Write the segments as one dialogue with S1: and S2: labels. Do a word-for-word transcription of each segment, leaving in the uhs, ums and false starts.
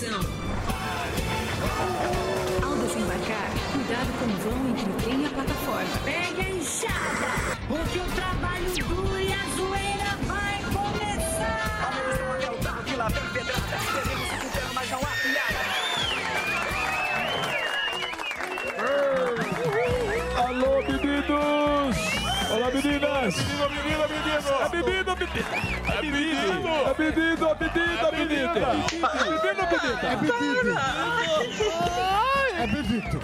S1: atenção. Ao desembarcar, cuidado com o vão entre o trem e a plataforma.
S2: Pegue a enxada, porque o trabalho duro e a zoeira vai começar.
S3: Atenção até o carro que lá vem pedrada. Devemos se fuder, mas não há piada.
S4: Alô, meninos! Olá, meninas! Menino, menina, menino! É menino, menino! É menino! É menino, é menino, é menino! É menino, é menino! É bebito!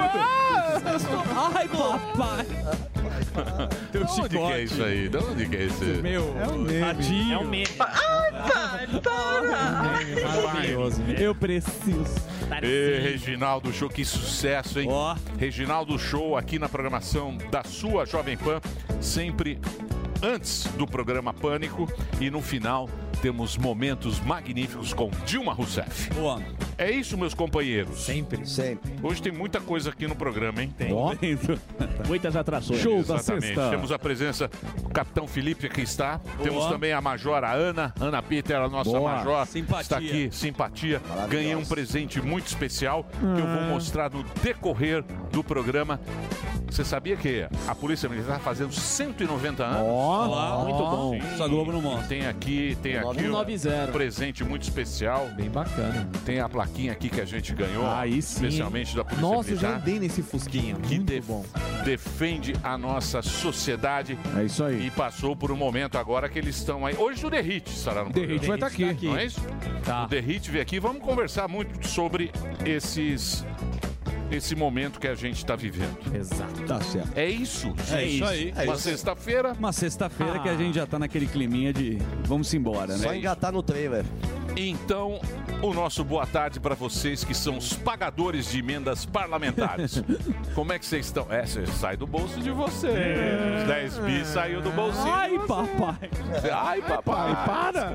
S5: Ai, papai!
S6: De onde que é isso aí? De onde que é esse?
S5: Meu,
S4: é um meme.
S5: É um meme.
S2: Ai, pai, para!
S5: Maravilhoso. Eu preciso.
S6: E Reginaldo Show, que sucesso, hein?
S5: Ó.
S6: Reginaldo Show aqui na programação da sua Jovem Pan, sempre antes do programa Pânico e no final temos momentos magníficos com Dilma Rousseff.
S5: Boa.
S6: É isso, meus companheiros.
S5: Sempre.
S7: Sempre.
S6: Hoje tem muita coisa aqui no programa, hein?
S5: Tem. Muitas atrações.
S4: Show da
S6: Exatamente.
S4: sexta.
S6: Temos a presença do Capitão Felipe aqui está.
S5: Boa.
S6: Temos também a Majora Ana. Ana Peter, a nossa
S4: Boa.
S6: Major.
S5: Simpatia.
S6: Está aqui, simpatia. Ganhei um presente muito especial que eu vou mostrar no decorrer do programa. Você sabia que a Polícia Militar está fazendo cento e noventa anos?
S4: Ó,
S5: Olá, muito bom.
S6: Sim.
S5: Só Globo não mostra.
S6: Tem aqui, tem aqui um
S5: noventa.
S6: presente muito especial.
S4: bem bacana.
S6: Tem a plaquinha aqui que a gente ganhou,
S4: Aí sim.
S6: especialmente da Polícia
S8: Nossa, eu já
S6: Militar,
S8: andei nesse Fusquinha.
S6: que
S8: Muito
S6: def-
S8: bom.
S6: defende a nossa sociedade
S4: É isso aí.
S6: e passou por um momento agora que eles estão aí. Hoje o Derrite estará no
S4: Derrite vai
S6: programa.
S4: estar aqui.
S6: Não é isso?
S5: Tá.
S6: O Derrite veio aqui. Vamos conversar muito sobre esses esse momento que a gente está vivendo.
S5: Exato.
S4: Tá certo.
S6: É isso?
S5: É isso aí.
S7: É
S6: Uma
S7: isso.
S6: sexta-feira.
S5: Uma sexta-feira
S4: Ah.
S5: que a gente já tá naquele climinha de vamos embora,
S7: Só
S5: né?
S7: engatar no trailer.
S6: Então, o nosso boa tarde para vocês que são os pagadores de emendas parlamentares. Como é que vocês estão? É, você sai do bolso de você. Os dez bi saiu do bolsinho.
S5: Ai,
S6: de você.
S5: papai.
S6: Ai, papai.
S4: Para!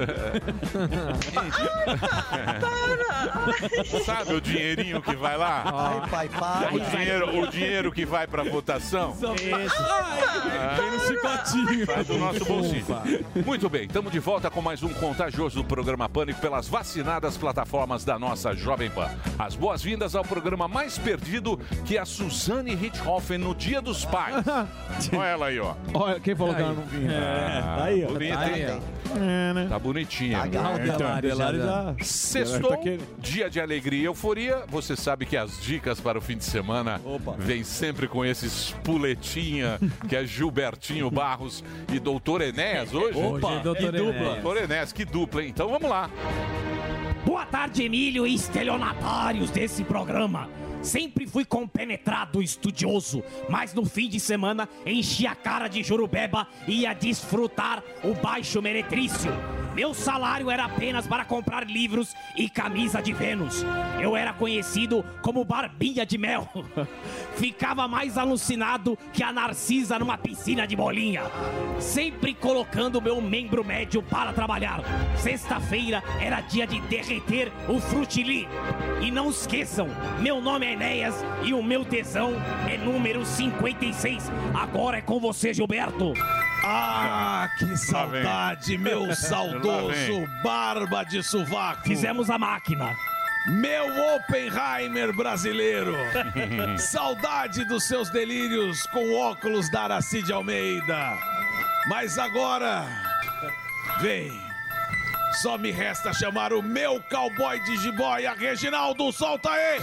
S6: Sabe o dinheirinho que vai lá?
S7: Ai, pai, para.
S6: O dinheiro, o dinheiro que vai para votação?
S5: Vem no chicotinho.
S6: Sai do nosso bolsinho. Muito bem, estamos de volta com mais um contagioso do programa Pânico pelas vacinadas plataformas da nossa Jovem Pan. As boas-vindas ao programa mais perdido que a Suzane Richthofen no Dia dos Pais. Olha ela aí, ó.
S4: Olha, quem falou que ela não vinha?
S5: Tá aí, ó.
S6: Bonita,
S7: Tá
S6: hein?
S7: aí.
S4: É, né?
S6: Tá bonitinha.
S7: Tá gato.
S5: Delari,
S4: Então,
S5: Delari
S4: já-
S5: já...
S6: Sextou,
S4: Tá aquele-
S6: dia de alegria e euforia. Você sabe que as dicas para o fim de semana
S5: Opa.
S6: vem sempre com esses puletinha, que é Gilbertinho Barros e Doutor Enéas hoje.
S5: Opa,
S4: Hoje é doutor
S5: e dupla.
S4: Enéas.
S6: Doutor Enéas, que dupla, hein? Então vamos lá.
S9: Boa tarde, Emílio e estelionatários desse programa. Sempre fui compenetrado, estudioso, mas no fim de semana enchi a cara de jurubeba e ia desfrutar o baixo meretrício. Meu salário era apenas para comprar livros e camisa de Vênus. Eu era conhecido como Barbinha de Mel. Ficava mais alucinado que a Narcisa numa piscina de bolinha. Sempre colocando meu membro médio para trabalhar. Sexta-feira era dia de derreter o frutili. E não esqueçam, meu nome é Enéas e o meu tesão é número cinquenta e seis. Agora é com você, Gilberto.
S10: Ah, que saudade, meu
S6: Lá
S10: saudoso barba de sovaco.
S9: Fizemos a máquina.
S10: Meu Oppenheimer brasileiro. Saudade dos seus delírios com óculos da Aracide Almeida. Mas agora, vem. Só me resta chamar o meu cowboy de jiboia, Reginaldo, solta aí!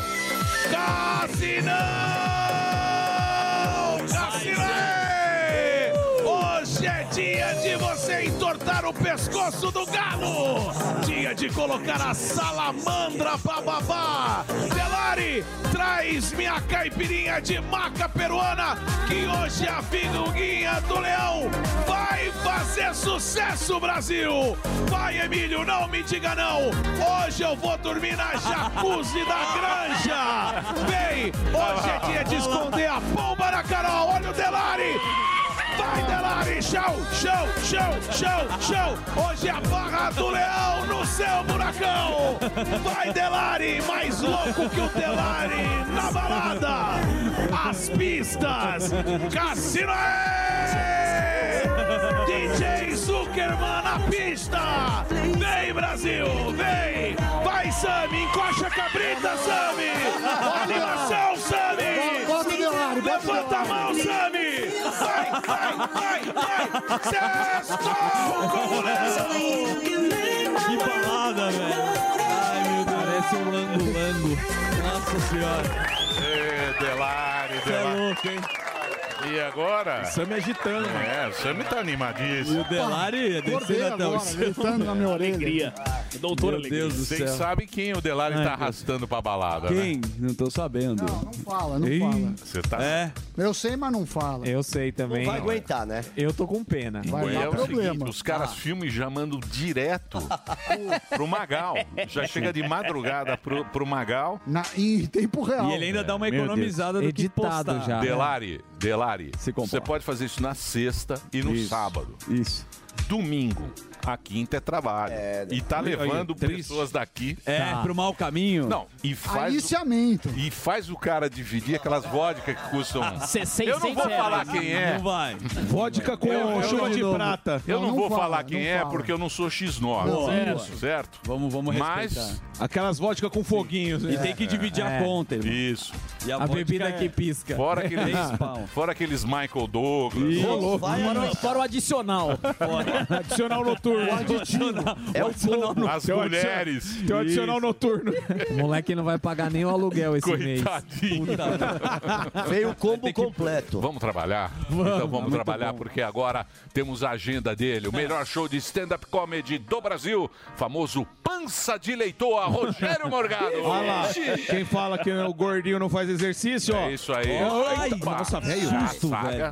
S10: Cassinão! Cassinão! Hoje é dia de você entortar o pescoço do galo! Dia de colocar a salamandra pra babar! Delari, traz minha caipirinha de maca peruana, que hoje a figurinha do leão vai fazer sucesso, Brasil! Vai, Emílio, não me diga não! Hoje eu vou dormir na jacuzzi da granja! Vem! Hoje é dia de esconder a pomba na Carol! Olha o Delari! Vai, Delari! Show, show, show, show, show! Hoje é a barra do leão no seu buracão! Vai, Delari! Mais louco que o Delari na balada! As pistas! Cassino! D J Zuc Zuckerman na pista. Vem, Brasil, vem. Vai, Sami, encoxa a cabrita, Sami. Animação, Sami.
S7: Bota o Delari, bota o
S10: Levanta a mão, Sami. Vai, vai, vai, vai. Sexto com o Leão.
S5: Que balada, velho. Ai, meu Deus. Parece um lango-lango. Nossa senhora.
S6: Ê, Delari,
S5: Você é
S6: Delari.
S5: louco, hein?
S6: E agora?
S4: Sami agitando, mano.
S6: É, o Sami tá animadíssimo.
S5: E o Delari descendo
S7: Acordei
S5: até o
S7: agora,
S5: chão.
S7: gritando na minha orelha.
S9: Alegria. Doutor
S5: Meu
S9: Alegria.
S5: Deus do
S6: Vocês
S5: céu.
S6: sabem quem o Delari
S5: Ai,
S6: tá
S5: Deus.
S6: arrastando pra balada,
S5: Quem?
S6: né?
S5: Não tô sabendo.
S7: Não, não fala, não
S5: Ih.
S7: fala.
S6: Você tá...
S5: É,
S7: Eu sei, mas não fala.
S9: Eu sei também.
S8: Vai aguentar, né?
S9: Eu tô com pena.
S7: Vai
S6: É
S7: dar
S6: o
S7: problema.
S6: seguinte, os caras filmam e já mandam direto pro Magal. Já chega de madrugada pro, pro Magal.
S7: Na, em tempo real.
S5: e ele ainda dá uma
S9: Meu
S5: economizada do que
S9: Editado
S5: postar.
S9: já.
S6: Delari, Delari,
S5: Se compara.
S6: você pode fazer isso na sexta e no
S5: Isso.
S6: sábado.
S5: Isso.
S6: Domingo, a quinta é trabalho. e tá levando
S5: triste.
S6: pessoas daqui.
S5: É,
S9: Tá.
S5: pro mau caminho.
S6: Não, e faz, o,
S7: Aliciamento.
S6: e faz o cara dividir aquelas vodka que custam. Eu não vou falar quem é.
S5: Não vai.
S4: Vodka com
S6: Eu- eu-
S4: chuva
S6: eu-
S4: de
S7: de novo.
S4: prata.
S6: Eu não,
S7: Não,
S6: vou
S7: não
S6: falar
S7: fala,
S6: quem
S7: não
S6: é
S7: fala.
S6: porque eu não sou X nove.
S7: Não,
S6: certo,
S7: não.
S6: certo?
S5: Vamos, vamos
S6: Mas
S5: respeitar.
S4: Aquelas vodka com foguinhos.
S5: E tem que dividir a
S9: É.
S5: conta, irmão.
S6: isso.
S5: E
S9: A
S5: vodka
S9: bebida
S5: é-
S9: que pisca.
S6: Fora aqueles,
S5: Dez pau.
S6: fora aqueles Michael Douglas.
S8: Como vai
S9: Fora,
S8: aguentar?
S9: o- fora o adicional.
S4: Adicional noturno.
S8: É o povo.
S6: As
S4: Tem um
S6: mulheres.
S4: Tem um adicional noturno.
S9: O moleque não vai pagar nem o aluguel esse mês.
S6: Coitadinho.
S8: Veio o combo completo.
S6: Vamos trabalhar? então vamos trabalhar, porque agora temos a agenda dele. O melhor show de stand-up comedy do Brasil. Famoso Pança de Leitoa, Rogério Morgado.
S4: Olha lá. Quem fala que o gordinho não faz exercício, ó.
S6: É isso aí.
S4: Ai,
S6: Opa,
S4: nossa, velho.
S6: já
S5: Susto,
S6: saga.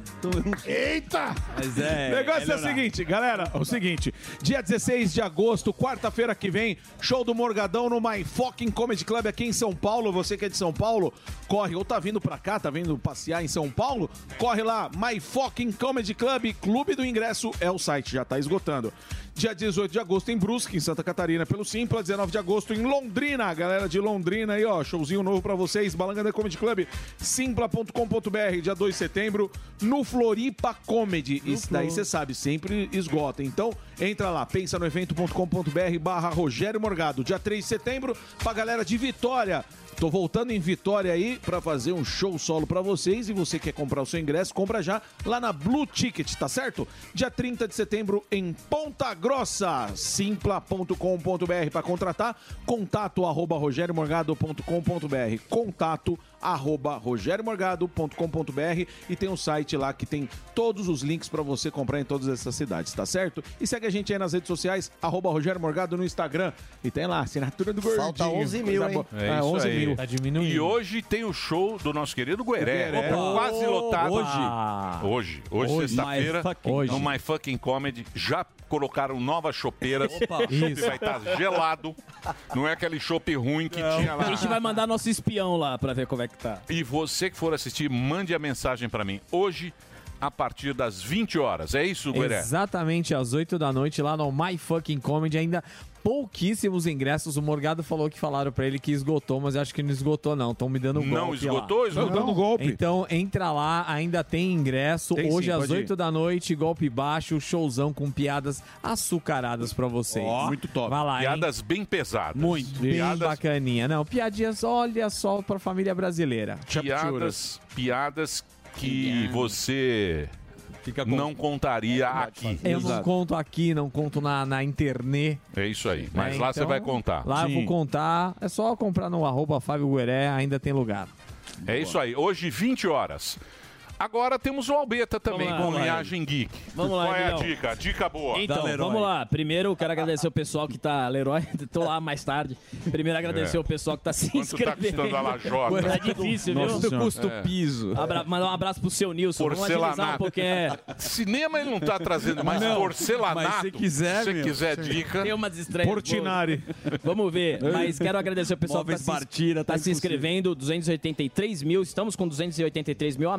S4: Eita!
S5: Mas é.
S4: O negócio é, o seguinte, galera, é o seguinte, dia dezesseis de agosto, quarta-feira que vem, show do Morgadão no My Fucking Comedy Club aqui em São Paulo. Você que é de São Paulo, corre, ou tá vindo pra cá, tá vindo passear em São Paulo, corre lá, My Fucking Comedy Club, Clube do Ingresso é o site, já tá esgotando. Dia dezoito de agosto em Brusque, em Santa Catarina, pelo Simpla. dezenove de agosto em Londrina. Galera de Londrina aí, ó. Showzinho novo pra vocês. Balanganda Comedy Club, simpla ponto com ponto b r. Dia dois de setembro, no Floripa Comedy. Isso daí você sabe, sempre esgota. Então, entra lá, pensa no evento ponto com ponto b r barra Rogério Morgado. Dia três de setembro, pra galera de Vitória. Tô voltando em Vitória aí pra fazer um show solo pra vocês. E você quer comprar o seu ingresso, compra já lá na Blue Ticket, tá certo? Dia trinta de setembro em Ponta Grossa, simpla ponto com ponto b r para contratar. Contato arroba rogério morgado ponto com ponto b r. Contato arroba rogério morgado ponto com ponto b r. E tem um site lá que tem todos os links pra você comprar em todas essas cidades, tá certo? E segue a gente aí nas redes sociais, arroba Rogério Morgado no Instagram. E tem lá, assinatura do Gordinho.
S8: Falta onze mil,
S4: Coisa
S8: hein?
S4: boa.
S6: É
S4: É,
S6: isso
S4: onze
S6: aí.
S4: mil.
S9: Tá diminuindo.
S6: E hoje tem o show do nosso querido Gueré.
S4: Gueré.
S6: Tá quase lotado.
S5: Hoje.
S6: Hoje, hoje,
S5: Hoje.
S6: sexta-feira,
S5: My fucking
S6: no
S5: comedy.
S6: My Fucking Comedy, já colocaram novas chopeiras.
S5: Opa.
S6: O chopp
S9: Isso.
S6: vai estar gelado. Não é aquele chopp ruim que tinha lá.
S9: A gente vai mandar nosso espião lá pra ver como é que tá.
S6: E você que for assistir, mande a mensagem pra mim. Hoje, a partir das vinte horas. É isso, Gueré?
S9: Exatamente às oito da noite lá no My Fucking Comedy. Ainda pouquíssimos ingressos. O Morgado falou que falaram pra ele que esgotou, mas eu acho que não esgotou não. Estão me dando golpe
S6: Não esgotou?
S9: lá.
S6: Esgotou?
S4: Dando golpe.
S9: Então entra lá, ainda tem ingresso.
S4: Tem
S9: Hoje
S4: sim,
S9: às
S4: pode ir.
S9: oito da noite, golpe baixo, showzão com piadas açucaradas pra vocês.
S4: Ó, muito top.
S9: Vai lá, hein?
S6: Piadas bem pesadas.
S5: Muito.
S9: Bem
S6: Piadas,
S9: bacaninha. Não, piadinhas, olha só pra família brasileira.
S6: piadas, piadas que você
S5: Fica com...
S6: não contaria aqui.
S9: Eu não
S5: Exato.
S9: conto aqui, não conto na, na internet.
S6: É isso aí. Mas
S9: né?
S6: lá você
S9: Então,
S6: vai contar.
S9: Lá eu
S5: Sim.
S9: vou contar. É só comprar no arroba Fábio Gueré, ainda tem lugar.
S6: É isso aí. Hoje, vinte horas. Agora temos o Albeta também,
S11: Vamos lá,
S6: com
S11: vamos lá.
S6: Linhagem Geek.
S11: Vamos lá,
S6: Qual é a
S11: Emilhão.
S6: dica? Dica boa.
S11: Então,
S5: Da Leroy.
S11: vamos lá. Primeiro, eu quero agradecer o pessoal que tá... Leroy, tô lá mais tarde. Primeiro, agradecer
S6: É.
S11: o pessoal que tá se
S6: Quanto tá
S11: inscrevendo.
S6: custando a lajota?
S11: Tá difícil, viu?
S5: Nossa Senhora.
S9: Custo
S6: É.
S9: piso.
S11: Abra... Mandar um abraço pro seu Nilson. Vamos agilizar um
S6: Porcelanato.
S11: pouquinho. É,
S6: Cinema ele não tá trazendo, mas
S5: Não,
S6: porcelanato.
S5: mas se quiser,
S6: se você
S5: meu.
S6: quiser dica.
S11: tem umas estreias.
S4: Portinari.
S11: boas. Vamos ver. Mas quero agradecer o pessoal que
S5: Móveis
S11: tá se,
S5: Partira,
S11: tá
S5: tá
S11: se
S5: impossível.
S11: inscrevendo. duzentos e oitenta e três mil. Estamos com duzentos e oitenta e três mil. A meta é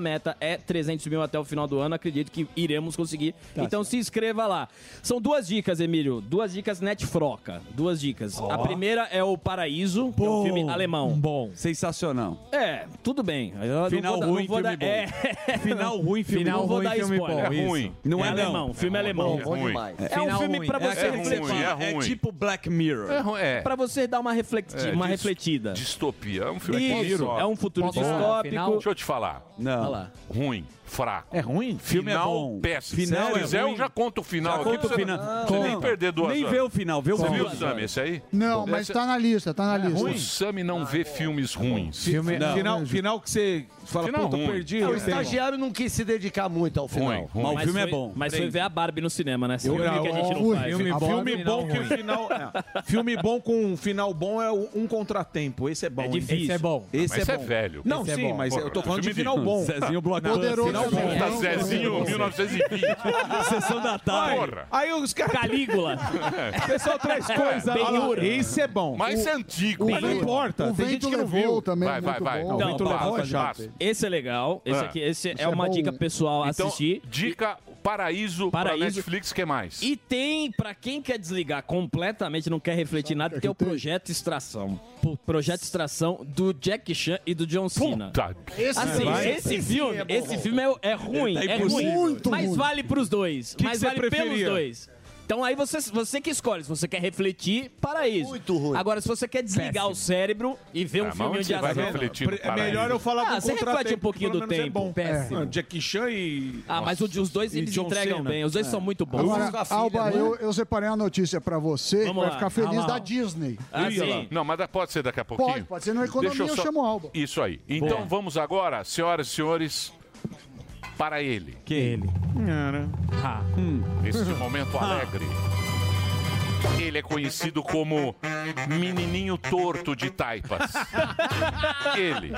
S11: é trezentos mil até o final do ano. Acredito que iremos conseguir. Então se inscreva lá. São duas dicas, Emílio. Duas dicas netfroca. Duas dicas. A primeira é o Paraíso, que é um filme alemão.
S12: Bom. Sensacional.
S11: É, tudo bem. Eu
S12: Final
S11: não vou dar-
S12: ruim,
S11: não vou
S12: filme
S11: dar-
S12: bom.
S11: É.
S12: Final ruim, filme
S11: Final
S12: bom.
S11: Não vou dar
S12: filme
S11: spoiler.
S12: bom.
S11: É
S12: Isso.
S11: ruim.
S12: Não é,
S11: É
S12: não.
S11: alemão, filme alemão.
S8: Bom demais.
S11: É um filme pra você
S6: É ruim,
S11: refletir.
S6: é ruim.
S12: É tipo Black Mirror.
S6: É ruim, é.
S11: Pra você dar uma, reflecti
S6: É,
S11: uma
S6: dis-
S11: refletida.
S6: Distopia. É um filme
S11: Isso,
S6: só.
S11: é um futuro
S6: Posso-
S11: distópico.
S6: Deixa eu te falar.
S12: Não.
S11: Olha lá.
S6: Ruim, fraco.
S12: É ruim? Filme
S6: Final
S12: é bom.
S6: péssimo.
S12: Final
S6: Se
S12: é
S6: quiser,
S12: ruim.
S6: eu já conto o final.
S12: Já
S6: aqui
S12: conta
S6: pra
S12: o
S6: você
S12: final.
S6: não- você nem
S12: Conta.
S6: perder duas
S12: Nem
S6: horas.
S12: vê o final, vê o
S6: Você
S12: final.
S6: viu, Sammy, esse aí?
S7: Não, mas
S6: Esse-
S7: tá na lista, tá na lista.
S6: O Sammy não vê filmes ruins.
S10: Filme,
S12: Não.
S10: final, final que você fala,
S6: Final
S10: puta,
S6: ruim.
S10: perdi.
S8: O
S10: o tempo.
S8: estagiário não quis se dedicar muito ao final.
S6: Ruim, ruim.
S12: Mas o filme
S11: foi,
S12: é bom.
S11: Mas foi
S12: Prende.
S11: ver a Barbie no cinema, né? Esse
S10: Eu-
S11: filme que a gente não
S10: Fui.
S11: faz.
S10: Filme,
S7: A
S10: filme
S7: Barbie
S10: bom
S7: não
S10: que o
S7: ruim.
S10: final. é. Filme bom com um final bom é o- um contratempo. Esse é bom.
S11: É
S10: hein?
S11: difícil.
S13: Esse é bom.
S10: Esse
S6: Mas
S10: é
S6: é
S10: bom.
S6: velho.
S10: Não,
S13: Esse é
S10: sim,
S13: bom.
S10: mas eu tô falando de
S6: Filme
S10: final bom.
S12: Zezinho Blockbuster.
S7: Poderoso
S10: Final bom.
S7: Chefão.
S6: Da Zezinho, mil novecentos e vinte.
S12: Sessão da tarde.
S6: Porra.
S10: Aí os caras.
S11: Calígula.
S10: O pessoal traz coisa.
S11: Ben-Hur.
S10: Esse é bom.
S6: Mas é antigo.
S10: Mas não importa.
S7: O
S10: Tem
S7: vento
S10: gente que não
S7: levou
S10: viu.
S7: também,
S6: Vai, vai,
S7: muito
S6: vai.
S7: bom.
S10: Não, o vento
S6: passa,
S10: levou é
S6: passa.
S10: chato.
S11: Esse é legal. Esse
S6: Ah.
S11: aqui esse é
S7: é
S11: uma
S7: bom.
S11: dica pessoal a
S6: Então,
S11: assistir.
S6: dica Paraíso, para
S11: Paraíso.
S6: Netflix, que mais?
S11: E tem, pra quem quer desligar completamente, não quer refletir nada, tem o Projeto Extração. Pô, Projeto Extração do Jackie Chan e do John Cena.
S6: Puta.
S7: Esse
S11: Assim,
S7: vai.
S11: esse filme, esse filme é, é ruim,
S12: Tá
S11: é
S12: impossível.
S11: ruim.
S7: Muito
S11: Mas
S7: ruim.
S11: vale pros dois.
S10: que
S11: mas
S10: você
S11: vale pelos
S10: preferia?
S11: dois. Então aí você, você que escolhe, se você quer refletir, Paraíso.
S8: Muito ruim.
S11: Agora, se você quer desligar o cérebro e ver um
S6: Ah, mas
S11: filme
S6: onde
S11: de
S6: você vai
S11: ação...
S6: refletir no
S10: É melhor
S6: Paraíso?
S10: eu falar
S11: Ah,
S10: do
S11: você reflete
S10: contratempo,
S11: um pouquinho
S10: pelo
S11: do
S10: menos
S11: tempo.
S10: É bom.
S11: Péssimo.
S10: Ah, Jackie Chan e...
S11: Ah, mas o- os dois
S10: E
S11: eles
S10: John
S11: entregam
S10: Cena.
S11: bem, os dois são muito bons.
S7: Agora,
S8: com a filha,
S7: Alba,
S8: né?
S7: eu, eu separei uma notícia pra você que
S11: Vamos
S7: vai
S11: lá.
S7: ficar feliz
S11: Ah, lá.
S7: da Disney.
S11: Ah,
S10: Ih, olha
S11: sim.
S10: lá.
S6: Não, mas pode ser daqui a pouquinho?
S7: Pode, pode ser no Economia,
S6: Deixa
S7: eu,
S6: só-
S7: chamo o Alba.
S6: Isso aí. Então
S11: Boa.
S6: vamos agora, senhoras e senhores, para ele.
S12: Que ele.
S13: Ah,
S6: Esse momento alegre. Ele é conhecido como Menininho Torto de Taipas. Ele.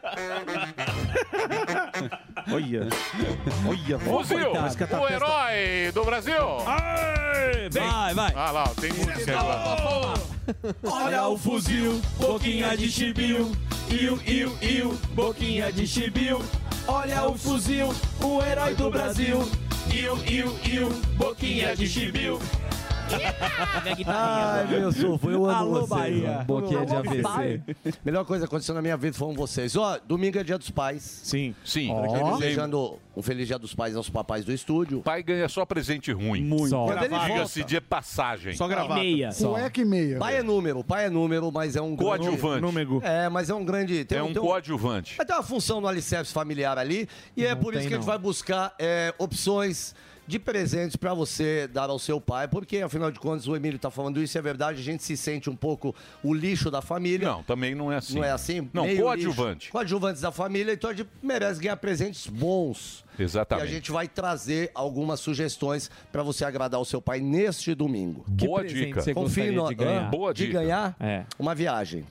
S12: Olha. Olha.
S6: Fuzil, o herói do Brasil.
S12: Vai, vai.
S6: Ah lá, tem música agora.
S12: Olha o fuzil, boquinha de chibiu. Iu, iu, iu, boquinha de chibiu. Olha o fuzil, o herói do Brasil. Iu, iu, iu, boquinha de chibiu.
S11: Minha guitarrinha
S8: Ai,
S11: agora.
S8: meu sofro, eu amo
S12: Alô,
S8: vocês.
S12: Bahia.
S8: ó.
S13: boquinha de A V
S8: Pai.
S13: C.
S8: Melhor coisa que aconteceu na minha vida foram vocês. Ó, domingo é dia dos pais.
S10: Sim.
S6: Sim.
S8: Desejando um feliz dia dos pais aos papais do estúdio.
S6: O pai ganha só presente ruim.
S12: Muito.
S13: Só.
S8: Quando ele
S6: Diga-se
S8: volta,
S6: de passagem.
S10: Só
S11: E
S10: gravata.
S11: meia.
S7: Cueca e meia.
S8: pai é número, pai é número, mas é um grande...
S6: Coadjuvante.
S10: Número.
S8: É, mas é um grande... Tem
S6: É um
S8: tem
S6: coadjuvante.
S8: Vai ter uma função no alicerce familiar ali, e é
S13: Não
S8: por isso
S13: tem,
S8: que a gente
S13: não.
S8: vai buscar é, opções de presentes para você dar ao seu pai, porque afinal de contas o Emílio tá falando isso, é verdade, a gente se sente um pouco o lixo da família.
S6: Não, também não é assim.
S8: Não é assim?
S6: Não,
S8: Meio
S6: coadjuvante.
S8: lixo. Coadjuvantes da família, então a gente merece ganhar presentes bons.
S6: Exatamente.
S8: E a gente vai trazer algumas sugestões para você agradar o seu pai neste domingo.
S13: Que
S6: Boa
S13: presente
S6: dica.
S13: você
S8: Confie
S13: gostaria
S8: no...
S13: de ganhar?
S8: Hã?
S6: Boa
S8: de
S6: dica.
S8: ganhar
S13: É.
S8: uma viagem.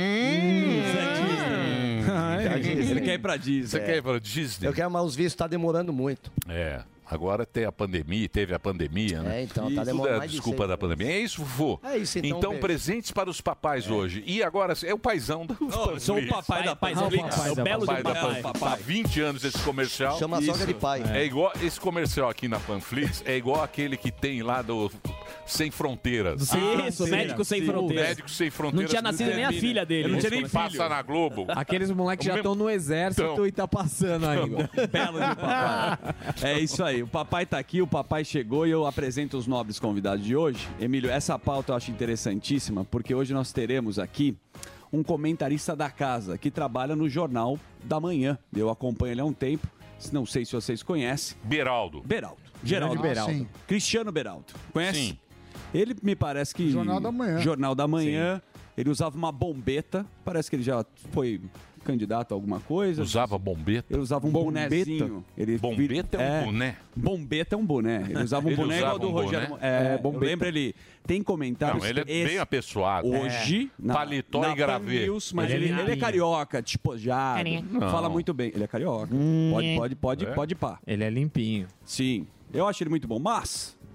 S12: Ele quer ir pra Disney.
S6: Você quer ir para Disney?
S8: Eu quero, mas os vistos tá demorando muito.
S6: É. Agora tem a pandemia, teve a pandemia, né?
S8: É, então, tá
S6: Tudo
S8: demorando
S6: é
S8: mais de
S6: desculpa
S8: seis
S6: da pandemia. É isso, Fufu?
S8: É isso, então,
S6: Então,
S8: beijo.
S6: presentes para os papais hoje. E agora, é o paizão do
S12: Oh, sou o papai da
S11: Pai-
S12: Paizflix.
S11: Papai-
S13: É o belo
S6: papai
S13: do
S6: da
S13: papai.
S6: Pan- Há vinte anos esse comercial.
S8: Chama a sogra de pai.
S6: É igual esse comercial aqui na Panflix, é igual aquele que tem lá do Sem Fronteiras.
S11: Isso, Médico Sem Fronteiras.
S6: Médico Sem
S11: Não
S6: Fronteiras.
S11: tinha nascido nem a filha dele.
S6: Eu não tinha nem
S11: Esse
S6: passa na Globo.
S13: Aqueles moleques já
S6: O
S13: estão no exército
S6: Então.
S13: e tá passando ainda.
S12: Belo de papai. É isso aí. O papai tá aqui, o papai chegou e eu apresento os nobres convidados de hoje. Emílio, essa pauta eu acho interessantíssima, porque hoje nós teremos aqui um comentarista da casa que trabalha no Jornal da Manhã. Eu acompanho ele há um tempo. Não sei se vocês conhecem.
S6: Beraldo.
S12: Beraldo. Geraldo
S7: Grande Beraldo.
S12: Beraldo. Cristiano Beraldo. Conhece?
S6: Sim.
S12: Ele me parece que...
S7: Jornal da Manhã.
S12: Jornal da Manhã. Ele usava uma bombeta. Parece que ele já foi candidato a alguma coisa.
S6: Usava bombeta?
S12: Ele usava um
S13: Bombeta?
S12: bonezinho. Ele
S6: Bombeta é um boné?
S12: Bombeta é um boné. Ele usava um
S6: Ele
S12: boné igual
S6: usava
S12: do
S6: um
S12: Rogério.
S6: boné?
S12: É,
S13: É, bombeta.
S12: lembra ele? Tem comentários.
S6: Não, ele é
S12: esse-
S6: bem apessoado.
S12: Hoje, na,
S6: Paletó
S12: na
S6: e gravê.
S12: Pan News, mas
S13: Ele é
S12: ele, ele é
S13: limpinho.
S12: carioca, tipo, já
S6: Não.
S12: fala muito bem. Ele é carioca. Pode, pode, pode,
S6: É?
S12: pode pá.
S13: Ele é limpinho.
S12: Sim, eu acho ele muito bom. Mas,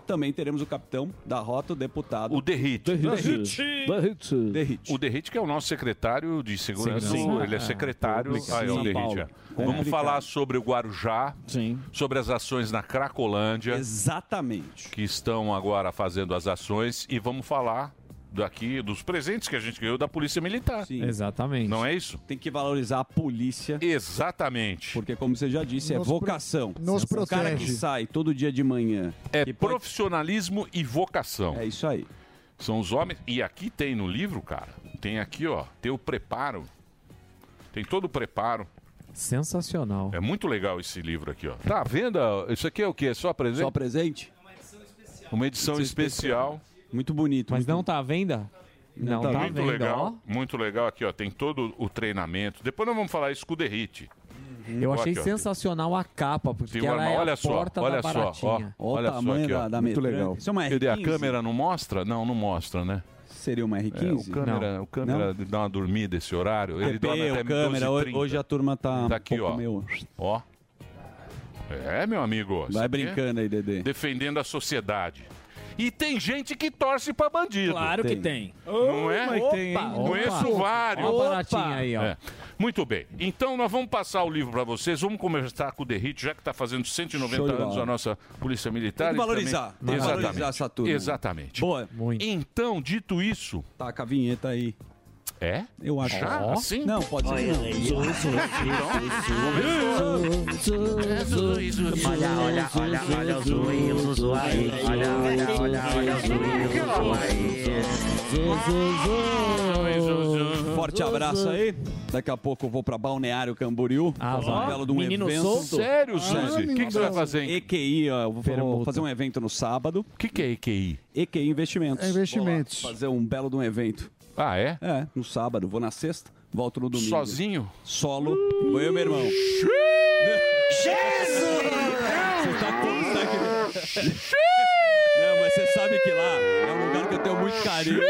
S12: também teremos o capitão da rota, o deputado.
S6: O Derrit.
S12: Derrit.
S6: Derrit. O Derrit, que é o nosso secretário de segurança.
S12: Segurança.
S6: Ele é secretário.
S12: Pública.
S6: Ah, é o
S12: São
S6: Derrit.
S12: Paulo.
S6: é.
S12: É.
S6: Vamos
S12: Complicado.
S6: falar sobre o Guarujá, sobre as ações na Cracolândia.
S12: Exatamente.
S6: Que estão agora fazendo as ações. E vamos falar daqui dos presentes que a gente ganhou da Polícia Militar.
S12: Sim.
S13: Exatamente.
S6: Não é isso?
S12: Tem que valorizar a polícia.
S6: Exatamente.
S12: Porque, como você já disse, é
S6: Nos
S12: vocação.
S6: pro- nos
S12: O cara que
S6: protege.
S12: sai todo dia de manhã.
S6: É
S12: que pode-
S6: profissionalismo e vocação.
S12: É isso aí.
S6: São os homens. E aqui tem no livro, cara, tem aqui, ó, tem o preparo. Tem todo o preparo.
S13: Sensacional.
S6: É muito legal esse livro aqui, ó. Tá à venda? Isso aqui é o quê? É só presente?
S12: Só presente?
S6: Uma edição especial.
S12: Muito bonito.
S13: Mas não tá à venda? Não, tá à
S6: muito
S13: venda,
S6: legal, muito legal aqui, ó. Tem todo o treinamento. Depois nós vamos falar isso com o Derrit.
S13: Eu
S6: Ó,
S13: achei
S6: aqui, ó.
S13: sensacional a capa, porque
S6: Tem um
S13: ela
S6: arma-
S13: é
S6: olha
S13: a
S6: só,
S13: porta
S6: olha
S13: da
S6: só, ó,
S13: baratinha.
S6: olha só aqui, ó.
S12: Muito legal. Isso é uma
S6: Cadê? A
S12: R quinze?
S6: câmera não mostra? Não, não mostra, né?
S12: Seria uma R
S6: É,
S12: quinze?
S6: o câmera,
S12: Não.
S6: o câmera
S12: Não?
S6: dá uma dormida esse horário. Ele
S12: T P,
S6: dorme até
S12: o câmera,
S6: doze e trinta.
S12: hoje a turma tá
S6: Tá aqui,
S12: um pouco
S6: ó.
S12: meio-
S6: Ó. É, meu amigo. isso
S12: Vai
S6: aqui é
S12: brincando aí, Dedê.
S6: Defendendo a sociedade. E tem gente que torce pra bandido.
S11: Claro que tem.
S6: Não é?
S11: Mas tem, hein?
S6: Conheço
S11: Opa.
S6: vários.
S11: Ó a baratinha aí, ó.
S6: É. Muito bem. Então nós vamos passar o livro pra vocês. Vamos conversar com o Derrit, já que está fazendo cento e noventa
S12: Show de
S6: anos
S12: bola.
S6: a nossa Polícia Militar.
S12: Tem que
S6: e
S12: valorizar.
S6: também-
S12: Tem que
S6: Exatamente.
S12: valorizar essa turma.
S6: Exatamente.
S12: Boa.
S6: Então, dito isso.
S12: Taca a vinheta aí.
S6: É?
S12: Eu acho.
S6: Já?
S12: Ó.
S6: Assim?
S12: Não, pode ser.
S6: Olha,
S12: não.
S2: Olha, olha, olha, olha o zoinho, o Zuzu aí. Olha, olha, olha, olha o zoinho, o Zuzu aí.
S12: Forte abraço aí. Daqui a pouco eu vou pra Balneário Camboriú.
S11: Ah,
S12: Fazer um
S11: vai.
S12: belo de um
S11: Menino
S12: evento.
S11: solto?
S6: Sério, Suzy? O que, que você vai fazer?
S12: E Q I, ó, eu vou
S13: Permuta.
S12: fazer um evento no sábado.
S6: O que, que é E Q I?
S12: E Q I Investimentos.
S7: É investimentos.
S12: Vou lá fazer um belo de um evento.
S6: Ah, é?
S12: É, no sábado. Vou na sexta, volto no domingo.
S6: Sozinho?
S12: Solo. Vou eu e meu irmão.
S2: Jesus!
S12: Você tá com Não, mas você sabe que lá é um lugar que eu tenho muito carinho.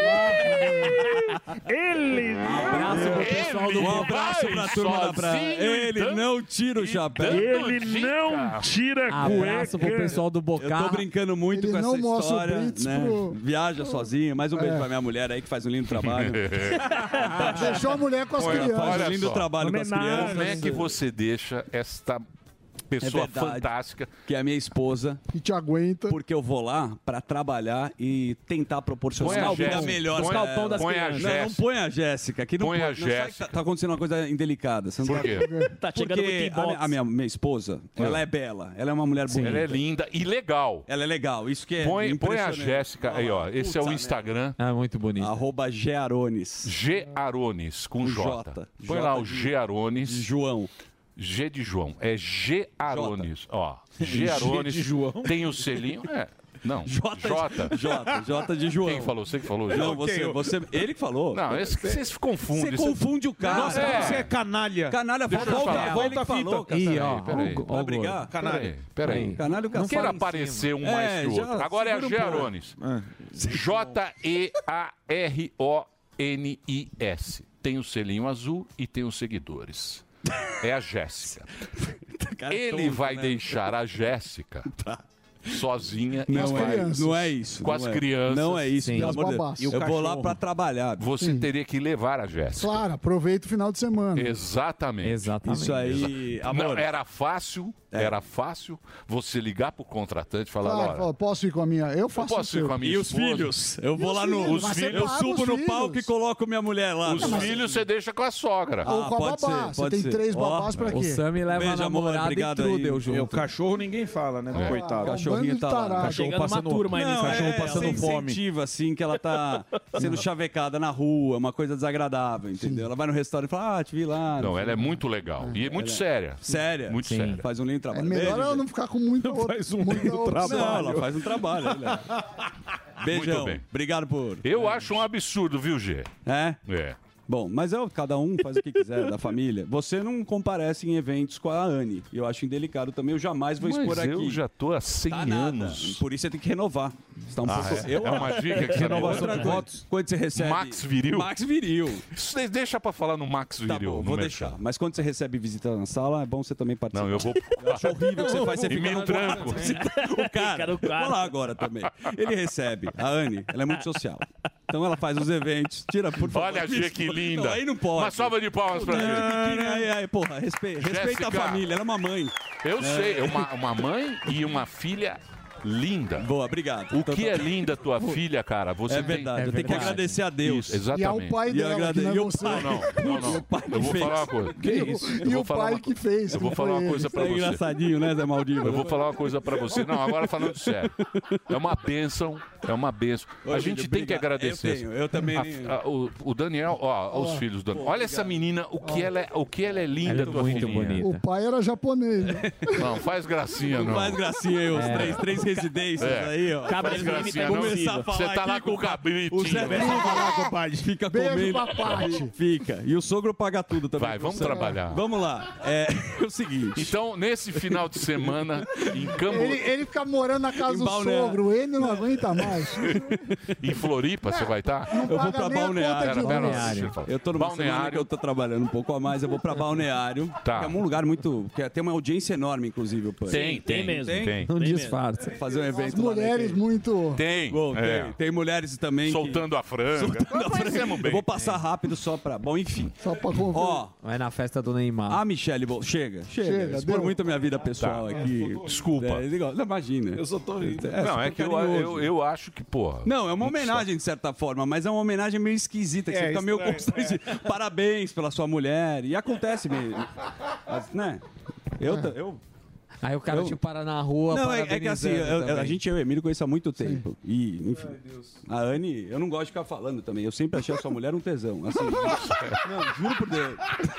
S10: Ele
S12: Abraço pro pessoal do Um abraço pra turma da praia. Ele não tira o chapéu.
S10: Ele não tira a
S13: Abraço pro
S10: cueca.
S13: pessoal do
S12: Eu tô
S13: Bocarra.
S12: brincando muito
S7: Ele
S12: com
S7: não
S12: essa
S7: mostra o
S12: história.
S7: Brits
S12: Né?
S7: pro-
S12: Viaja sozinho. Mais um beijo
S7: É.
S12: pra minha mulher aí que faz um lindo trabalho.
S7: Deixou a mulher com as
S6: Olha,
S7: crianças.
S12: Faz
S6: olha
S12: um lindo
S6: só.
S12: trabalho com as
S10: Homenagem.
S12: crianças.
S6: Como é que você deixa esta pessoa
S12: É verdade.
S6: fantástica?
S12: Que é a minha esposa.
S7: Que te aguenta.
S12: Porque eu vou lá pra trabalhar e tentar proporcionar
S6: Põe a
S12: uma vida
S6: Jéssica.
S12: melhor.
S6: Põe-
S12: pra ela.
S6: põe a
S12: Não, não
S6: Jéssica.
S12: põe a Jéssica. Que não
S6: Põe a
S12: não sabe que
S6: Jéssica.
S12: Tá, tá acontecendo uma coisa indelicada. Você não
S6: Por
S12: tá-
S6: quê?
S11: Tá chegando muito
S12: Porque
S11: inbox.
S12: a, minha- a minha, minha esposa, ela é bela. Ela é uma mulher bonita.
S6: Ela é linda e legal.
S12: Ela é legal. Isso que é
S6: Põe, põe a
S12: impressionante.
S6: Jéssica aí, ó. Esse é o
S12: Puta
S6: Instagram.
S13: É muito bonito.
S12: Arroba Gearones.
S6: G Arones, com J.
S12: J.
S6: Põe
S12: J
S6: lá o
S12: de-
S6: G Arones.
S12: João.
S6: G de João. É G Arones. Ó, G Arones.
S12: de João.
S6: Tem o selinho. É. Não.
S12: J.
S6: J.
S12: J. J de João.
S6: Quem falou? Você que falou?
S12: Não,
S6: J?
S12: você, você. Ele que falou.
S6: Não, esse que vocês confundem.
S12: Você confunde o cara.
S10: Nossa,
S6: É.
S10: você é canalha.
S12: Canalha,
S6: Deixa eu
S12: volta,
S6: falar.
S12: volta
S10: Volta
S12: a
S10: a
S12: fita.
S10: fita.
S13: Ih, ó.
S6: Peraí,
S13: ó, ó,
S12: Vai
S13: ó,
S12: brigar?
S6: Peraí,
S10: Canalha.
S6: peraí.
S12: Canalha, o
S6: Não
S12: cacete.
S6: queira aparecer um
S12: É,
S6: mais que o
S12: já
S6: outro. Agora é a
S12: segura
S6: G
S12: um pouco.
S6: Arones. J E A R O N I S. Tem o selinho azul e tem os seguidores. É a Jéssica.
S12: Cara, é
S6: Ele
S12: tonto,
S6: vai
S12: né?
S6: deixar a Jéssica sozinha e
S12: Não
S6: vai-
S12: é, não é isso.
S6: com
S12: não
S6: as
S12: é.
S6: crianças.
S12: Não é isso,
S13: Sim.
S12: pelo
S7: E as
S12: amor de Deus.
S7: babás.
S12: Eu
S10: E o
S12: vou lá
S10: cachorro?
S12: pra trabalhar.
S6: Você teria que levar a Jéssica.
S7: Claro, aproveita o final de semana.
S6: Exatamente.
S13: Exatamente.
S12: Isso aí, amor.
S6: Não, era fácil,
S12: É.
S6: era fácil você ligar pro contratante e falar,
S7: Claro,
S6: olha,
S7: fala, posso ir com a minha? Eu
S6: eu
S7: faço
S6: posso ir
S7: isso.
S6: com a minha
S12: E os
S6: esposa?
S12: filhos? Eu vou
S7: E
S12: lá
S7: os
S12: no.
S7: filhos?
S12: Os
S7: Mas você
S12: filhos. Eu
S7: paga
S12: subo
S7: os
S12: no
S7: filhos.
S12: palco e coloco minha mulher lá.
S6: Os filhos você deixa com a sogra.
S12: Ah,
S7: Ou com a
S12: pode
S7: babá.
S12: ser,
S7: Você
S12: pode
S7: tem
S12: ser.
S7: três
S12: Ó,
S7: babás pra
S13: O
S7: quê?
S13: Sammy leva
S12: Beijo,
S13: a
S12: amor,
S13: namorada
S12: obrigado
S13: e Trudel
S12: aí.
S13: junto.
S10: E o cachorro ninguém fala, né?
S7: É.
S10: Coitado.
S7: Um
S12: Cachorrinho
S7: bando
S12: tá
S7: de
S12: lá.
S7: tarado.
S10: Cachorro
S11: Chegando uma
S10: passando,
S11: turma aí
S12: Não,
S11: nesse
S10: cachorro
S12: é,
S10: passando
S12: ela
S10: fome.
S12: incentiva, assim, que ela tá sendo chavecada na rua, uma coisa desagradável, entendeu? Ela vai no restaurante e fala, ah, te vi lá.
S6: Não, ela é muito legal. E é muito séria.
S12: Séria?
S6: Muito
S13: Sim.
S6: séria.
S12: Faz um lindo
S7: É
S12: trabalho.
S7: melhor
S12: Beijo,
S7: ela não ficar com muita outra.
S10: Faz um
S7: muita
S10: lindo
S7: opção.
S10: trabalho.
S12: Não, ela faz um trabalho. olha. Beijão.
S6: bem.
S12: Obrigado por...
S6: Eu acho um absurdo, viu, G?
S12: É?
S6: É.
S12: Bom, mas eu, cada um faz o que quiser da família. Você não comparece em eventos com a Anne. Eu acho indelicado também, eu jamais vou
S6: Mas
S12: expor aqui.
S6: eu já tô há cem
S12: Tá nada.
S6: anos.
S12: Por isso você tem que renovar. Você tá um
S6: Ah,
S12: pouco...
S6: é? É uma dica que você não
S12: Outra
S6: gosta de
S12: coisa,
S6: votos.
S12: Quando você recebe...
S6: Max Viril?
S12: Max Viril.
S6: Isso deixa pra falar no Max Viril.
S12: Tá bom,
S6: no
S12: vou
S6: merchan.
S12: deixar. Mas quando você recebe visita na sala, é bom você também participar.
S6: Não, eu vou...
S12: Eu acho horrível que você faz, você
S6: E
S12: fica
S6: me
S12: lá
S6: tranco.
S12: O cara, vou lá agora também. Ele recebe. A Anne, ela é muito social. Então ela faz os eventos. Tira, por favor.
S6: Olha a G, que linda.
S12: Não, aí não pode.
S6: Uma salva de palmas pra
S12: Ai,
S6: G.
S12: ai, ai, porra, respeita, respeita a
S6: Jéssica.
S12: família. Ela é uma mãe.
S6: Eu
S12: É.
S6: sei, é uma, uma mãe e uma filha linda.
S12: Boa, obrigado.
S6: O
S12: Então
S6: que
S12: tá-
S6: é linda tua filha, cara? Você
S12: É verdade, eu tenho que agradecer a Deus.
S6: Isso, exatamente.
S7: E ao pai dela,
S12: agrade-
S7: que não é
S12: e o
S7: você.
S6: Não, não, não, não.
S12: O pai
S6: Eu vou
S12: que
S6: falar
S12: fez.
S6: uma coisa.
S12: Que isso?
S6: Eu
S7: E
S6: vou
S7: o
S6: falar
S7: pai
S6: uma
S7: que fez.
S6: Eu vou
S7: não
S6: falar
S7: foi
S6: uma
S7: ele.
S6: coisa pra
S12: É
S6: você.
S12: engraçadinho, né, Zé Maldinho?
S6: Eu vou falar uma coisa pra você. Não, agora falando sério. É uma bênção, é uma bênção.
S12: Ô,
S6: A
S12: Emílio,
S6: gente tem que
S12: obrigado.
S6: agradecer.
S12: Eu tenho, eu também.
S6: A- a- o, o Daniel, ó, os filhos do Daniel. Olha essa menina, o que ela é, o que ela é linda, tua filhinha.
S7: O pai era japonês. né?
S6: Não, faz gracinha, não.
S12: Faz gracinha aí, os
S6: É.
S12: três, três residências
S6: É.
S12: aí, ó.
S6: Cabra
S12: Faz
S6: de
S12: gracinha,
S6: mime,
S12: não.
S6: tá
S12: Começar a
S6: impossível.
S12: falar
S6: Você tá
S12: aqui
S6: lá com o cabritinho,
S12: O Zé
S6: né?
S12: fica lá, compadre, fica
S7: Beijo
S12: comendo.
S7: pra Paty.
S12: Fica. E o sogro paga tudo também.
S6: Vai, vamos
S12: Você-
S6: trabalhar.
S12: Vamos lá. É, é o seguinte.
S6: Então, nesse final de semana, em Campo...
S7: Ele, ele fica morando na casa
S12: Em
S7: do
S12: Balneário.
S7: sogro, ele não aguenta mais.
S6: Em Floripa, você vai estar?
S7: Não
S12: Eu vou
S7: paga
S12: pra
S7: nem a
S12: Balneário.
S7: conta de
S6: Pera,
S7: luz.
S6: pera, deixa eu falar.
S12: Eu tô numa semana
S6: Balneário.
S12: que eu tô trabalhando um pouco a mais, eu vou pra Balneário.
S6: Tá.
S12: Que é um lugar muito... Que tem uma audiência enorme, inclusive, o Pan.
S6: Tem, tem.
S11: mesmo.
S12: Tem?
S13: Não
S11: Tem
S13: disfarça.
S12: Fazer um
S7: As
S12: evento lá, né?
S7: mulheres muito...
S6: Tem.
S12: Bom, tem,
S6: é.
S12: tem mulheres também que-
S6: Soltando a franga.
S12: Soltando a franga.
S6: Conhecemos bem.
S12: Eu vou passar rápido só pra... Bom, enfim.
S7: Só pra conferir.
S12: Ó,
S13: Vai na festa do Neymar.
S12: a Michelle... Bo- Chega, chega.
S7: Chega,
S12: Expor
S7: deu.
S12: muito a minha vida pessoal
S6: Tá.
S12: aqui.
S6: Desculpa.
S12: É, igual- não, imagina. Eu só tô...
S6: Não,
S12: super
S6: é que eu,
S12: carinhoso.
S6: eu, eu acho que, porra...
S12: Não, é uma homenagem de certa forma, mas é uma homenagem meio esquisita, que
S10: É,
S12: você fica meio
S10: estranho,
S12: constrangido. Parabéns pela sua mulher. E acontece mesmo. Mas, né? Eu, ta- eu
S13: Aí o cara
S12: Eu-
S13: te para na rua.
S12: Não, é, é que assim, eu- eu-
S13: também.
S12: a gente, eu e o Emílio conheço há muito tempo. E, enfim. A Anne, eu não gosto de ficar falando também. Eu sempre achei a sua mulher um tesão. Assim, não, juro por Deus.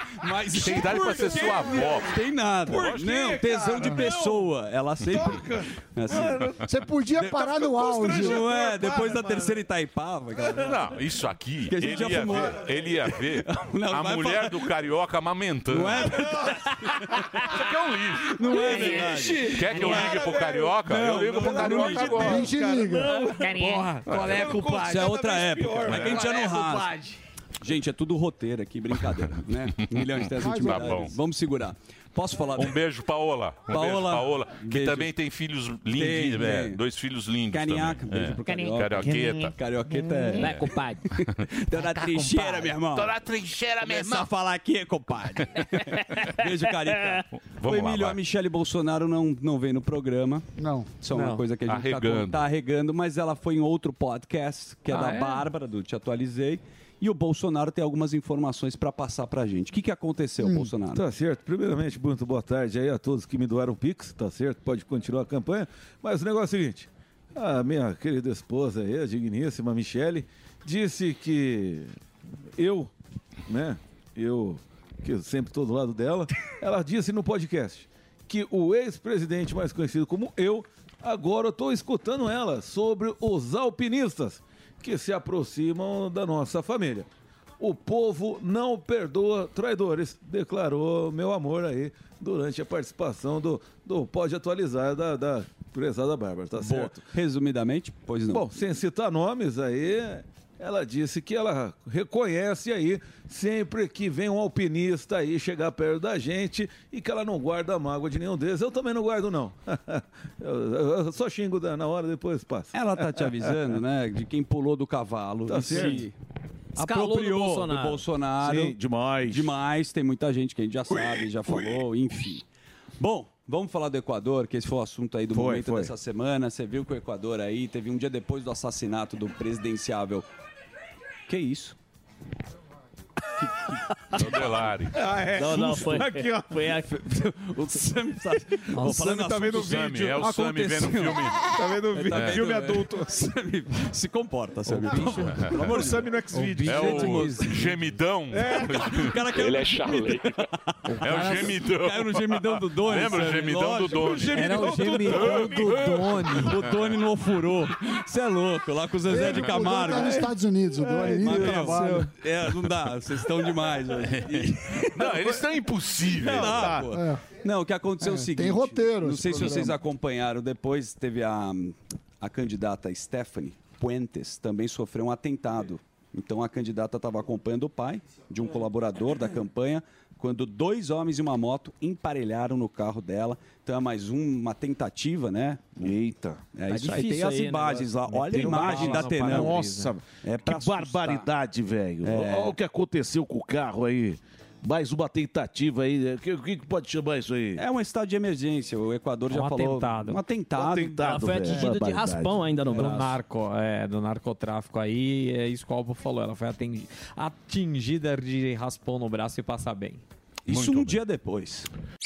S12: Mas
S6: Tem idade pra ser sua avó.
S12: Tem nada.
S10: Por quê,
S12: não, tesão
S10: cara?
S12: de pessoa. Ela sempre. Assim,
S7: Você podia parar no auge.
S12: não é, depois da
S10: mano.
S12: terceira Itaipava, cara.
S6: Não, isso aqui,
S12: Que a
S6: ele
S12: gente já
S6: ia,
S12: fumou.
S6: ver, ele ia ver
S12: Não,
S6: a
S12: vai
S6: mulher
S12: falar.
S6: do carioca amamentando.
S12: Não é
S6: Isso aqui é um lixo.
S12: Não é verdade.
S6: Quer que eu ligue pro carioca? eu ligo pro carioca
S7: A
S6: agora.
S7: gente liga.
S9: Porra, qual é, compadre?
S12: Isso é outra
S10: vez
S12: época.
S10: pior,
S12: Mas
S10: né?
S12: que a gente já
S9: Qual
S12: não
S9: é,
S12: rasga.
S9: compadre?
S12: Gente, é tudo roteiro aqui, brincadeira, né? Um milhão de testas
S7: Tá
S12: intimidades.
S6: bom.
S12: Vamos segurar. Posso falar?
S6: Um beijo, Paola. Um beijo,
S12: Paola,
S6: Paola. Que
S12: beijo.
S6: também tem filhos
S12: Tem,
S6: lindos, é,
S12: tem.
S6: dois filhos lindos
S12: Carinhaca,
S6: também.
S12: beijo
S6: É.
S12: pro carioca.
S6: Carioqueta.
S12: Carioqueta é...
S9: Vai, compadre.
S12: Tô na trincheira, meu irmão.
S6: Tô na trincheira, meu
S12: Começar a
S6: irmão.
S12: falar aqui, compadre. Beijo, Carica.
S6: Vamos
S12: Ô,
S6: lá,
S12: Emílio,
S6: vai.
S12: a Michele Bolsonaro não, não veio no programa.
S7: Não.
S12: Isso é uma
S13: Não.
S12: coisa que a gente
S6: Arregando.
S12: tá, tá arregando, mas ela foi em outro podcast, que é
S13: Ah,
S12: da
S13: é?
S12: Bárbara, do Te Atualizei. E o Bolsonaro tem algumas informações para passar pra gente. O que, que aconteceu, Bolsonaro?
S14: Tá certo. Primeiramente, muito boa tarde aí a todos que me doaram Pix, tá certo? Pode continuar a campanha. Mas o negócio é o seguinte: a minha querida esposa aí, a digníssima Michele, disse que eu, né? Eu, que eu sempre estou do lado dela, ela disse no podcast que o ex-presidente mais conhecido como eu, agora eu estou escutando ela sobre os alpinistas que se aproximam da nossa família. O povo não perdoa traidores, declarou meu amor aí durante a participação do, do Pode Atualizar da, da prezada Bárbara, tá certo?
S12: Resumidamente, pois não.
S14: Bom, sem citar nomes aí, ela disse que ela reconhece aí sempre que vem um alpinista aí chegar perto da gente e que ela não guarda mágoa de nenhum deles. Eu também não guardo, não. eu, eu só xingo na hora, depois passa.
S12: Ela tá te avisando, né, de quem pulou do cavalo.
S14: Tá
S12: e se
S14: certo.
S11: Escalou do
S12: apropriou do
S11: Bolsonaro.
S12: Bolsonaro.
S14: Sim, demais.
S12: Demais, tem muita gente que a gente já sabe, já falou, enfim. Bom, vamos falar do Equador, que esse foi o assunto aí do
S14: Foi,
S12: momento
S14: foi.
S12: dessa semana. Você viu que o Equador aí teve um dia depois do assassinato do presidenciável. Que isso?
S6: O Delari.
S11: Ah, é. Não, não, foi. Aqui, ó. Foi a...
S12: O Sami tá...
S10: O Sami tá vendo o vídeo.
S6: É o Sami vendo o filme.
S10: Tá vendo o vídeo,
S6: É.
S10: filme adulto.
S12: Sami, se comporta, Sami.
S10: Pelo amor de Sami no X-Video.
S6: É o gemidão.
S12: O cara caiu
S6: Ele
S12: no-
S6: é Charlie. É o gemidão.
S12: Caiu no gemidão do Doni.
S6: Lembra o
S12: Sami?
S6: gemidão do
S12: Lógico.
S6: Doni?
S13: Era o gemidão do Doni.
S12: O Doni não ofurou. Você é louco, lá com o Zezé de
S7: O Doni
S12: Camargo.
S7: tá nos Estados Unidos, o Doni nem
S12: Mas,
S7: no
S12: meu,
S7: trabalho.
S12: É, não dá, vocês estão demais. hoje.
S6: Não, eles estão impossíveis.
S12: Não, dá, pô.
S7: É.
S12: Não, o que aconteceu é,
S7: É,
S12: o seguinte.
S7: tem roteiro
S12: Não
S7: esse
S12: sei se
S7: programa.
S12: vocês acompanharam. Depois teve a, a candidata Stephanie Puentes, também sofreu um atentado. Então a candidata estava acompanhando o pai de um colaborador da campanha, quando dois homens e uma moto emparelharam no carro dela. Então é mais um- uma tentativa, né?
S10: Eita.
S12: É
S10: Tá
S12: isso aí.
S10: difícil
S12: Tem as
S10: aí,
S12: imagens
S10: negócio.
S12: lá. Olha a
S10: Meteu
S12: imagem
S10: bala
S12: da
S10: no
S12: Tenão.
S10: para-brisa. Nossa,
S12: é pra
S10: que barbaridade, velho.
S12: É.
S10: Olha o que aconteceu com o carro aí. Mais uma tentativa aí. O que, o que pode chamar isso aí?
S12: É um estado de emergência. O Equador já
S13: Um
S12: falou.
S13: atentado.
S12: Um atentado.
S10: Um atentado,
S11: Ela foi
S10: velho.
S11: atingida de
S10: Barbaridade.
S11: raspão ainda no
S13: Do
S11: braço.
S13: narco, é, do narcotráfico aí, é isso que o Albo falou. Ela foi ating- atingida de raspão no braço e passa bem.
S12: Isso um dia depois.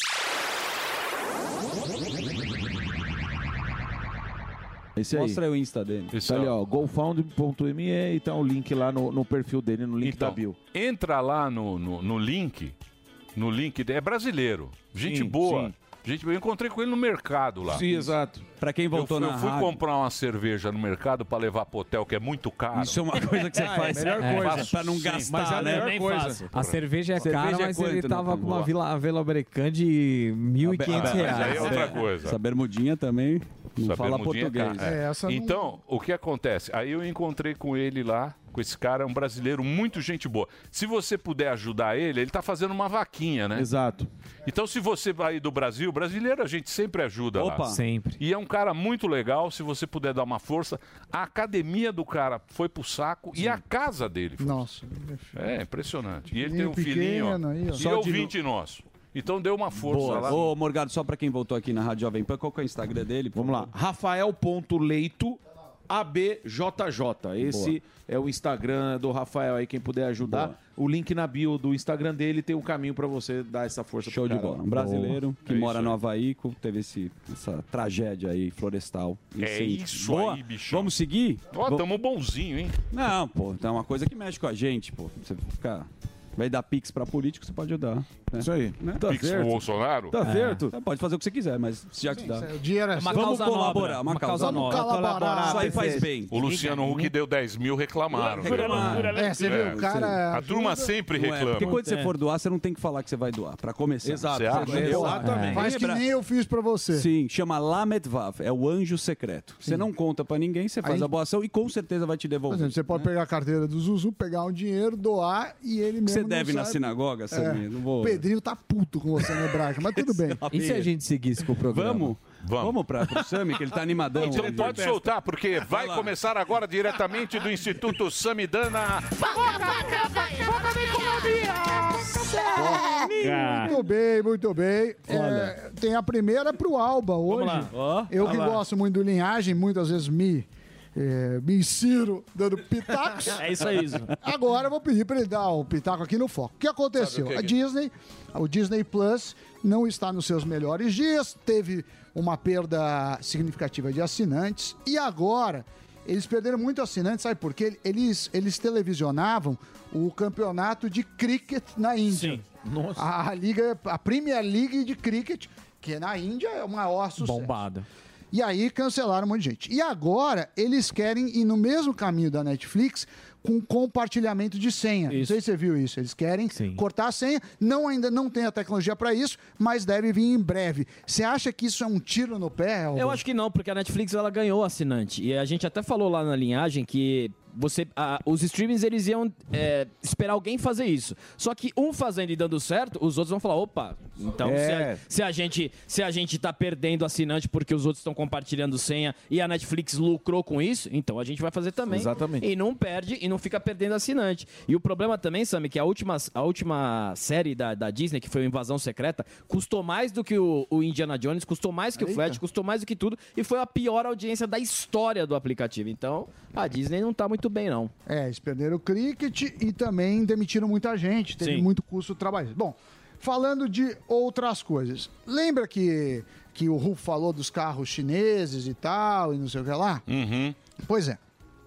S10: Esse aí.
S12: Mostra aí o Insta dele.
S10: Tá ali, ó, GoFound ponto me e tá o link lá no, no perfil dele, no link
S6: Então,
S10: da bio.
S6: entra lá no, no, no link. No link. de- É brasileiro. Gente
S10: Sim,
S6: boa.
S10: sim.
S6: Gente, eu encontrei com ele no mercado lá.
S10: Sim, exato.
S12: Pra quem voltou
S6: eu,
S12: na
S6: Eu fui
S12: rádio.
S6: comprar uma cerveja no mercado pra levar pro hotel, que é muito caro.
S12: Isso é uma coisa que você
S6: Ah,
S12: faz
S6: é a melhor
S12: é,
S6: coisa.
S12: pra não
S6: Sim,
S12: gastar,
S6: mas é a
S12: né?
S6: melhor coisa.
S13: A cerveja é
S12: Cerveja
S13: cara,
S12: é
S13: mas
S12: quanto,
S13: ele tava
S12: né,
S13: com uma
S12: Boa?
S13: Vila, Vila Brecan de mil e quinhentos
S6: Mas
S13: reais.
S6: aí é outra coisa.
S12: Essa bermudinha também não
S6: Essa
S12: fala
S6: bermudinha é
S12: português.
S6: cara.
S7: É, essa não-
S6: Então, o que acontece? Aí eu encontrei com ele lá, com esse cara, um brasileiro muito gente boa. Se você puder ajudar ele, ele tá fazendo uma vaquinha, né?
S10: Exato.
S6: Então, se você vai do Brasil, brasileiro a gente sempre ajuda
S12: Opa.
S6: lá.
S13: Sempre.
S6: E é um cara muito legal, se você puder dar uma força. A academia do cara foi pro saco e a casa dele foi.
S7: Nossa.
S6: É, impressionante. E ele
S7: Filhinho
S6: tem um filhinho, ó,
S7: pequeno aí, ó.
S6: e
S12: Só de
S6: ouvinte nosso. Então deu uma força
S12: Boa.
S6: lá.
S12: Ô, Morgado, só pra quem voltou aqui na Rádio Jovem Pan, qual que é o Instagram dele?
S10: Vamos lá. Rafael.leito A B J J. Esse
S12: Boa.
S10: é o Instagram do Rafael aí, quem puder ajudar.
S12: Boa.
S10: O link na bio do Instagram dele tem um caminho pra você dar essa força
S12: Show
S10: pro
S12: de
S10: cara.
S12: bola. Um brasileiro que
S6: É
S12: mora
S6: isso
S12: no
S6: aí.
S12: Havaí, que teve esse, essa tragédia aí florestal.
S6: É
S12: Incêndio.
S6: isso
S12: Boa.
S6: aí, bichão.
S12: Vamos seguir?
S6: Ó,
S12: Vamos-
S6: tamo bonzinho, hein?
S12: Não, pô, é uma coisa que mexe com a gente, pô. Você fica... Vai dar pix pra político, você pode ajudar. Né?
S10: Isso aí.
S12: Né?
S10: Tá
S6: Pix pro
S10: certo.
S6: Bolsonaro?
S10: Tá certo.
S12: Você pode fazer o que você quiser, mas já que dá.
S7: O dinheiro é
S11: Uma
S12: Vamos
S11: causa
S12: colaborar,
S11: nobre,
S12: uma
S11: uma
S12: causa
S11: causa
S7: nobre.
S11: nobre.
S7: Colaborar,
S12: Isso aí faz bem.
S6: O Luciano Huck deu dez mil, reclamaram. reclamaram.
S7: É, você viu, o cara.
S6: A turma sempre
S12: Não é,
S6: reclama.
S12: porque quando você
S11: É.
S12: for doar, você não tem que falar que você vai doar, pra começar.
S10: Exato.
S6: Você acha?
S12: Entendeu?
S10: Exatamente.
S7: Faz que nem eu fiz pra você.
S12: Sim, chama Lametvav, é o anjo secreto. Você não conta pra ninguém, você faz
S7: Aí-
S12: a boa ação e com certeza vai te
S7: Por
S12: devolver.
S7: exemplo, você pode pegar a carteira do Zuzu, pegar um dinheiro, doar e ele mesmo.
S12: Você
S7: não
S12: deve na
S7: sabe.
S12: sinagoga, Samir? Não
S7: O
S12: vou...
S7: Pedrinho tá puto com você no hebraico, mas tudo bem.
S13: E se a gente seguisse com o programa?
S12: Vamos?
S6: Vamos.
S12: Vamos pra, pro Sami, que ele tá animadão.
S6: Então
S12: hoje.
S6: pode soltar, porque vai
S12: lá.
S6: começar agora diretamente do Instituto Samidana.
S7: Muito bem, muito bem. É, tem a primeira pro Alba hoje.
S11: lá. Ó,
S7: eu
S11: vai
S7: que
S11: lá.
S7: gosto muito do linhagem, muitas vezes me, é, me insiro dando pitacos.
S11: É isso aí, Iso.
S7: Agora eu vou pedir para ele dar o pitaco aqui no foco. O que aconteceu?
S6: Sabe o que
S7: A
S6: que-
S7: Disney, o Disney Plus, não está nos seus melhores dias, teve uma perda significativa de assinantes e agora eles perderam muito assinantes, sabe por quê? Eles, eles televisionavam o campeonato de cricket na Índia.
S11: Sim.
S7: Nossa. A, a liga, a Premier League de cricket, que na Índia é o maior sucesso.
S13: Bombado.
S7: E aí cancelaram um monte de gente. E agora eles querem ir no mesmo caminho da Netflix com compartilhamento de senha. Não sei se você viu isso. Eles querem
S13: Sim.
S7: cortar a senha. Não, ainda não tem a tecnologia para isso, mas deve vir em breve. Você acha que isso é um tiro no pé? Elba?
S11: Eu acho que não, porque a Netflix ela ganhou assinante. E a gente até falou lá na linhagem que você, a- os streamings eles iam é, esperar alguém fazer isso. Só que um fazendo e dando certo, os outros vão falar, opa, então
S10: É.
S11: se, a, se a gente se a gente tá perdendo assinante porque os outros estão compartilhando senha e a Netflix lucrou com isso, então a gente vai fazer também.
S10: Exatamente.
S11: E não perde e não fica perdendo assinante. E o problema também, Sammy, que a última, a última série da, da Disney, que foi o Invasão Secreta, custou mais do que o, o Indiana Jones, custou mais que o Flash, custou mais do que tudo e foi a pior audiência da história do aplicativo. Então, a Disney não tá muito muito bem, não.
S7: É, eles perderam o cricket e também demitiram muita gente, teve
S11: Sim.
S7: muito custo trabalhista. Bom, falando de outras coisas, lembra que, que o Ruf falou dos carros chineses e tal, e não sei o que lá?
S6: Uhum.
S7: Pois é.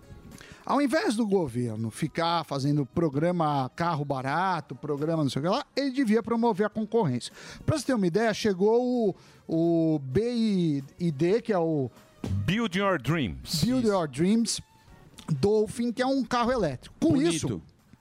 S7: Ao invés do governo ficar fazendo programa carro barato, programa não sei o que lá, ele devia promover a concorrência. Para você ter uma ideia, chegou o, o B I D, que é o...
S6: Build Your Dreams.
S7: Build Your Dreams Dolphin, que é um carro elétrico. Com
S12: Bonito.
S7: isso,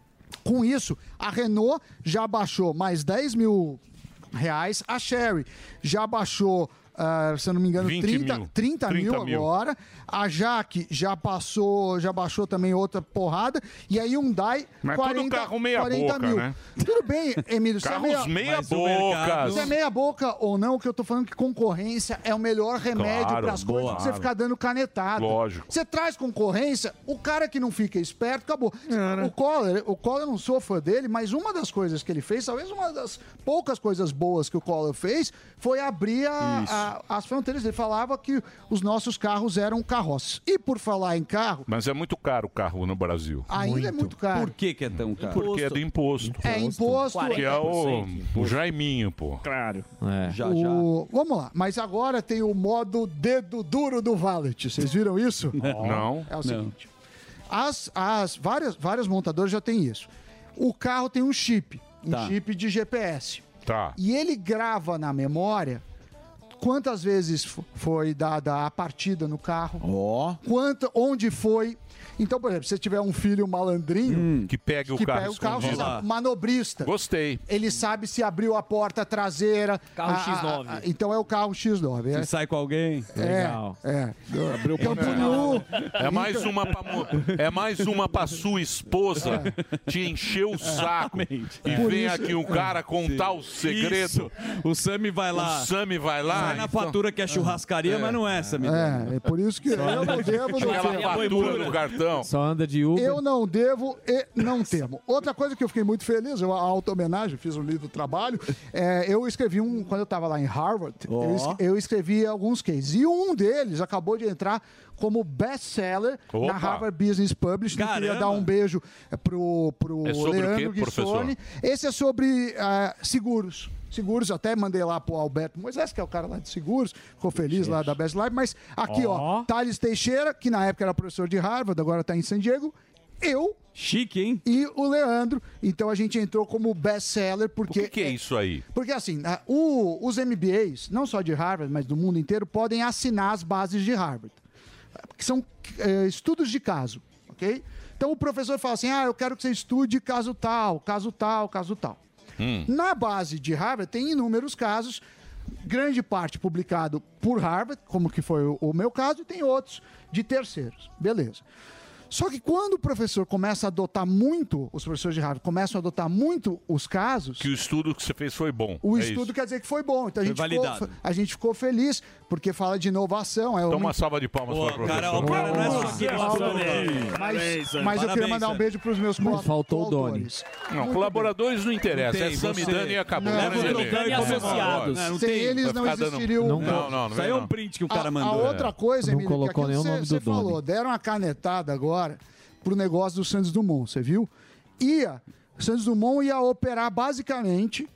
S7: com isso, a Renault já baixou mais dez mil reais, a Chery já baixou, uh, se eu não me engano,
S6: vinte
S7: trinta,
S6: mil.
S7: trinta mil
S6: trinta mil.
S7: agora. A Jaque já passou, já baixou também outra porrada. E a Hyundai,
S6: Mas tudo
S7: quarenta,
S6: carro meia
S7: quarenta
S6: boca,
S7: mil.
S6: né?
S7: Tudo bem, Emílio, se é
S6: Carros
S7: meia,
S6: meia
S7: Mas o
S6: bocas.
S7: mercado- Se é meia boca ou não, o que eu tô falando é que concorrência é o melhor remédio
S6: Claro,
S7: para as coisas
S6: boa.
S7: que você ficar dando canetada.
S6: Lógico.
S7: Você traz concorrência, o cara que não fica esperto, acabou. O Collor, o Collor, eu não sou fã dele, mas uma das coisas que ele fez, talvez uma das poucas coisas boas que o Collor fez, foi abrir a- a- as fronteiras. Ele falava que os nossos carros eram carroças. E por falar em carro,
S6: Mas é muito caro o carro no Brasil.
S7: ainda é muito caro.
S12: Por que, que é tão caro?
S6: Porque é do imposto.
S7: É imposto.
S6: Que é o, o Jaiminho, pô.
S11: Claro.
S12: É. Já,
S7: O- Vamos lá, mas agora tem o modo dedo duro do Valet. Vocês viram isso?
S6: Não.
S7: É o seguinte: as, as várias, várias montadoras já têm isso. O carro tem um chip, um
S6: Tá.
S7: chip de G P S.
S6: Tá.
S7: E ele grava na memória quantas vezes f- foi dada a partida no carro, quanto, onde foi. Então, por exemplo, se você tiver um filho malandrinho
S6: Que pega o
S7: que
S6: carro
S7: pega o carro, você
S6: escondido.
S7: sabe, manobrista.
S6: Gostei.
S7: Ele sabe se abriu a porta traseira.
S11: Carro
S7: a-
S11: X nove.
S7: a- a- então é o carro X nove.
S12: Se
S7: É,
S12: sai com alguém.
S11: Legal.
S7: é.
S12: Abriu o
S7: Campo
S12: portão.
S7: Nu.
S6: É mais uma pra, mo- é mais uma pra sua esposa te encher o saco. E
S12: Por
S6: vem
S12: isso-
S6: aqui um cara contar o segredo.
S12: Isso. O Sami vai lá.
S6: O Sami vai lá.
S12: Sai na
S6: então-
S12: fatura que é churrascaria,
S6: É.
S12: mas não é essa, me
S7: É, é por isso que eu não devo, não
S6: Aquela
S7: temo.
S6: fatura no cartão.
S13: Só anda de Uber.
S7: Eu não devo e não temo. Outra coisa que eu fiquei muito feliz, eu, a auto-homenagem, fiz um lindo trabalho, é, eu escrevi um, quando eu estava lá em Harvard,
S12: Ó.
S7: eu, es- eu escrevi alguns cases. E um deles acabou de entrar como best-seller
S6: Opa.
S7: na Harvard Business Publishing. Eu queria
S12: Caramba.
S7: dar um beijo é, pro, pro
S6: É sobre o quê,
S7: Leandro
S6: professor?
S7: Guissoni. Esse é sobre ah, seguros. Seguros, até mandei lá pro Alberto Moisés, que é o cara lá de seguros, ficou feliz lá da Best Life, mas aqui, ó,
S13: Ó.
S7: Thales Teixeira, que na época era professor de Harvard, agora tá em San Diego, eu
S12: Chique, hein?
S7: e o Leandro, então a gente entrou como best-seller,
S6: O
S7: porque...
S6: que, que é isso aí?
S7: Porque assim, a- o- os M B As, não só de Harvard, mas do mundo inteiro, podem assinar as bases de Harvard, que são eh, estudos de caso, ok? Então o professor fala assim, ah, eu quero que você estude caso tal, caso tal, caso tal.
S6: Hum.
S7: Na base de Harvard tem inúmeros casos, grande parte publicado por Harvard, como que foi o, o meu caso, e tem outros de terceiros. Beleza. Só que quando o professor começa a adotar muito, os professores de Harvard começam a adotar muito os casos,
S6: Que o estudo que você fez foi bom.
S7: o
S6: é
S7: estudo
S6: isso.
S7: quer dizer que foi bom. Então a
S12: Foi
S7: gente, ficou,
S12: validado.
S7: a gente ficou feliz, porque fala de inovação. É
S6: Então
S7: uma-
S6: uma salva de palmas
S12: Pô,
S6: para o
S12: cara,
S6: professor.
S12: o cara não é só aquele
S7: Mas,
S12: Parabéns, Sam.
S7: mas eu queria
S12: Parabéns,
S7: mandar um
S12: Sam.
S7: beijo para os meus
S13: Mas faltou o Doni.
S7: coautores.
S6: Não, colaboradores não interessa.
S12: Não
S6: É
S12: tem,
S6: Sami
S12: você-
S6: Dani e acabou.
S7: Não,
S6: Né,
S7: não,
S6: Lelê?
S11: Dani associados.
S12: Não, não
S7: Sem
S12: tem.
S7: eles
S6: Vai
S7: não
S6: ficar dando-
S7: existiriam...
S6: Não, não, não.
S12: Isso aí é
S6: não.
S12: um print que o
S7: A-
S12: cara
S7: a,
S12: mandou.
S7: outra coisa,
S13: Não
S7: Emílio, que
S13: colocou
S7: aquilo
S13: nem o nome
S7: você
S13: do Doni.
S7: falou, deram uma canetada agora pro negócio do Santos Dumont, você viu? Ia, Santos Dumont ia operar basicamente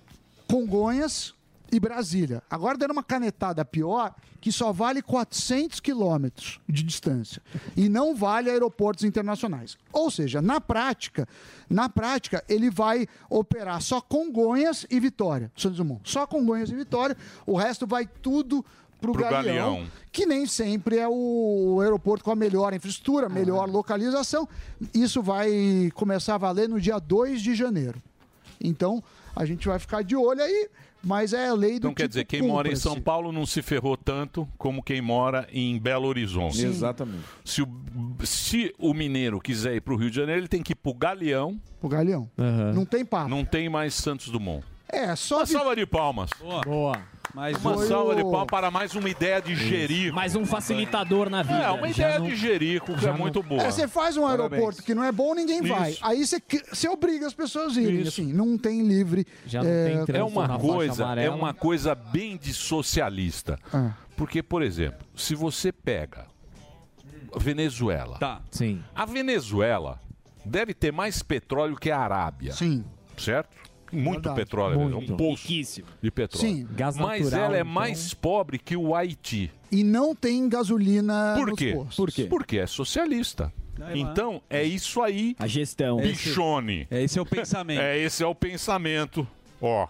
S7: Congonhas e Brasília. Agora deram uma canetada pior, que só vale quatrocentos quilômetros de distância e não vale aeroportos internacionais. Ou seja, na prática, na prática ele vai operar só Congonhas e Vitória, Santos Dumont. Só Congonhas e Vitória, o resto vai tudo pro,
S6: Pro
S7: Galeão,
S6: Galeão.
S7: que nem sempre é o aeroporto com a melhor infraestrutura, melhor localização. Isso vai começar a valer no dia dois de janeiro. Então, a gente vai ficar de olho aí, mas é a lei do
S6: Então quer
S7: tipo,
S6: dizer, quem mora em
S7: cumpra-se.
S6: São Paulo não se ferrou tanto como quem mora em Belo Horizonte.
S7: Sim.
S13: Exatamente.
S6: Se o, se o mineiro quiser ir para o Rio de Janeiro, ele tem que ir para o Galeão.
S7: O Galeão.
S13: Aham.
S7: Não tem papo.
S6: Não tem mais Santos Dumont.
S7: É, só
S6: Uma
S7: vi-
S6: salva de palmas.
S13: Boa.
S12: Mas
S6: Uma
S7: Foi
S6: salva de
S7: o-
S6: palmas para mais uma ideia de Jerico.
S11: Mais um facilitador na vida.
S6: É, uma
S13: Já
S6: ideia
S13: não-
S6: de Jerico que
S13: já
S6: é
S13: não-
S6: muito boa.
S7: É, você faz um aeroporto que não é bom, ninguém vai.
S6: Isso.
S7: Aí você, cri- você obriga as pessoas a irem.
S6: Isso.
S7: Assim, não tem livre.
S13: Já não
S7: é,
S13: tem
S6: É
S13: trânsito
S6: uma
S13: na faixa
S6: coisa, é
S13: amarela.
S6: uma coisa bem de socialista.
S7: Ah.
S6: Porque, por exemplo, se você pega Venezuela.
S12: Tá.
S13: Sim.
S6: A Venezuela deve ter mais petróleo que a Arábia.
S7: Sim.
S6: Certo? Muito
S7: Verdade.
S6: petróleo, é
S7: Muito.
S6: um poço de petróleo.
S7: Sim. Gás
S6: Mas
S7: natural,
S6: ela é
S7: então.
S6: mais pobre que o Haiti.
S7: E não tem gasolina
S6: Por
S7: nos
S6: quê?
S7: postos.
S6: Por quê? Porque é socialista. Então, é isso aí.
S11: A gestão.
S6: Bichone.
S12: É esse é o pensamento.
S6: É, esse é o pensamento. Ó.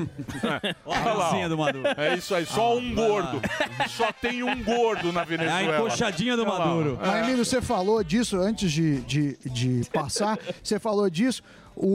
S12: Ó a dancinha do Maduro.
S6: É isso aí, só
S12: Ah,
S6: um
S12: vai
S6: gordo. Só tem um gordo na Venezuela.
S12: É a encoxadinha do
S6: Olha lá.
S12: Maduro.
S7: Mas, Emílio, você falou disso antes de, de, de passar. Você falou disso.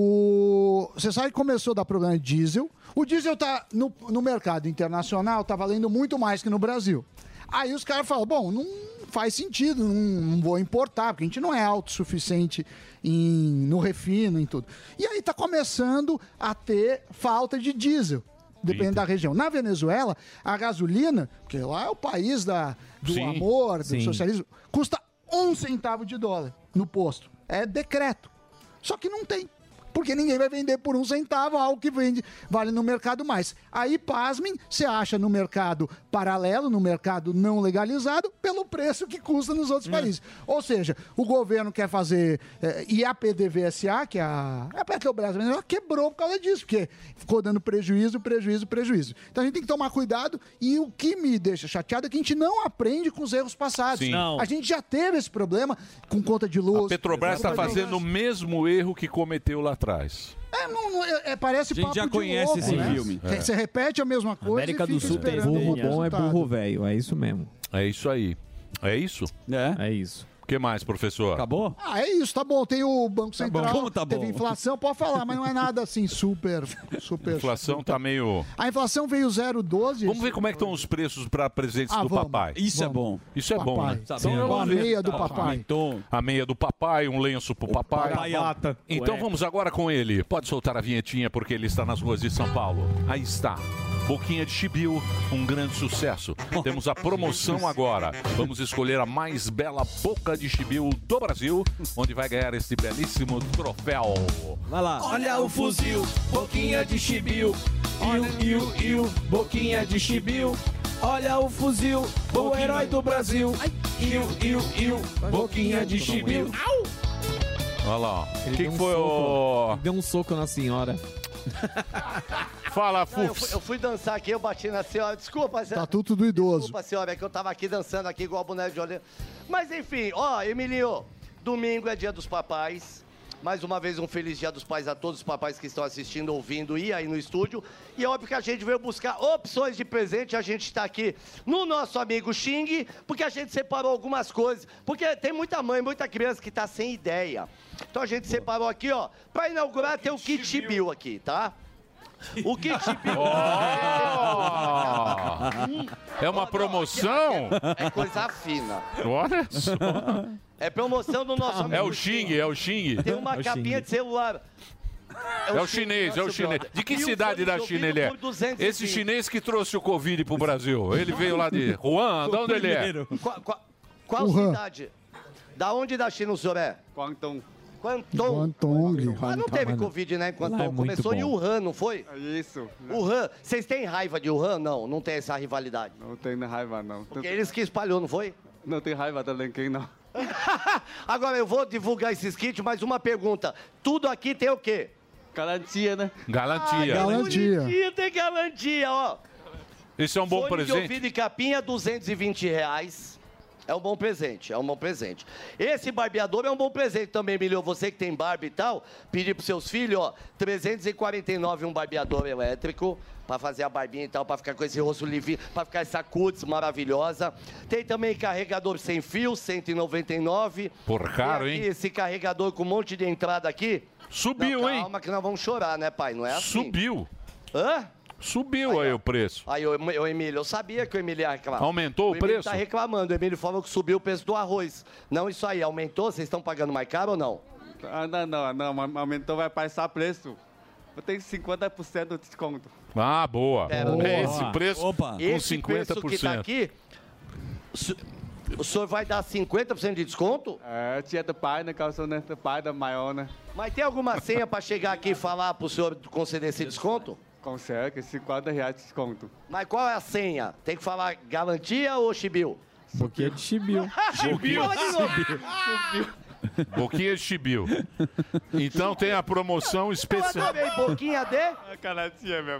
S7: O... Você sabe que começou a dar problema de diesel. O diesel tá no, no mercado internacional, tá valendo muito mais que no Brasil. Aí os caras falam, bom, não faz sentido, não, não vou importar, porque a gente não é autossuficiente em, no refino, em tudo. E aí tá começando a ter falta de diesel, dependendo da região. Na Venezuela, a gasolina, porque lá é o país da, do
S6: Sim.
S7: amor, do
S6: Sim.
S7: socialismo, custa um centavo de dólar no posto. É decreto. Só que não tem. Porque ninguém vai vender por um centavo algo que vende, vale no mercado mais. Aí, pasmem, você acha no mercado paralelo, no mercado não legalizado, pelo preço que custa nos outros países. Ou seja, o governo quer fazer... eh, e a P D V S A, que é a, a Petrobras, ela quebrou por causa disso, porque ficou dando prejuízo, prejuízo, prejuízo. Então a gente tem que tomar cuidado. E o que me deixa chateado é que a gente não aprende com os erros passados.
S6: Sim. Não.
S7: A gente já teve esse problema com conta de luz.
S6: A Petrobras está
S7: Conta de
S6: fazendo o mesmo erro que cometeu lá atrás.
S7: É, não, não, é, é, parece
S12: A gente
S7: papo
S12: já
S7: de
S12: conhece
S7: louco,
S12: esse
S7: né?
S12: filme.
S7: Você você repete a mesma coisa
S13: América
S7: e
S13: do
S7: fica
S13: Sul tem
S7: esperando
S13: burro
S7: outro
S13: bom é
S7: resultado.
S13: burro velho, é isso mesmo.
S6: É isso aí. É isso?
S12: É.
S13: É isso.
S6: O que mais, professor?
S12: Acabou?
S7: Ah, é isso, tá bom. Tem o Banco
S12: Tá
S7: Central,
S12: bom. Como tá
S7: teve
S12: bom?
S7: inflação, pode falar, mas não é nada assim super, super...
S6: A inflação tá meio...
S7: A inflação veio zero vírgula doze.
S6: Vamos ver como é que estão os preços para presentes
S7: Ah,
S6: do
S7: vamos.
S6: papai.
S12: Isso é
S7: Vamos.
S12: bom.
S6: Isso é bom,
S7: Papai.
S6: né?
S12: Tá
S6: Então
S12: bem.
S6: vamos
S7: A
S6: ver.
S7: meia do
S12: Tá,
S7: papai.
S12: aumentou.
S6: A meia do papai, um lenço pro papai.
S12: papai é-
S13: Bata.
S6: Então vamos agora com ele. Pode soltar a vinhetinha porque ele está nas ruas de São Paulo. Aí está. Boquinha de Chibiu, um grande sucesso. Temos a promoção agora. Vamos escolher a mais bela boca de Chibiu do Brasil, onde vai ganhar este belíssimo troféu.
S12: Vai lá.
S9: Olha o fuzil, boquinha de chibiu. Iu, iu, iu, boquinha de chibiu. Olha o fuzil, o herói do Brasil. Iu, iu, iu, boquinha de chibiu.
S6: Olha lá. O
S13: Ele
S6: que,
S13: deu
S6: que
S13: um
S6: foi
S13: soco.
S6: o...
S13: Deu um soco na senhora.
S6: Fala,
S8: Não, eu,
S6: Fufs.
S8: fui, eu fui dançar aqui, eu bati na senhora. Desculpa, senhora.
S7: Estatuto do idoso.
S8: Desculpa, senhora, é que eu tava aqui dançando aqui igual boneco de olho. Mas enfim, ó, Emilinho, domingo é dia dos papais. Mais uma vez, um feliz dia dos pais a todos os papais que estão assistindo, ouvindo e aí no estúdio. E é óbvio que a gente veio buscar opções de presente. A gente está aqui no nosso amigo Xing, porque a gente separou algumas coisas. Porque tem muita mãe, muita criança que tá sem ideia. Então a gente separou aqui, ó, para inaugurar tem o Kit Bill aqui, tá? O Kit Bill.
S6: É uma promoção?
S8: É coisa fina.
S6: Olha só.
S8: É promoção do nosso amigo.
S6: É o Xing, é o Xing.
S8: Tem uma
S6: É o
S8: capinha
S6: Xing.
S8: de celular.
S6: É o chinês, é o chinês. De que cidade da China ele é? Esse chinês que trouxe o Covid pro Brasil. Ele veio lá de Wuhan, de onde ele é?
S8: Qual, qual, qual
S7: Wuhan.
S8: cidade? Da onde da China o senhor é?
S10: Guangdong.
S8: Guangdong.
S7: Guangdong.
S8: Ah, não teve Covid, né, em
S13: Lá é
S8: Guangdong.
S13: muito
S8: Começou em
S13: bom.
S8: Wuhan, não foi?
S10: Isso.
S8: Wuhan. Vocês têm raiva de Wuhan? Não, não tem essa rivalidade.
S10: Não tenho raiva, não.
S8: Porque eles que espalhou, não foi?
S10: Não tenho raiva da ninguém, não.
S8: Agora eu vou divulgar esses kits, mas uma pergunta. Tudo aqui tem o quê?
S10: Garantia, né?
S6: Garantia.
S7: Garantia.
S8: Bonitinho, tem garantia, ó.
S6: Esse é um bom
S8: Fone de
S6: presente.
S8: ouvido e capinha, duzentos e vinte reais. É um bom presente, é um bom presente. Esse barbeador é um bom presente também, Emílio. Você que tem barba e tal, pedir pros seus filhos, ó, trezentos e quarenta e nove um barbeador elétrico, pra fazer a barbinha e tal, pra ficar com esse rosto livinho, pra ficar essa cutis maravilhosa. Tem também carregador sem fio, cento e noventa e nove.
S6: Por caro,
S8: Tem aqui
S6: hein?
S8: esse carregador com um monte de entrada aqui.
S6: Subiu,
S8: Não,
S6: hein?
S8: calma que nós vamos chorar, né, pai? Não é assim.
S6: Subiu.
S8: Hã?
S6: Subiu aí o preço.
S8: Aí, ô, ô, Emílio, eu sabia que o Emílio ia reclamar.
S6: Aumentou o
S8: Emílio
S6: preço?
S8: tá reclamando. O Emílio falou que subiu o preço do arroz. Não, isso aí, aumentou? Vocês estão pagando mais caro ou não?
S10: Ah, não, não, não. mas Aumentou, vai passar preço. Eu tenho cinquenta por cento de desconto.
S6: Ah, boa.
S8: Pera,
S6: É
S8: boa.
S6: esse preço
S12: Opa.
S6: com
S8: Esse
S6: cinquenta
S8: preço
S6: por
S8: que tá
S6: cento.
S8: aqui, su- o senhor vai dar cinquenta por cento de desconto?
S10: É, tia do pai, né? Calção, né? Do pai, da maior, né?
S8: Mas tem alguma senha para chegar aqui e falar pro senhor conceder esse desconto?
S10: Consegue, cinquenta reais de desconto.
S8: Mas qual é a senha? Tem que falar garantia ou chibiu?
S13: Boquinha de chibiu.
S6: Chibiu. Boquinha de chibiu. Então tem a promoção especial.
S8: Eu adorei, boquinha de...
S3: Garantia mesmo.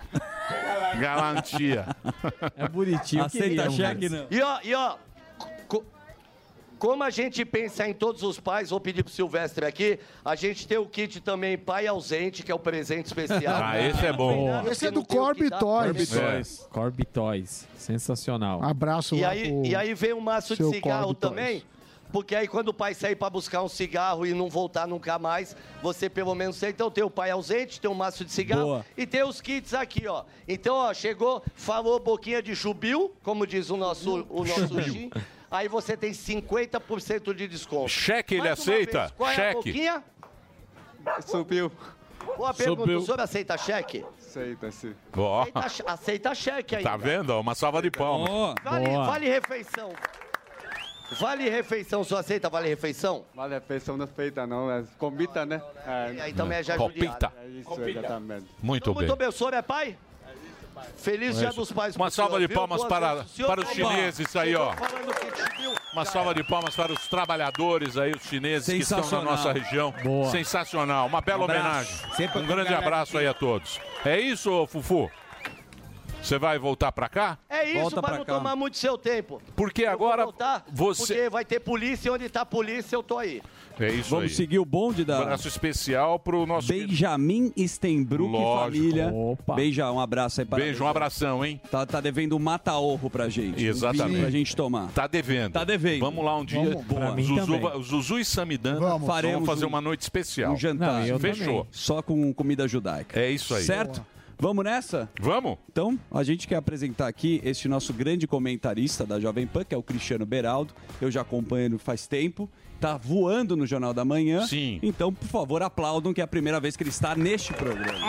S6: Garantia.
S13: É bonitinho.
S8: Aceita
S13: cheque,
S8: não. E ó, e ó, co- como a gente pensa em todos os pais, vou pedir pro Silvestre aqui, a gente tem o kit também pai ausente, que é o presente especial.
S6: Ah, esse é bom.
S7: Esse é do Corby Toys.
S13: Toys. Corby Toys. Sensacional.
S7: Abraço
S8: E
S7: lá
S8: aí,
S7: pro
S8: e aí vem um maço de
S7: seu
S8: cigarro
S7: Corby Toys.
S8: também, porque aí quando o pai sair para buscar um cigarro e não voltar nunca mais, você pelo menos tem. Então tem o pai ausente, tem um maço de cigarro
S12: Boa.
S8: e tem os kits aqui, ó. Então, ó, chegou, falou boquinha de chubiu, como diz o nosso, o nosso Jim. Aí você tem cinquenta por cento de desconto.
S6: Cheque ele
S8: Mais uma
S6: aceita?
S8: vez, qual é a
S6: Cheque.
S8: boquinha?
S3: Subiu.
S8: Boa pergunta,
S6: Subiu.
S8: o senhor aceita cheque?
S3: Aceita, sim.
S6: Ó,
S8: Aceita, che- aceita cheque aí.
S6: tá vendo? Uma salva de palmas.
S8: Vale, vale refeição. Vale refeição, o senhor aceita vale refeição?
S3: Vale a refeição não feita não, é comida, né? É,
S8: Aí também é já
S6: Copita.
S8: judiado.
S3: É isso, exatamente.
S6: Muito bem.
S8: Muito bem, o senhor é pai? Feliz Dia dos Pais.
S6: Uma
S8: pro
S6: salva
S8: senhor,
S6: de
S8: viu?
S6: palmas
S8: Boas
S6: para,
S8: vezes, o senhor-
S6: para os
S8: Opa!
S6: chineses aí, ó.
S8: Chegou falando que viu?
S6: Uma salva de palmas para os trabalhadores aí, os chineses que estão na
S12: Sensacional.
S6: nossa região.
S12: Boa.
S6: Sensacional. Uma bela
S12: Um abraço.
S6: homenagem.
S12: Sempre
S6: um grande
S12: com
S6: abraço aí a todos. É isso, ô, Fufu? Você vai voltar pra cá?
S8: É isso,
S6: Volta
S8: para
S6: pra
S8: não
S6: cá.
S8: tomar muito seu tempo.
S6: Porque
S8: Eu vou
S6: agora
S8: voltar,
S6: você-
S8: Porque vai ter polícia, e onde tá a polícia eu tô aí.
S6: É isso
S12: Vamos
S6: aí.
S12: seguir o bonde da...
S6: Abraço especial pro nosso...
S12: Benjamin Stenbrook e
S6: Lógico.
S12: família.
S6: Opa.
S12: Beija, um abraço aí para
S6: Beijo, um abração, hein?
S12: Tá, tá devendo um mata-orro pra gente.
S6: Exatamente.
S12: Um vinho pra gente tomar.
S6: Tá devendo.
S12: Tá devendo.
S6: Vamos lá um dia.
S12: Vamos. Pra mim
S6: Zuzu,
S12: também.
S6: vai- Zuzu e Samidana
S12: Vamos.
S6: vamos
S12: Faremos
S6: fazer
S12: um-
S6: uma noite especial.
S12: Um jantar.
S6: Fechou.
S12: Só com comida judaica.
S6: É isso aí.
S12: Certo? Vamos nessa?
S6: Vamos.
S12: Então, a gente quer apresentar aqui este nosso grande comentarista da Jovem Pan, que é o Cristiano Beraldo. Eu já acompanho ele faz tempo. Tá voando no Jornal da Manhã.
S6: Sim.
S12: Então, por favor, aplaudam que é a primeira vez que ele está neste programa.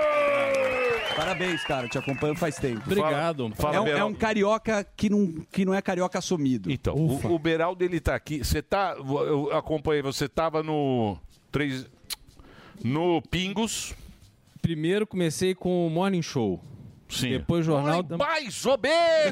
S12: Parabéns, cara. Te acompanho faz tempo.
S6: Obrigado. Fala,
S12: é, um, é
S6: Beraldo.
S12: um carioca que não, que não é carioca assumido.
S6: Então, o, o Beraldo, ele tá aqui. Você tá... Eu acompanhei, você tava no... Três, no Pingos.
S13: Primeiro comecei com o Morning Show.
S6: Sim.
S13: Depois Jornal da...
S6: Mais ou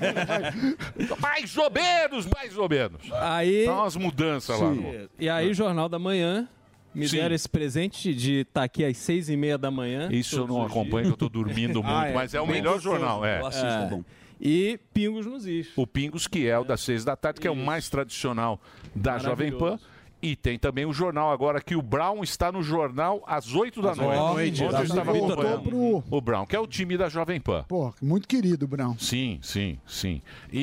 S6: menos! mais ou menos, mais ou menos.
S13: Aí...
S6: Tá umas mudanças lá. No...
S13: E aí, Jornal da Manhã, me
S6: Sim.
S13: deram esse presente de estar aqui às seis e meia da manhã.
S6: Isso eu
S13: todos
S6: não
S13: os
S6: acompanho,
S13: dias.
S6: que eu tô dormindo muito,
S13: Ah,
S6: mas é o
S13: Bem
S6: melhor
S13: gostoso.
S6: jornal. É.
S13: Eu assisto, é bom. E Pingos nos Is.
S6: O Pingos, que é o das seis da tarde, que é o mais tradicional da Jovem Pan. E tem também o jornal agora, que o Brown está no jornal às oito da
S7: Às
S6: noite.
S7: oito da noite,
S6: Ontem eu estava
S7: exatamente.
S6: acompanhando
S7: Voltou
S6: o Brown, que é o time da Jovem Pan.
S7: Pô, muito querido, Brão.
S6: Sim, sim, sim.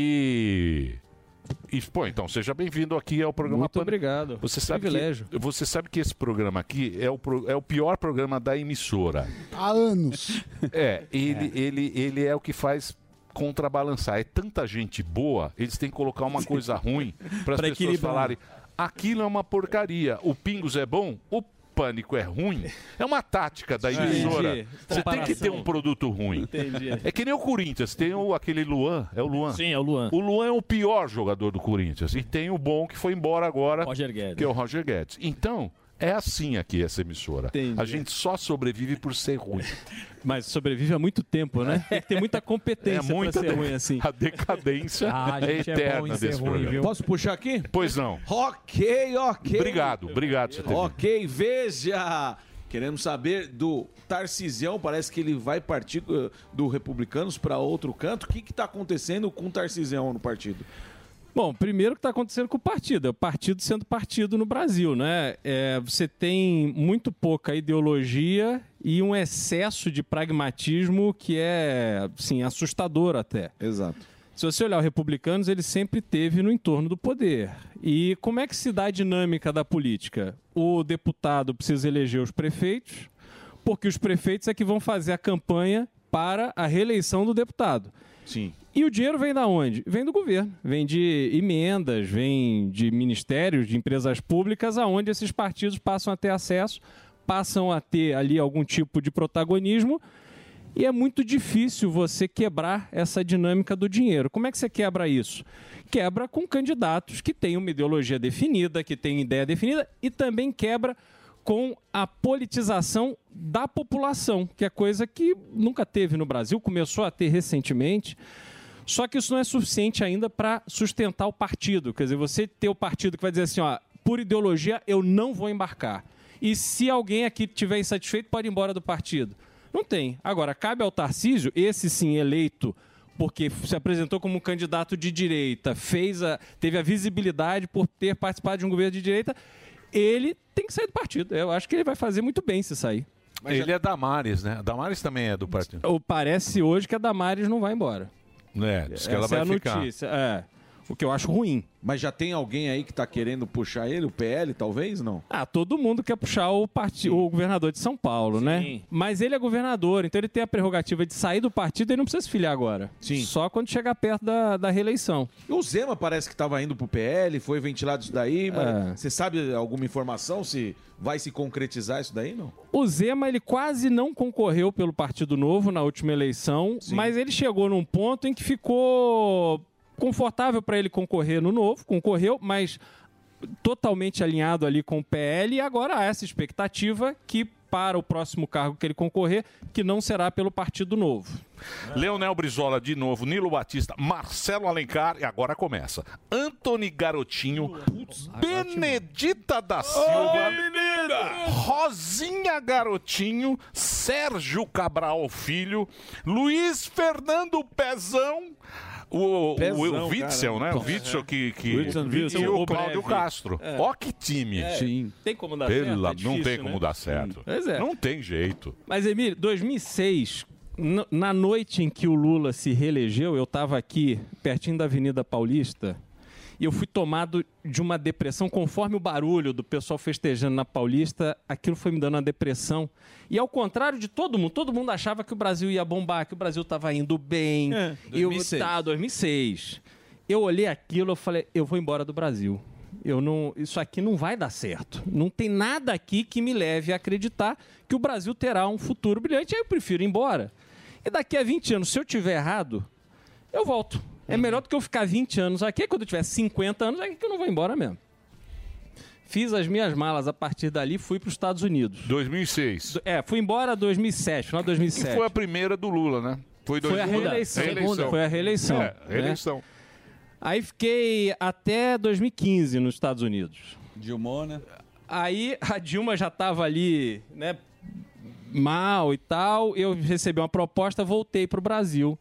S6: E... e pô, então, seja bem-vindo aqui ao programa
S13: Muito
S6: Pan.
S13: obrigado.
S6: Você sabe,
S13: Privilégio.
S6: que, você sabe que esse programa aqui é o, pro- é o pior programa da emissora.
S7: Há anos.
S6: É, ele, Ele, ele é o que faz contrabalançar. É tanta gente boa, eles têm que colocar uma coisa ruim para as
S12: Pra
S6: pessoas
S12: equilibrar.
S6: falarem: aquilo é uma porcaria, o Pingos é bom, o Pânico é ruim. É uma tática da
S13: Entendi.
S6: emissora. Você tem que ter
S13: Comparação.
S6: um produto ruim.
S13: Entendi.
S6: É que nem o Corinthians, tem o, aquele Luan, é o Luan?
S13: Sim, é o Luan.
S6: O Luan é o pior jogador do Corinthians. E tem o bom que foi embora agora,
S13: Roger Guedes.
S6: que é o Roger Guedes. Então, é assim aqui essa emissora.
S13: Entendi.
S6: A gente só sobrevive por ser ruim.
S13: Mas sobrevive há muito tempo, né? Tem que ter muita competência
S6: É muita
S13: pra ser
S6: de-
S13: ruim assim.
S6: A decadência
S13: Ah, a
S6: é
S13: gente é
S6: eterna
S13: bom em ser
S6: desse
S13: ruim,
S6: programa.
S13: viu?
S15: Posso puxar aqui?
S6: Pois não.
S15: Ok, ok.
S6: Obrigado, obrigado, C T V.
S15: Ok, veja. Queremos saber do Tarcisião. Parece que ele vai partir uh, do Republicanos para outro canto. O que está acontecendo com o Tarcisião no partido?
S13: Bom, primeiro o que está acontecendo com o partido, é o partido sendo partido no Brasil, né? É, você tem muito pouca ideologia e um excesso de pragmatismo que é, assim, assustador até.
S15: Exato.
S13: Se você olhar os republicanos, ele sempre teve no entorno do poder. E como é que se dá a dinâmica da política? O deputado precisa eleger os prefeitos, porque os prefeitos é que vão fazer a campanha para a reeleição do deputado.
S15: Sim.
S13: E o dinheiro vem da onde? Vem do governo, vem de emendas, vem de ministérios, de empresas públicas, aonde esses partidos passam a ter acesso, passam a ter ali algum tipo de protagonismo, e é muito difícil você quebrar essa dinâmica do dinheiro. Como é que você quebra isso? Quebra com candidatos que têm uma ideologia definida, que têm ideia definida, e também quebra com a politização da população, que é coisa que nunca teve no Brasil, começou a ter recentemente. Só que isso não é suficiente ainda para sustentar o partido. Quer dizer, você ter o partido que vai dizer assim, ó, por ideologia eu não vou embarcar. E se alguém aqui estiver insatisfeito, pode ir embora do partido. Não tem. Agora, cabe ao Tarcísio, esse sim eleito, porque se apresentou como um candidato de direita, fez a, teve a visibilidade por ter participado de um governo de direita, ele tem que sair do partido. Eu acho que ele vai fazer muito bem se sair.
S6: Ele já... é Damares, né? A Damares também é do partido.
S13: Ou parece hoje que a Damares não vai embora.
S6: É, diz que ela vai
S13: é a
S6: ficar.
S13: Notícia. É. O que eu acho ruim.
S15: Mas já tem alguém aí que está querendo puxar ele, o P L, talvez, não?
S13: Ah, todo mundo quer puxar o, part... o governador de São Paulo,
S15: Sim.
S13: né? Mas ele é governador, então ele tem a prerrogativa de sair do partido e não precisa se filiar agora.
S15: Sim.
S13: Só quando chegar perto da, da reeleição.
S15: E o Zema parece que estava indo pro P L, foi ventilado isso daí, mas
S13: É.
S15: você sabe alguma informação se vai se concretizar isso daí, não?
S13: O Zema, ele quase não concorreu pelo Partido Novo na última eleição,
S15: Sim.
S13: mas ele chegou num ponto em que ficou confortável para ele concorrer no Novo, concorreu, mas totalmente alinhado ali com o P L, e agora há essa expectativa que para o próximo cargo que ele concorrer, que não será pelo Partido Novo.
S6: Leonel Brizola de novo, Nilo Batista, Marcelo Alencar e agora começa. Antony Garotinho, Benedita da Silva, Rosinha Garotinho, Sérgio Cabral Filho, Luiz Fernando Pezão, o,
S15: Pezão,
S6: o, o Witzel,
S15: cara.
S6: né? O Witzel que, que
S13: Wilson Witzel,
S6: e o
S13: o
S6: Cláudio
S13: breve.
S6: Castro.
S13: É.
S6: Ó que time.
S13: É,
S6: Sim.
S13: Tem como dar
S6: Pela-
S13: certo? É
S6: não
S13: difícil,
S6: tem como
S13: né?
S6: dar certo.
S13: Pois é.
S6: Não tem jeito.
S13: Mas, Emílio, dois mil e seis, n- na noite em que o Lula se reelegeu, eu estava aqui, pertinho da Avenida Paulista, e eu fui tomado de uma depressão, conforme o barulho do pessoal festejando na Paulista, aquilo foi me dando uma depressão. E ao contrário de todo mundo, todo mundo achava que o Brasil ia bombar, que o Brasil estava indo bem.
S12: É,
S13: E eu,
S12: dois mil e seis.
S13: tá, dois mil e seis. Eu olhei aquilo e falei, eu vou embora do Brasil. Eu não, isso aqui não vai dar certo. Não tem nada aqui que me leve a acreditar que o Brasil terá um futuro brilhante. Aí eu prefiro ir embora. E daqui a vinte anos, se eu tiver errado, eu volto. É melhor do que eu ficar vinte anos aqui. Quando eu tiver cinquenta anos, é que eu não vou embora mesmo. Fiz as minhas malas a partir dali e fui para os Estados Unidos.
S6: dois mil e seis.
S13: É, fui embora em dois mil e sete, final de dois mil e
S6: Que
S13: sete.
S6: foi a primeira do Lula, né? Foi,
S13: Foi a reeleição.
S6: reeleição.
S13: Foi a reeleição.
S6: É, reeleição.
S13: né? Aí fiquei até dois mil e quinze nos Estados Unidos.
S12: Dilma, né?
S13: Aí a Dilma já estava ali, né, mal e tal. Eu recebi uma proposta, voltei para o Brasil.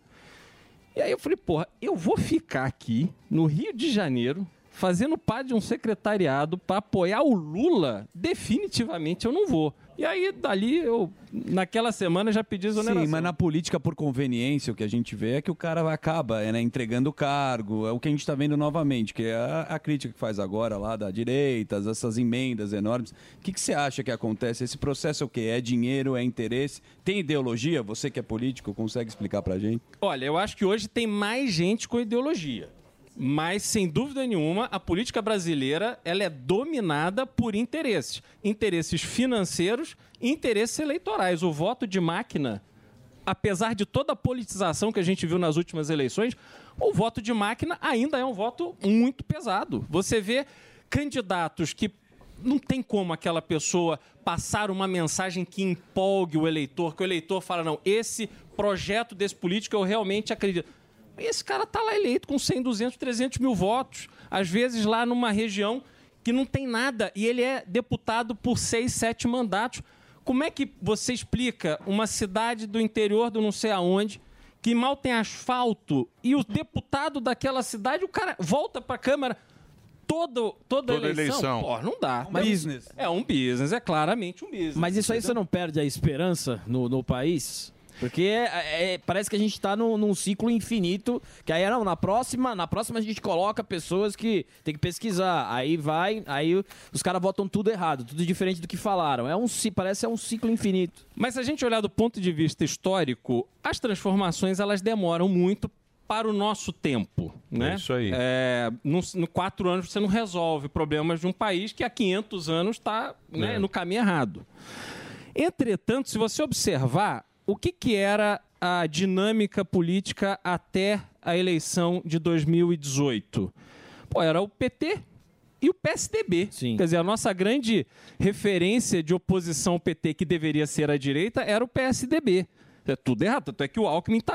S13: E aí eu falei, porra, eu vou ficar aqui no Rio de Janeiro fazendo parte de um secretariado para apoiar o Lula? Definitivamente eu não vou. E aí, dali, eu, naquela semana, já pedi exoneração.
S12: Sim, mas na política por conveniência, o que a gente vê é que o cara acaba é, né, entregando o cargo. É o que a gente está vendo novamente, que é a, a crítica que faz agora lá da direita, essas emendas enormes. O que, que você acha que acontece? Esse processo é o quê? É dinheiro, é interesse? Tem ideologia? Você que é político, consegue explicar pra gente?
S13: Olha, eu acho que hoje tem mais gente com ideologia. Mas, sem dúvida nenhuma, a política brasileira ela é dominada por interesses. Interesses financeiros e interesses eleitorais. O voto de máquina, apesar de toda a politização que a gente viu nas últimas eleições, o voto de máquina ainda é um voto muito pesado. Você vê candidatos que não tem como aquela pessoa passar uma mensagem que empolgue o eleitor, que o eleitor fala, não, esse projeto desse político eu realmente acredito. Esse cara está lá eleito com cem, duzentos, trezentos mil votos. Às vezes lá numa região que não tem nada. E ele é deputado por seis, sete mandatos. Como é que você explica uma cidade do interior do não sei aonde, que mal tem asfalto, e o deputado daquela cidade, o cara volta para a Câmara todo, toda,
S6: Toda
S13: eleição?
S6: eleição.
S13: Pô, não dá.
S11: Um business.
S13: É um business, é claramente um business.
S11: Mas isso aí você não perde a esperança no, no país? Porque é- é- parece que a gente está num, num ciclo infinito, que aí não, na próxima, na próxima a gente coloca pessoas que tem que pesquisar, aí vai, aí os caras votam tudo errado, tudo diferente do que falaram. É um, ci- parece é um ciclo infinito.
S13: Mas se a gente olhar do ponto de vista histórico, as transformações elas demoram muito para o nosso tempo, né?
S6: É isso aí.
S13: É, no, no quatro anos você não resolve problemas de um país que há quinhentos anos está, né,
S6: É.
S13: no caminho errado. Entretanto, se você observar o que, que era a dinâmica política até a eleição de dois mil e dezoito, pô, era o P T e o P S D B. Quer dizer, a nossa grande referência de oposição ao P T, que deveria ser a direita, era o P S D B. É tudo errado, tanto é que o Alckmin está aí,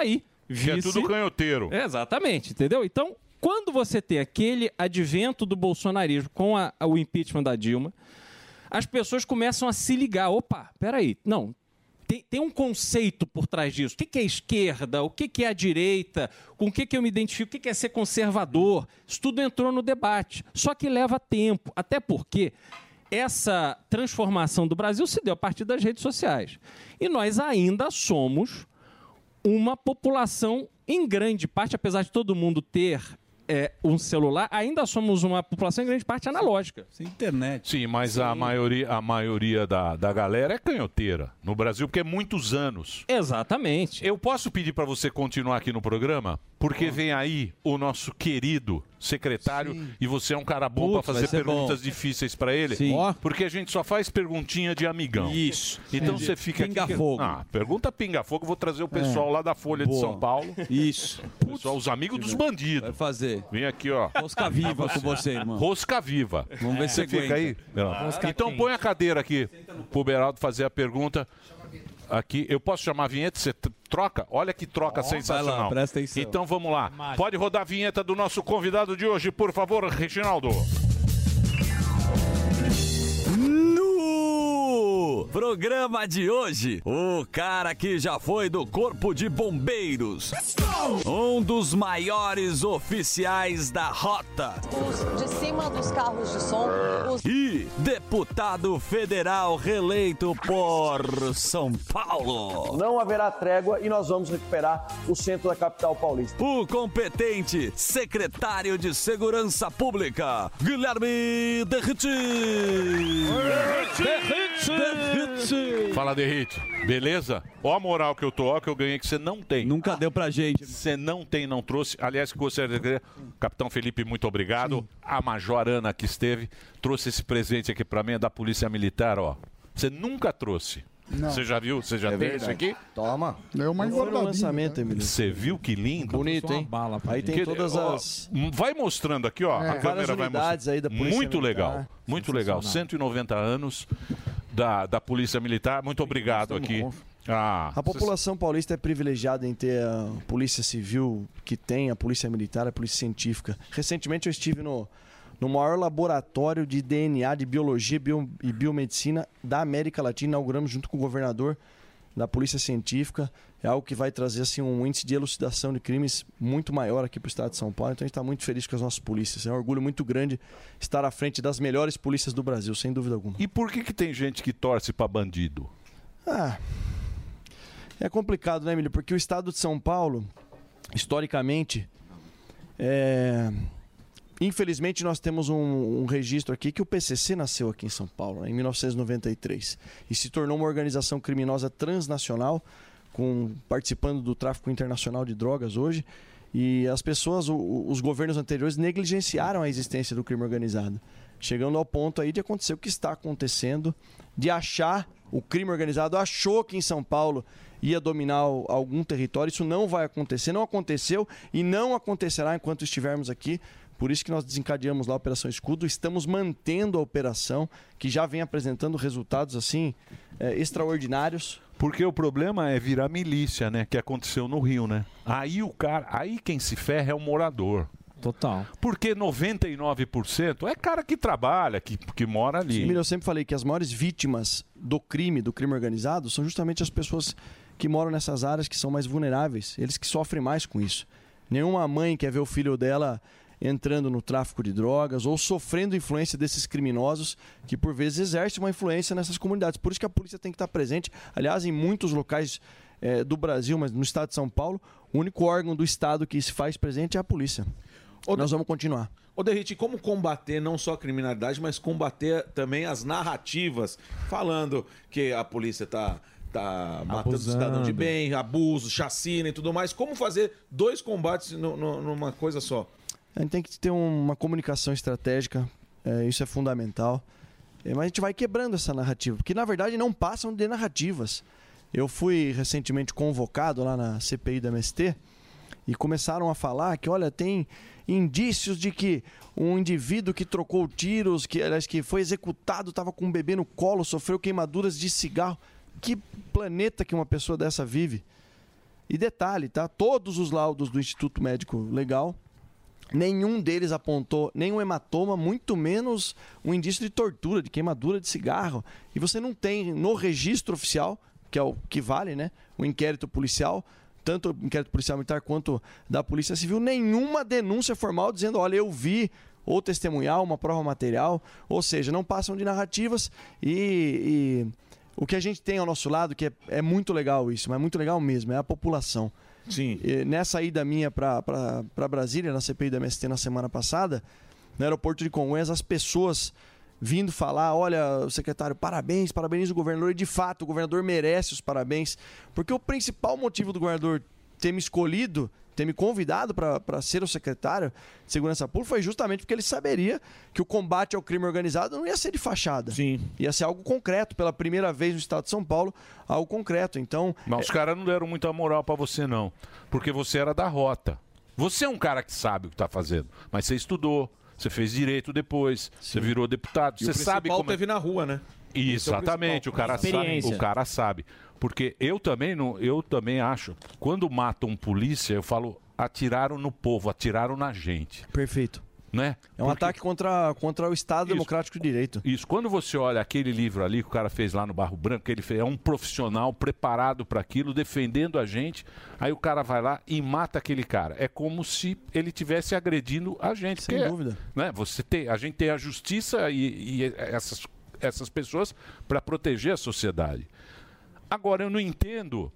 S13: vice...
S6: é tudo canhoteiro.
S13: Exatamente, entendeu? Então, quando você tem aquele advento do bolsonarismo com a, o impeachment da Dilma, as pessoas começam a se ligar. Opa, peraí, não, tem, tem um conceito por trás disso. O que, que é esquerda? O que, que é a direita? Com o que, que eu me identifico? O que, que é ser conservador? Isso tudo entrou no debate. Só que leva tempo, até porque essa transformação do Brasil se deu a partir das redes sociais. E nós ainda somos uma população, em grande parte, apesar de todo mundo ter é, um celular, ainda somos uma população, em grande parte, analógica.
S12: Internet.
S6: Sim, mas a maioria, a maioria da, da galera é canhoteira no Brasil, porque é muitos anos.
S13: Exatamente.
S6: Eu posso pedir para você continuar aqui no programa? Porque vem aí o nosso querido secretário
S12: Sim.
S6: e você é um cara bom para
S12: Putz, vai
S6: fazer
S12: ser
S6: perguntas
S12: bom.
S6: difíceis para ele.
S12: Sim. Ó.
S6: Porque a gente só faz perguntinha de amigão.
S12: Isso.
S6: Então
S12: Entendi.
S6: você fica
S12: Pinga
S6: aqui.
S12: fogo.
S6: Ah, pergunta pinga-fogo. Vou trazer o pessoal
S12: É.
S6: lá da Folha de
S12: Boa.
S6: São Paulo.
S12: Isso.
S6: Pessoal, os amigos dos bandidos.
S12: Vai fazer.
S6: Vem aqui, ó.
S12: Rosca viva com você, irmão.
S6: Rosca viva.
S12: Vamos ver se
S6: você
S12: você
S6: fica aí.
S12: aguenta.
S6: Não.
S12: Rosca
S6: Então
S12: quente.
S6: põe a cadeira aqui pro Beraldo fazer a pergunta. Aqui, eu posso chamar a vinheta? Você t- troca? Olha que troca
S12: Ó,
S6: sensacional.
S12: vai lá, presta atenção.
S6: Então vamos lá.
S12: Mágico.
S6: Pode rodar a vinheta do nosso convidado de hoje, por favor, Reginaldo.
S16: No programa de hoje, o cara que já foi do Corpo de Bombeiros, um dos maiores oficiais da rota
S17: Os de cima dos carros de som, os...
S16: e deputado federal reeleito por São Paulo.
S18: Não haverá trégua e nós vamos recuperar o centro da capital paulista.
S16: O competente secretário de Segurança Pública, Guilherme Derriti.
S6: Fala, Derrite. Beleza? Ó a moral que eu tô, ó que eu ganhei que você não tem.
S12: Nunca deu pra gente.
S6: Você não tem, não trouxe. Aliás, que você... Capitão Felipe, muito obrigado. Sim. A Major Ana que esteve, trouxe esse presente aqui pra mim, é da Polícia Militar, ó. Você nunca trouxe.
S7: Não.
S6: Você já viu? Você já
S18: É
S6: tem
S18: verdade.
S6: isso aqui?
S18: Toma.
S7: É uma
S18: Não foi no
S7: engordadinha.
S18: lançamento, Emílio.
S6: Você viu que lindo?
S18: Bonito, hein? Aí tem
S6: Que-
S18: todas
S6: ó,
S18: as...
S6: Vai mostrando aqui, ó.
S18: É.
S6: A câmera
S18: Várias
S6: vai
S18: unidades
S6: mostrando.
S18: aí da Polícia
S6: Muito
S18: Militar.
S6: legal. Muito legal. cento e noventa anos da, da Polícia Militar. Muito obrigado aqui. Ah,
S18: A população paulista é privilegiada em ter a polícia civil que tem, a polícia militar, a polícia científica. Recentemente eu estive no, no maior laboratório de D N A, de biologia bio, e biomedicina da América Latina. Inauguramos junto com o governador da polícia científica. É algo que vai trazer assim, um índice de elucidação de crimes muito maior aqui para o estado de São Paulo. Então a gente está muito feliz com as nossas polícias. É um orgulho muito grande estar à frente das melhores polícias do Brasil, sem dúvida alguma.
S6: E por que, que tem gente que torce para bandido?
S18: Ah, é complicado, né, Emílio? Porque o estado de São Paulo, historicamente, é... infelizmente nós temos um, um registro aqui que o P C C nasceu aqui em São Paulo, né, em mil novecentos e noventa e três, e se tornou uma organização criminosa transnacional, com, participando do tráfico internacional de drogas hoje. E as pessoas, o, os governos anteriores negligenciaram a existência do crime organizado, chegando ao ponto aí de acontecer o que está acontecendo, de achar, o crime organizado achou que em São Paulo ia dominar o- algum território. Isso não vai acontecer, não aconteceu e não acontecerá enquanto estivermos aqui. Por isso que nós desencadeamos lá a Operação Escudo, estamos mantendo a operação, que já vem apresentando resultados assim é, extraordinários.
S6: Porque o problema é virar milícia, né? Que aconteceu no Rio, né? Aí o cara, aí quem se ferra é o morador.
S13: Total.
S6: Porque noventa e nove por cento é cara que trabalha, que, que mora ali.
S18: Emílio, eu sempre falei que as maiores vítimas do crime, do crime organizado, são justamente as pessoas que moram nessas áreas que são mais vulneráveis, eles que sofrem mais com isso. Nenhuma mãe quer ver o filho dela entrando no tráfico de drogas ou sofrendo influência desses criminosos que por vezes exercem uma influência nessas comunidades. Por isso que a polícia tem que estar presente. Aliás, em muitos locais eh, do Brasil, mas no estado de São Paulo, o único órgão do estado que se faz presente é a polícia. Nós vamos continuar.
S15: Ô, Derrite, como combater não só a criminalidade, mas combater também as narrativas, falando que a polícia tá, tá matando
S13: Abusando.
S15: cidadão de bem, abuso, chacina e tudo mais. Como fazer dois combates no- no- numa coisa só?
S18: A gente tem que ter uma comunicação estratégica, é, isso é fundamental. É, mas a gente vai quebrando essa narrativa, porque na verdade não passam de narrativas. Eu fui recentemente convocado lá na C P I da M S T e começaram a falar que, olha, tem indícios de que um indivíduo que trocou tiros, que, aliás, que foi executado, estava com um bebê no colo, sofreu queimaduras de cigarro. Que planeta que uma pessoa dessa vive? E detalhe, tá? Todos os laudos do Instituto Médico Legal, nenhum deles apontou nenhum hematoma, muito menos um indício de tortura, de queimadura de cigarro. E você não tem no registro oficial, que é o que vale, né? O inquérito policial, tanto o inquérito policial militar quanto da Polícia Civil, nenhuma denúncia formal dizendo, olha, eu vi, ou testemunhal, uma prova material. Ou seja, não passam de narrativas e... e o que a gente tem ao nosso lado, que é, é muito legal isso, mas é muito legal mesmo, é a população.
S15: Sim.
S18: E nessa ida minha para Brasília, na C P I da M S T na semana passada, no aeroporto de Congonhas, as pessoas vindo falar, olha, secretário, parabéns, parabenizo o governador, e de fato o governador merece os parabéns, porque o principal motivo do governador ter me escolhido, ter me convidado para ser o secretário de Segurança Pública foi justamente porque ele saberia que o combate ao crime organizado não ia ser de fachada.
S15: Sim.
S18: Ia ser algo concreto, pela primeira vez no estado de São Paulo, algo concreto. Então,
S6: Mas os caras não deram muita moral pra você, não. Porque você era da rota. Você é um cara que sabe o que tá fazendo. Mas você estudou, você fez direito depois, você virou deputado.
S15: E
S6: Você
S15: o principal
S6: sabe como.
S15: teve na rua, né?
S6: Exatamente, o, cara sabe, o cara sabe. Porque eu também, não, eu também acho, quando matam um polícia, eu falo, atiraram no povo, atiraram na gente.
S18: Perfeito.
S6: Né?
S18: É um
S6: Porque...
S18: ataque contra, contra o Estado
S6: Isso.
S18: Democrático de Direito.
S6: Isso. Quando você olha aquele livro ali que o cara fez lá no Barro Branco, que ele fez, é um profissional preparado para aquilo, defendendo a gente, aí o cara vai lá e mata aquele cara. É como se ele tivesse agredindo a gente.
S18: Sem
S6: porque,
S18: dúvida.
S6: Né? Você tem, a gente tem a justiça e, e essas, essas pessoas para proteger a sociedade. Agora, eu não entendo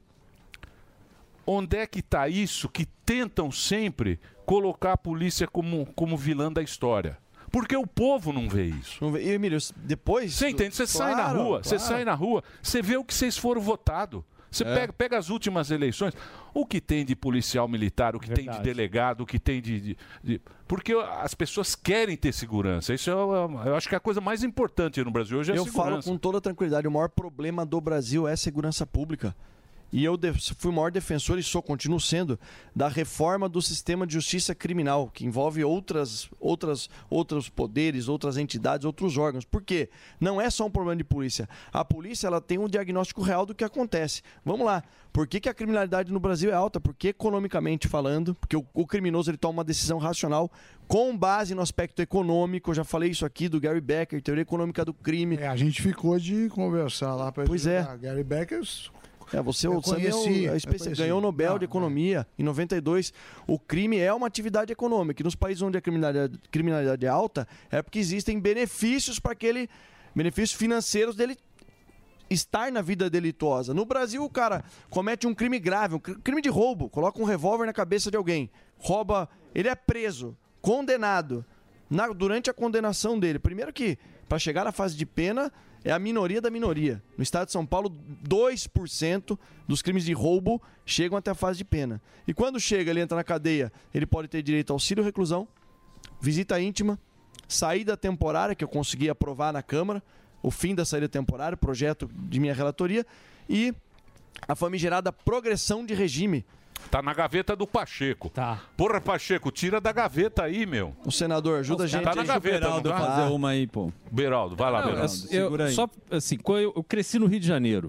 S6: onde é que está isso que tentam sempre colocar a polícia como, como vilã da história. Porque o povo não vê isso.
S18: Não vê. E, Emílio, depois...
S6: Você entende? Você sai na rua, você sai na rua, você vê o que vocês foram votados. Você
S18: É.
S6: pega, pega as últimas eleições, o que tem de policial militar, o que tem de delegado, o que tem de, de- de- Porque as pessoas querem ter segurança. Isso é, uma- eu acho que é a coisa mais importante no Brasil hoje é a
S18: Eu falo
S6: segurança.
S18: com toda tranquilidade, o maior problema do Brasil é segurança pública. E eu de- fui o maior defensor, e sou, continuo sendo, da reforma do sistema de justiça criminal, que envolve outras, outras, outros poderes, outras entidades, outros órgãos. Por quê? Não é só um problema de polícia. A polícia ela tem um diagnóstico real do que acontece. Vamos lá. Por que, que a criminalidade no Brasil é alta? Porque, economicamente falando, porque o, o criminoso ele toma uma decisão racional com base no aspecto econômico. Eu já falei isso aqui do Gary Becker, teoria econômica do crime.
S7: É, a gente ficou de conversar lá para
S18: Pois é.
S7: Gary Becker.
S18: É, você
S7: Eu
S18: o Sam é o-
S7: conheci,
S18: a
S7: eu
S18: especi-
S7: conheci.
S18: ganhou o Nobel
S7: Não,
S18: de Economia em noventa e dois. O crime é uma atividade econômica. E nos países onde a criminalidade, criminalidade é alta, é porque existem benefícios para aquele. Benefícios financeiros dele estar na vida delituosa. No Brasil, o cara comete um crime grave, um cri- crime de roubo, coloca um revólver na cabeça de alguém, rouba, ele é preso, condenado. Na- durante a condenação dele, primeiro que, para chegar na fase de pena, é a minoria da minoria. No estado de São Paulo, dois por cento dos crimes de roubo chegam até a fase de pena. E quando chega, ele entra na cadeia, ele pode ter direito ao auxílio reclusão, visita íntima, saída temporária, que eu consegui aprovar na Câmara, o fim da saída temporária, projeto de minha relatoria, e a famigerada progressão de regime.
S6: Tá na gaveta do Pacheco.
S11: Tá.
S6: Porra, Pacheco, tira da gaveta aí, meu.
S18: O senador, ajuda a gente.
S6: Tá na gaveta, não tá?
S12: fazer uma aí, pô.
S6: Beraldo, vai lá,
S13: Não,
S6: Beraldo.
S13: eu- eu, só, assim, quando eu, eu cresci no Rio de Janeiro.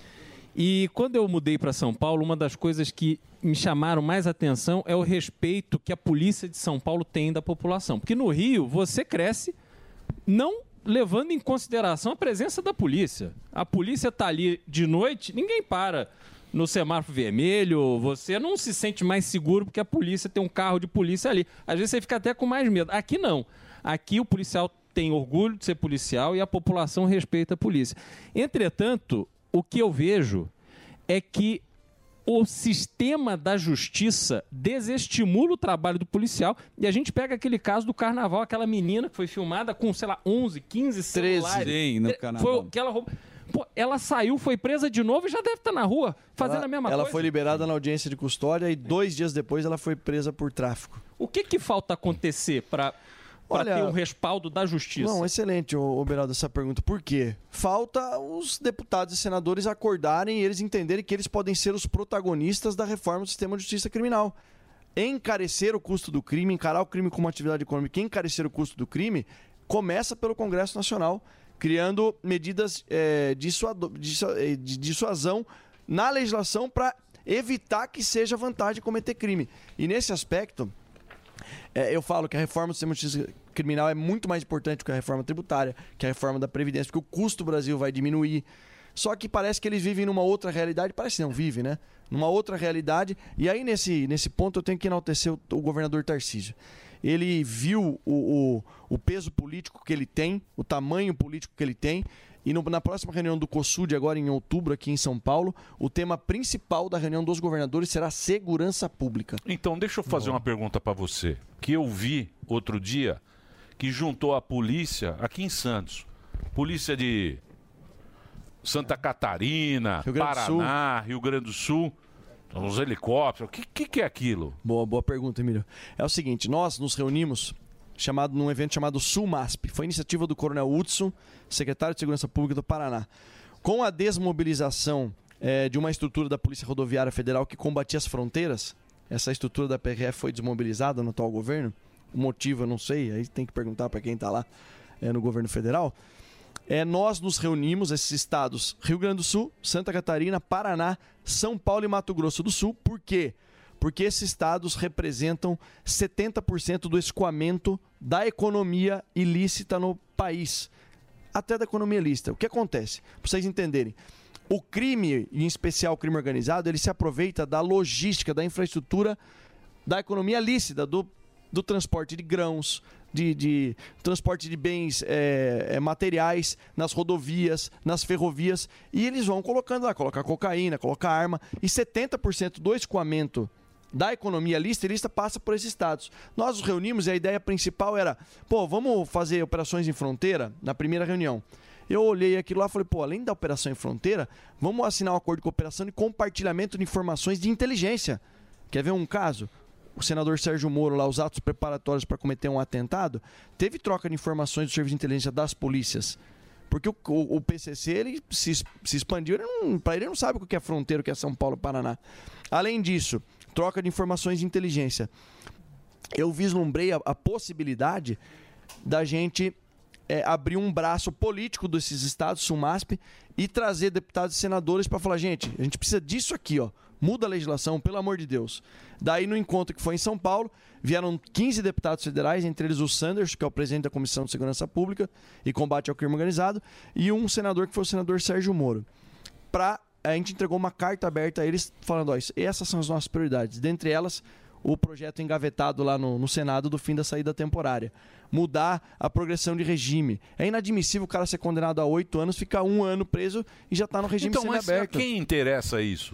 S13: E quando eu mudei para São Paulo, uma das coisas que me chamaram mais atenção é o respeito que a polícia de São Paulo tem da população. Porque no Rio, você cresce não levando em consideração a presença da polícia. A polícia está ali de noite, ninguém para no semáforo vermelho, você não se sente mais seguro porque a polícia tem um carro de polícia ali. Às vezes você fica até com mais medo. Aqui não. Aqui o policial tem orgulho de ser policial e a população respeita a polícia. Entretanto, o que eu vejo é que o sistema da justiça desestimula o trabalho do policial e a gente pega aquele caso do carnaval, aquela menina que foi filmada com, sei lá, onze, quinze celulares.
S12: Sim, no
S13: Tre-
S12: carnaval.
S13: Foi aquela roupa. Pô, ela saiu, foi presa de novo e já deve estar na rua fazendo
S18: ela,
S13: a mesma
S18: ela
S13: coisa.
S18: foi liberada na audiência de custódia e dois dias depois ela foi presa por tráfico.
S13: O que que falta acontecer para
S18: Olha,
S13: ter um respaldo da justiça?
S18: Não, excelente, ô, ô Beraldo, essa pergunta. Por quê? Falta os deputados e senadores acordarem e eles entenderem que eles podem ser os protagonistas da reforma do sistema de justiça criminal. Encarecer o custo do crime, encarar o crime como uma atividade econômica e encarecer o custo do crime, começa pelo Congresso Nacional, criando medidas é, dissuado- dissu- eh, de dissuasão na legislação para evitar que seja vantagem cometer crime. E nesse aspecto, é, eu falo que a reforma do sistema de justiça criminal é muito mais importante que a reforma tributária, que a reforma da Previdência, porque o custo do Brasil vai diminuir. Só que parece que eles vivem numa outra realidade, parece não vive, né? Numa outra realidade. E aí, nesse, nesse ponto, eu tenho que enaltecer o, o governador Tarcísio. Ele viu o, o, o peso político que ele tem, o tamanho político que ele tem, e no, na próxima reunião do COSUD, agora em outubro, aqui em São Paulo, o tema principal da reunião dos governadores será segurança pública.
S6: Então, deixa eu fazer uma pergunta para você, que eu vi outro dia, que juntou a polícia aqui em Santos, polícia de Santa Catarina,
S18: Rio Grande do
S6: Paraná, Rio Grande do Sul, os helicópteros, o que, que, que é aquilo?
S18: Boa, boa pergunta, Emílio. É o seguinte, nós nos reunimos chamado, num evento chamado SulMasp, foi iniciativa do Coronel Hudson, secretário de Segurança Pública do Paraná. Com a desmobilização é, de uma estrutura da Polícia Rodoviária Federal que combatia as fronteiras, essa estrutura da P R F foi desmobilizada no atual governo, o motivo eu não sei, aí tem que perguntar para quem está lá é, no governo federal. É, nós nos reunimos, esses estados, Rio Grande do Sul, Santa Catarina, Paraná, São Paulo e Mato Grosso do Sul. Por quê? Porque esses estados representam setenta por cento do escoamento da economia ilícita no país. Até da economia ilícita. O que acontece? Para vocês entenderem. O crime, em especial o crime organizado, ele se aproveita da logística, da infraestrutura da economia lícita, do, do transporte de grãos, De, de transporte de bens é, é, materiais nas rodovias, nas ferrovias, e eles vão colocando lá, colocar cocaína, colocar arma, e setenta por cento do escoamento da economia lícita, ilícita passa por esses estados. Nós nos reunimos e a ideia principal era, pô, vamos fazer operações em fronteira na primeira reunião. Eu olhei aquilo lá e falei, pô, além da operação em fronteira, vamos assinar um acordo de cooperação e compartilhamento de informações de inteligência. Quer ver um caso? O senador Sérgio Moro, lá, os atos preparatórios para cometer um atentado, teve troca de informações do Serviço de Inteligência das polícias. Porque o, o, o P C C ele se, se expandiu, para ele não sabe o que é fronteira, o que é São Paulo e Paraná. Além disso, troca de informações de inteligência. Eu vislumbrei a, a possibilidade da gente é, abrir um braço político desses estados, SulMasp, e trazer deputados e senadores para falar, gente, a gente precisa disso aqui, ó. Muda a legislação, pelo amor de Deus. Daí, no encontro que foi em São Paulo, vieram quinze deputados federais, entre eles o Sanders, que é o presidente da Comissão de Segurança Pública e Combate ao Crime Organizado, e um senador que foi o senador Sérgio Moro. Pra, a gente entregou uma carta aberta a eles, falando, ó, essas são as nossas prioridades. Dentre elas, o projeto engavetado lá no, no Senado do fim da saída temporária. Mudar a progressão de regime. É inadmissível o cara ser condenado a oito anos, ficar um ano preso e já está no regime
S6: então,
S18: semiaberto.
S6: Então, mas a quem interessa isso?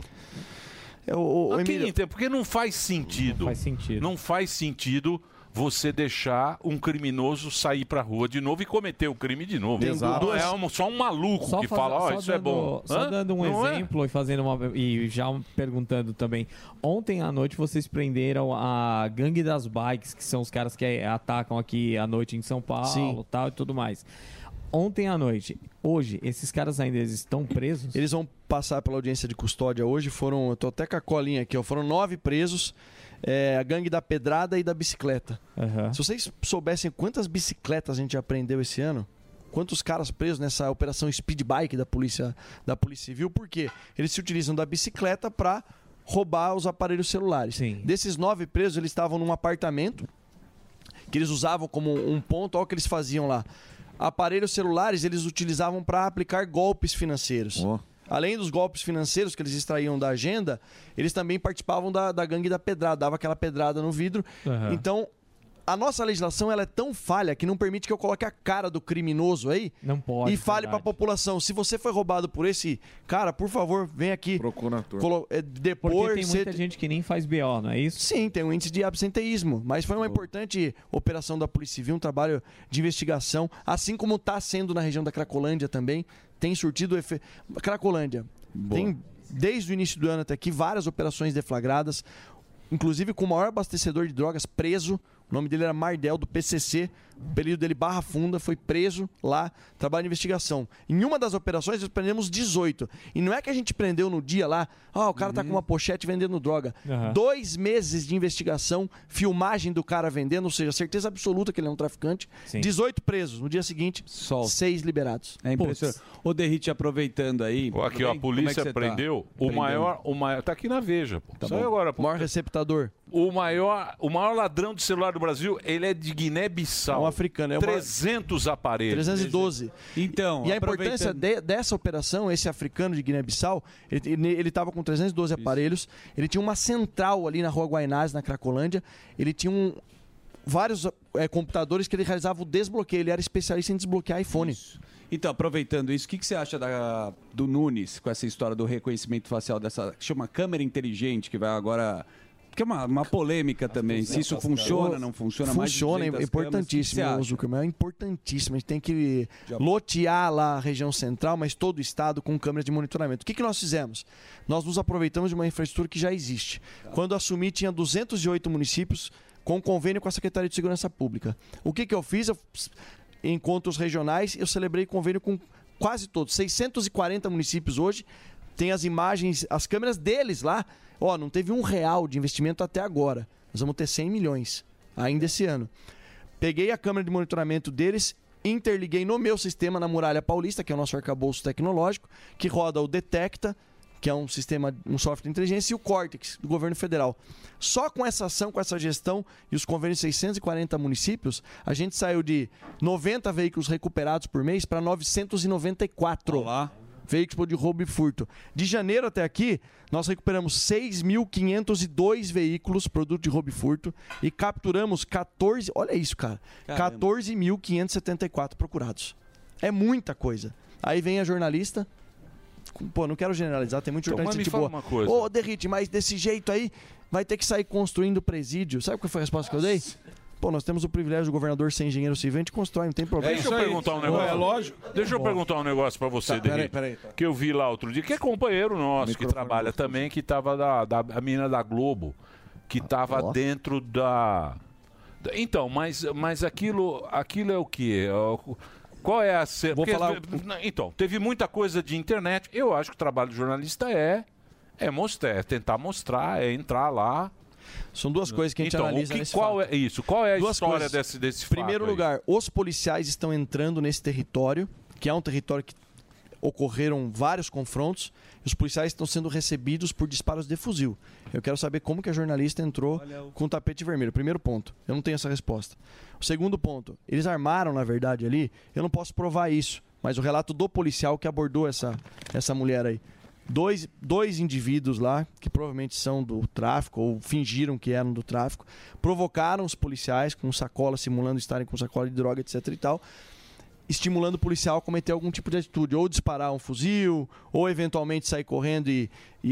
S18: É o, o,
S6: a
S18: Emílio...
S6: quem inter... Porque não faz sentido. Não faz sentido. Não faz sentido você deixar um criminoso sair pra rua de novo e cometer o crime de novo.
S11: Exato.
S6: Não é um, só um maluco
S11: Só
S6: que
S11: faz-
S6: fala, ó,
S11: só
S6: isso é
S11: dando-
S6: bom.
S11: Só
S6: Hã?
S11: dando um
S6: Não é?
S11: exemplo e fazendo uma e já perguntando também. Ontem à noite vocês prenderam a gangue das bikes, que são os caras que eh, atacam aqui à noite em São Paulo,
S18: Sim.
S11: tal e tudo mais. Ontem à noite, hoje, esses caras ainda estão presos?
S18: Eles vão passar pela audiência de custódia hoje. Foram, eu tô até com a colinha aqui, ó, foram nove presos. É, a gangue da pedrada e da bicicleta. Se vocês soubessem quantas bicicletas a gente aprendeu esse ano, quantos caras presos nessa operação Speed Bike da polícia, da polícia Civil, por quê? Eles se utilizam da bicicleta para roubar os aparelhos celulares. Desses nove presos, eles estavam num apartamento que eles usavam como um ponto. Olha o que eles faziam lá. Aparelhos celulares eles utilizavam para aplicar golpes financeiros.
S14: Oh.
S18: Além dos golpes financeiros que eles extraíam da agenda, eles também participavam da, da gangue da pedrada, dava aquela pedrada no vidro.
S11: Uhum.
S18: Então, a nossa legislação ela é tão falha que não permite que eu coloque a cara do criminoso aí
S11: não pode,
S18: e fale para a
S11: verdade.
S18: população. Se você foi roubado por esse cara, por favor, vem aqui.
S14: Procurador.
S18: Colo- é, depor,
S11: Porque tem
S18: ser-
S11: muita gente que nem faz B O, não é isso?
S18: Sim, tem um índice de absenteísmo, mas foi uma importante operação da Polícia Civil, um trabalho de investigação, assim como está sendo na região da Cracolândia também, tem surtido efeito. Cracolândia, tem desde o início do ano até aqui várias operações deflagradas, inclusive com o maior abastecedor de drogas preso, o nome dele era Mardel, do P C C, o período dele Barra Funda, foi preso lá, trabalho de investigação. Em uma das operações, nós prendemos dezoito. E não é que a gente prendeu no dia lá, ah, o cara tá com uma pochete vendendo droga.
S13: Uhum.
S18: Dois meses de investigação, filmagem do cara vendendo, ou seja, certeza absoluta que ele é um traficante.
S12: Sim.
S18: dezoito presos. No dia seguinte, seis liberados.
S12: É impressionante. Ô, Derrite, aproveitando aí.
S6: Pô, aqui,
S12: tudo
S6: ó, a
S12: bem? Como é que
S6: polícia
S12: você tá?
S6: prendeu o
S12: Prendendo.
S6: maior, o maior. Tá aqui na Veja, pô.
S18: Tá
S6: Saiu
S18: bom.
S6: agora, pô.
S18: O maior receptador.
S6: O maior, o maior ladrão de celular do Brasil, ele é de Guiné-Bissau.
S18: É um africano. É o maior-
S6: trezentos aparelhos.
S18: trezentos e doze.
S12: Então,
S18: E a importância de- dessa operação, esse africano de Guiné-Bissau, ele estava com trezentos e doze aparelhos, ele tinha uma central ali na Rua Guaianazes, na Cracolândia, ele tinha um, vários é, computadores que ele realizava o desbloqueio, ele era especialista em desbloquear iPhone.
S12: Então, aproveitando isso, o que, que você acha da- do Nunes com essa história do reconhecimento facial dessa que chama câmera inteligente, que vai agora. Que é uma, uma polêmica também. Se isso funciona, não funciona, mais de
S18: Funciona, é
S12: duzentas
S18: importantíssimo,
S12: câmeras, o que que você
S18: Zuckerman, é importantíssimo. A gente tem que lotear lá a região central, mas todo o estado com câmeras de monitoramento. O que, que nós fizemos? Nós nos aproveitamos de uma infraestrutura que já existe. Quando assumi, tinha duzentos e oito municípios com convênio com a Secretaria de Segurança Pública. O que, que eu fiz? Eu, em encontros regionais, eu celebrei convênio com quase todos. seiscentos e quarenta municípios hoje. Tem as imagens, as câmeras deles lá. Ó, não teve um real de investimento até agora. Nós vamos ter cem milhões ainda esse ano. Peguei a câmera de monitoramento deles, interliguei no meu sistema na Muralha Paulista, que é o nosso arcabouço tecnológico, que roda o Detecta, que é um sistema, um software de inteligência, e o Cortex, do governo federal. Só com essa ação, com essa gestão e os convênios de seiscentos e quarenta municípios, a gente saiu de noventa veículos recuperados por mês para novecentos e noventa e quatro.
S12: Olá.
S18: Veículos de roubo e furto. De janeiro até aqui, nós recuperamos seis mil quinhentos e dois veículos, produto de roubo e furto, e capturamos quatorze, olha isso, cara,
S12: Caramba.
S18: quatorze mil quinhentos e setenta e quatro procurados. É muita coisa. Aí vem a jornalista, pô, não quero generalizar, tem muito
S6: Então,
S18: jornalista
S6: mas me
S18: de
S6: fala
S18: boa.
S6: uma coisa.
S18: Ô, Derrite, mas desse jeito aí, vai ter que sair construindo presídio. Sabe qual foi a resposta que eu dei? Pô, nós temos o privilégio do governador ser engenheiro civil, a gente constrói, não tem problema.
S6: Deixa eu perguntar um negócio.
S15: É lógico.
S6: Deixa eu
S15: Bom.
S6: perguntar um negócio pra você,
S15: Tá, peraí,
S6: Derrite,
S15: peraí, tá.
S6: que eu vi lá outro dia, que é companheiro nosso, que trabalha também, que tava da, da a menina da Globo, que tava
S8: ó.
S6: dentro da... da- Então, mas, mas aquilo, aquilo é o quê? É o- Qual é a... ce-
S18: Vou
S6: porque-
S18: falar-
S6: Então, teve muita coisa de internet. Eu acho que o trabalho do jornalista é, é mostrar, é tentar mostrar, é entrar lá.
S18: São duas coisas que a gente
S6: então,
S18: analisa
S6: o que,
S18: nesse
S6: qual
S18: fato.
S6: é isso? Qual é a
S18: Duas
S6: história
S18: coisas.
S6: desse, desse
S18: Em primeiro
S6: fato aí?
S18: lugar, os policiais estão entrando nesse território, que é um território que ocorreram vários confrontos, e os policiais estão sendo recebidos por disparos de fuzil. Eu quero saber como que a jornalista entrou com o tapete vermelho. Primeiro ponto, eu não tenho essa resposta. O segundo ponto, eles armaram, na verdade, ali, eu não posso provar isso, mas o relato do policial que abordou essa, essa mulher aí. Dois, dois indivíduos lá, que provavelmente são do tráfico, ou fingiram que eram do tráfico, provocaram os policiais com sacola, simulando estarem com sacola de droga, etc e tal, estimulando o policial a cometer algum tipo de atitude, ou disparar um fuzil, ou eventualmente sair correndo e, e,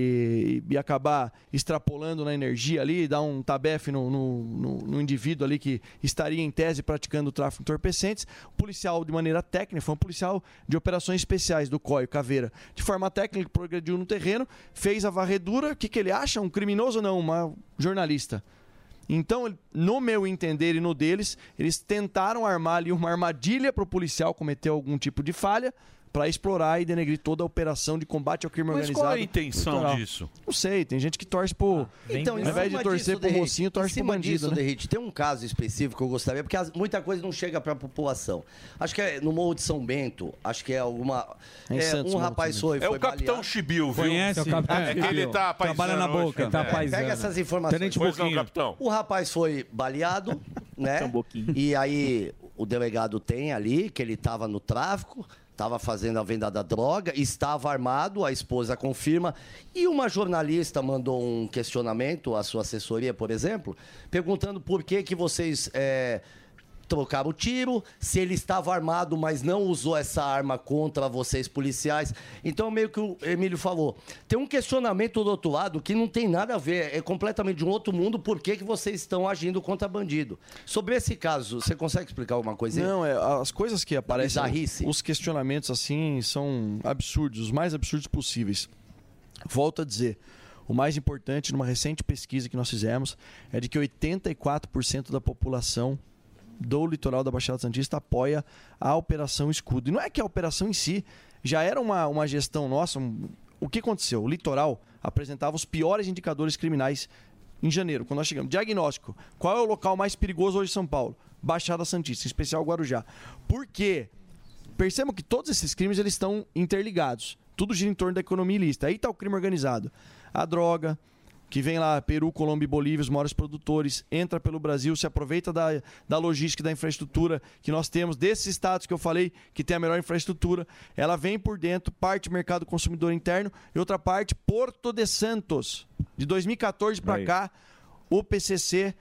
S18: e- e acabar extrapolando na energia ali, dar um tabefe no, no, no- no indivíduo ali que estaria em tese praticando o tráfico de entorpecentes. O policial, de maneira técnica, foi um policial de operações especiais do C O I, Caveira. De forma técnica, progrediu no terreno, fez a varredura. O que, que ele acha? Um criminoso ou não? Uma jornalista. Então, ele- no meu entender e no deles, eles tentaram armar ali uma armadilha para o policial cometer algum tipo de falha para explorar e denegrir toda a operação de combate ao crime
S6: Mas
S18: organizado.
S6: qual é a intenção
S18: eleitoral.
S6: disso?
S18: Não sei, tem gente que torce pro...
S8: Então,
S18: ao
S8: em
S18: invés de
S8: cima
S18: torcer
S8: disso,
S18: pro
S8: Derrite,
S18: mocinho, torce
S8: em
S18: pro
S8: cima
S18: bandido,
S8: disso,
S18: né?
S8: Derrite, tem um caso específico que eu gostaria, porque as- muita coisa não chega para a população. Acho que é no Morro de São Bento, acho que é alguma...
S18: É em
S8: é,
S18: Santos,
S8: um
S18: Morro
S8: rapaz
S18: de
S8: foi,
S6: É
S8: foi
S6: o Capitão
S8: baleado.
S6: Chibiu, viu?
S12: Conhece?
S6: É o Capitão
S12: É,
S6: Chibiu. Ele tá
S12: Trabalha na
S6: paisano
S12: boca.
S6: hoje.
S12: Tá
S6: É.
S12: paisano.
S8: Pega essas informações.
S12: Tenente
S6: Pois não,
S12: Boquinha.
S6: capitão.
S8: O rapaz foi baleado, né? E aí o delegado tem ali que ele estava no tráfico, estava fazendo a venda da droga, estava armado, a esposa confirma. E uma jornalista mandou um questionamento à sua assessoria, por exemplo, perguntando por que, que vocês é, trocaram o tiro, se ele estava armado, mas não usou essa arma contra vocês policiais. Então, meio que o Emílio falou, tem um questionamento do outro lado que não tem nada a ver, é completamente de um outro mundo, por que, que vocês estão agindo contra bandido. Sobre esse caso, você consegue explicar alguma coisinha?
S18: Não, é, as coisas que aparecem,
S8: Bizarrice.
S18: os questionamentos assim são absurdos, os mais absurdos possíveis. Volto a dizer, o mais importante numa recente pesquisa que nós fizemos é de que oitenta e quatro por cento da população do litoral da Baixada Santista apoia a Operação Escudo. E não é que a operação em si já era uma, uma gestão nossa. Um, o que aconteceu? O litoral apresentava os piores indicadores criminais em janeiro, quando nós chegamos. Diagnóstico. Qual é o local mais perigoso hoje em São Paulo? Baixada Santista, em especial Guarujá. Por quê? Percebam que todos esses crimes eles estão interligados. Tudo gira em torno da economia ilícita. Aí está o crime organizado. A droga, que vem lá, Peru, Colômbia e Bolívia, os maiores produtores, entra pelo Brasil, se aproveita da, da logística e da infraestrutura que nós temos, desses estados que eu falei, que tem a melhor infraestrutura, ela vem por dentro, parte mercado consumidor interno e outra parte Porto de Santos. De dois mil e quatorze para cá, o P C C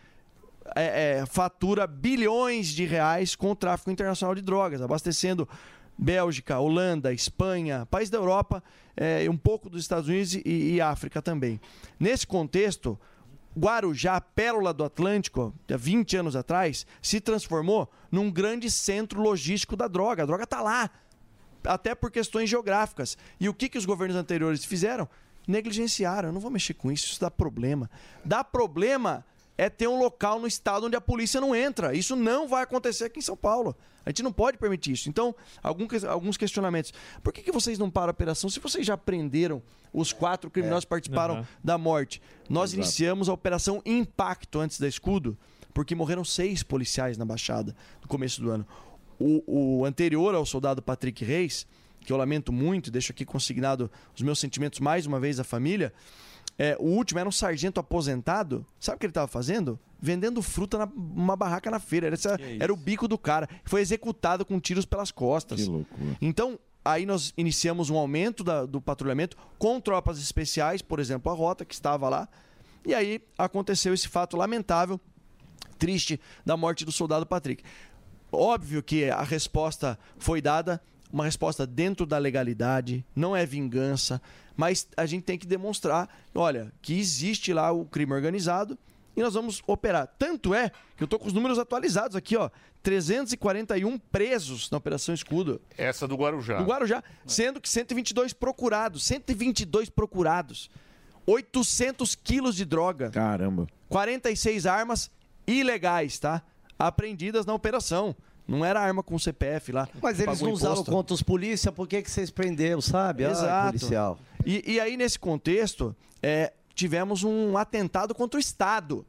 S18: é, é, fatura bilhões de reais com o tráfico internacional de drogas, abastecendo Bélgica, Holanda, Espanha, país da Europa, é, um pouco dos Estados Unidos e, e África também. Nesse contexto, Guarujá, pérola do Atlântico, há vinte anos atrás, se transformou num grande centro logístico da droga. A droga está lá, até por questões geográficas. E o que, que os governos anteriores fizeram? Negligenciaram. Eu não vou mexer com isso, isso dá problema. Dá problema é ter um local no estado onde a polícia não entra. Isso não vai acontecer aqui em São Paulo. A gente não pode permitir isso. Então, alguns, alguns questionamentos. Por que, que vocês não param a operação se vocês já prenderam os quatro criminosos
S13: É.
S18: que participaram
S13: Uhum.
S18: da morte? Nós
S13: Exato.
S18: iniciamos a Operação Impacto antes da Escudo, porque morreram seis policiais na Baixada no começo do ano. O, o anterior ao soldado Patrick Reis, que eu lamento muito, deixo aqui consignado os meus sentimentos mais uma vez à família, é, o último era um sargento aposentado. Sabe o que ele estava fazendo? Vendendo fruta numa barraca na feira. Era, essa- era o bico do cara. Foi executado com tiros pelas costas.
S14: Que loucura.
S18: Então, aí nós iniciamos um aumento da- do patrulhamento com tropas especiais, por exemplo, a Rota, que estava lá. E aí aconteceu esse fato lamentável, triste, da morte do soldado Patrick. Óbvio que a resposta foi dada, uma resposta dentro da legalidade, não é vingança, mas a gente tem que demonstrar, olha, que existe lá o crime organizado e nós vamos operar. Tanto é que eu tô com os números atualizados aqui, ó, trezentos e quarenta e um presos na Operação Escudo.
S6: Essa do Guarujá.
S18: Do Guarujá, sendo que cento e vinte e dois procurados, cento e vinte e dois procurados, oitocentos quilos de droga.
S14: Caramba.
S18: quarenta e seis armas ilegais, tá? Apreendidas na operação. Não era arma com C P F lá.
S8: Mas
S18: que
S8: eles
S18: pagou
S8: não usaram
S18: imposto.
S8: contra os polícia, por que, que vocês prenderam, sabe? Ah,
S18: Exato.
S8: policial.
S18: E, e aí, nesse contexto, é, tivemos um atentado contra o Estado.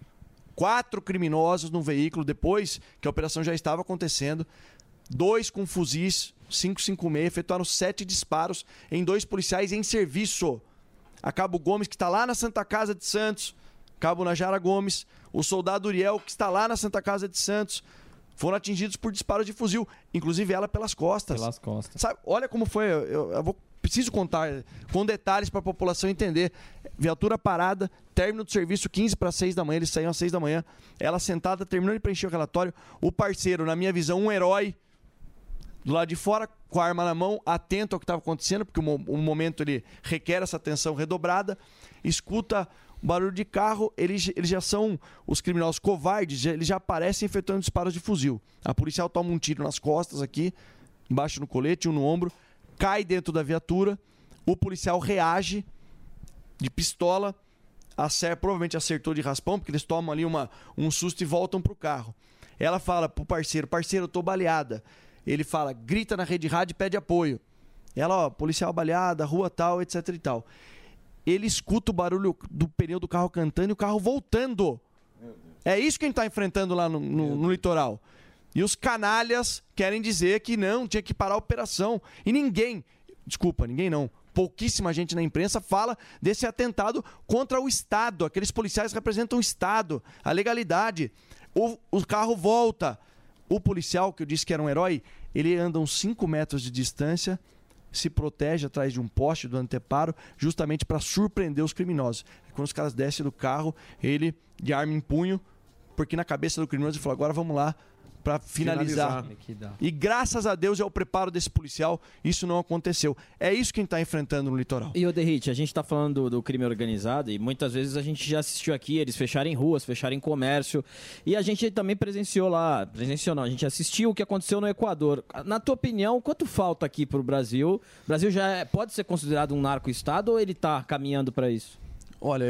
S18: Quatro criminosos num veículo, depois que a operação já estava acontecendo. Dois com fuzis cinco cinco seis, efetuaram sete disparos em dois policiais em serviço. A Cabo Gomes, que está lá na Santa Casa de Santos. Cabo Najara Gomes. O soldado Uriel, que está lá na Santa Casa de Santos. Foram atingidos por disparos de fuzil, inclusive ela pelas costas.
S11: Pelas costas.
S18: Sabe, olha como foi, eu, eu- eu vou, preciso contar com detalhes para a população entender. Viatura parada, término do serviço quinze para seis da manhã, eles saíram às seis da manhã. Ela sentada, terminou de preencher o relatório. O parceiro, na minha visão, um herói, do lado de fora, com a arma na mão, atento ao que estava acontecendo, porque o, mo- o momento ele requer essa atenção redobrada. Escuta barulho de carro, eles, eles já são os criminosos covardes, já- eles já aparecem efetuando disparos de fuzil. A policial toma um tiro nas costas aqui, embaixo no colete, um no ombro, cai dentro da viatura, o policial reage de pistola, acer, provavelmente acertou de raspão, porque eles tomam ali uma, um susto e voltam pro carro. Ela fala pro parceiro, parceiro, eu tô baleada. Ele fala, grita na rede rádio e pede apoio. Ela, ó, policial baleada, rua tal, etc e tal. Ele escuta o barulho do pneu do carro cantando e o carro voltando. É isso que a gente está enfrentando lá no, no- no litoral. E os canalhas querem dizer que não, tinha que parar a operação. E ninguém, desculpa, ninguém não, pouquíssima gente na imprensa fala desse atentado contra o Estado. Aqueles policiais representam o Estado, a legalidade. O, o carro volta. O policial, que eu disse que era um herói, ele anda uns cinco metros de distância, se protege atrás de um poste do anteparo, justamente para surpreender os criminosos. Quando os caras descem do carro, ele, de arma em punho, porque na cabeça do criminoso ele falou, agora vamos lá para finalizar.
S11: Finalizar.
S18: E graças a Deus é o preparo desse policial, isso não aconteceu. É isso que a gente está enfrentando no litoral.
S11: E o Derrite, a gente tá falando do, do crime organizado e muitas vezes a gente já assistiu aqui, eles fecharem ruas, fecharem comércio. E a gente também presenciou lá, presenciou não, a gente assistiu o que aconteceu no Equador. Na tua opinião, quanto falta aqui pro Brasil? O Brasil já é- pode ser considerado um narco-estado ou ele tá caminhando para isso?
S18: Olha, eu,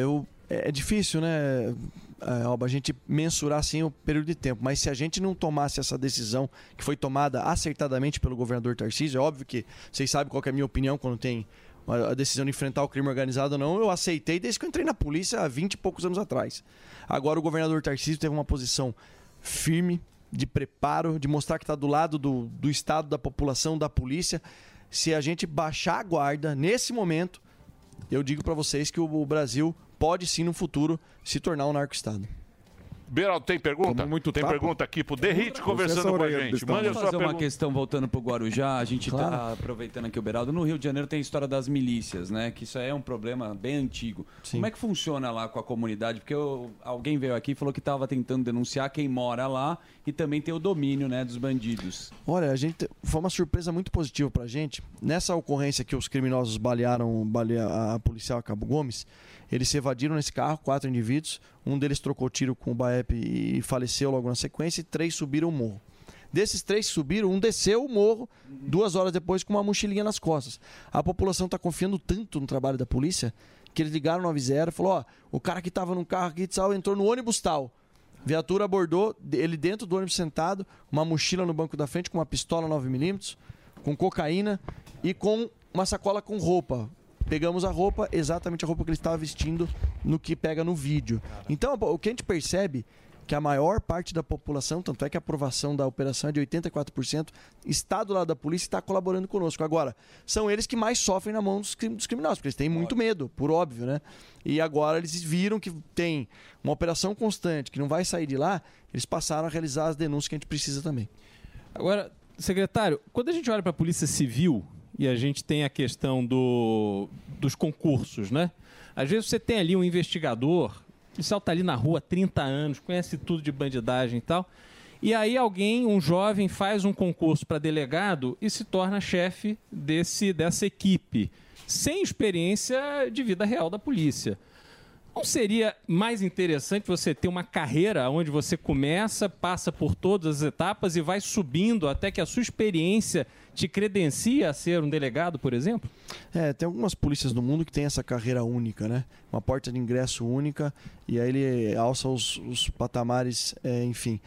S18: É, é difícil, né, é, Alba, a gente mensurar assim o período de tempo, mas se a gente não tomasse essa decisão que foi tomada acertadamente pelo governador Tarcísio, é óbvio que vocês sabem qual que é a minha opinião quando tem a decisão de enfrentar o crime organizado ou não, eu aceitei desde que eu entrei na polícia há vinte e poucos anos atrás. Agora o governador Tarcísio teve uma posição firme, de preparo, de mostrar que está do lado do, do Estado, da população, da polícia. Se a gente baixar a guarda nesse momento, eu digo para vocês que o, o Brasil pode sim no futuro se tornar um narco-estado.
S6: Beraldo, tem pergunta?
S18: muito
S6: tem
S18: tapo.
S6: pergunta aqui pro Derrite conversando com a gente. Mande a
S12: Vamos
S6: sua
S12: fazer uma
S6: pergunta.
S12: questão voltando pro Guarujá. A gente
S6: Claro.
S12: tá aproveitando aqui o Beraldo. No Rio de Janeiro tem a história das milícias, né? Que isso aí é um problema bem antigo.
S18: Sim.
S12: Como é que funciona lá com a comunidade? Porque eu- alguém veio aqui e falou que estava tentando denunciar quem mora lá e também tem o domínio, né, dos bandidos.
S18: Olha, a gente foi uma surpresa muito positiva pra gente. Nessa ocorrência que os criminosos balearam balea- a policial Cabo Gomes, eles se evadiram nesse carro, quatro indivíduos. Um deles trocou tiro com o Baep e faleceu logo na sequência, e três subiram o morro. Desses três que subiram, um desceu o morro duas horas depois com uma mochilinha nas costas. A população está confiando tanto no trabalho da polícia que eles ligaram no zero e falou: ó, o cara que estava num carro aqui tal, entrou no ônibus tal. Viatura abordou, ele dentro do ônibus sentado, uma mochila no banco da frente com uma pistola nove milímetros, com cocaína e com uma sacola com roupa. Pegamos a roupa, exatamente a roupa que ele estava vestindo no que pega no vídeo. Então, o que a gente percebe que a maior parte da população, tanto é que a aprovação da operação é de oitenta e quatro por cento, está do lado da polícia e está colaborando conosco. Agora, são eles que mais sofrem na mão dos, crim- dos criminosos, porque eles têm muito medo, por óbvio, né? E agora eles viram que tem uma operação constante, que não vai sair de lá, eles passaram a realizar as denúncias que a gente precisa também.
S13: Agora, secretário, quando a gente olha para a Polícia Civil e a gente tem a questão do, dos concursos, né? Às vezes você tem ali um investigador, o policial está ali na rua há trinta anos, conhece tudo de bandidagem e tal, e aí alguém, um jovem, faz um concurso para delegado e se torna chefe desse, dessa equipe, sem experiência de vida real da polícia. Não seria mais interessante você ter uma carreira onde você começa, passa por todas as etapas e vai subindo até que a sua experiência te credencia a ser um delegado, por exemplo?
S18: É, tem algumas polícias no mundo que tem essa carreira única, né? Uma porta de ingresso única, e aí ele alça os, os patamares, é, enfim.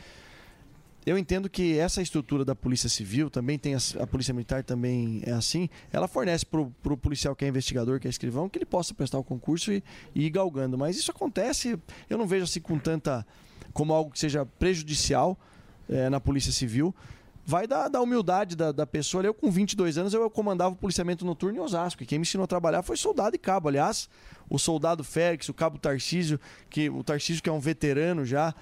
S18: Eu entendo que essa estrutura da Polícia Civil, também tem a, a Polícia Militar também é assim, ela fornece para o policial que é investigador, que é escrivão, que ele possa prestar o concurso e, e ir galgando. Mas isso acontece, eu não vejo assim com tanta, como algo que seja prejudicial é, na Polícia Civil. Vai da, da humildade da, da pessoa. Eu, com vinte e dois anos, eu comandava o policiamento noturno em Osasco. E quem me ensinou a trabalhar foi soldado e cabo. Aliás, o soldado Félix, o cabo Tarcísio, que, o Tarcísio que é um veterano já.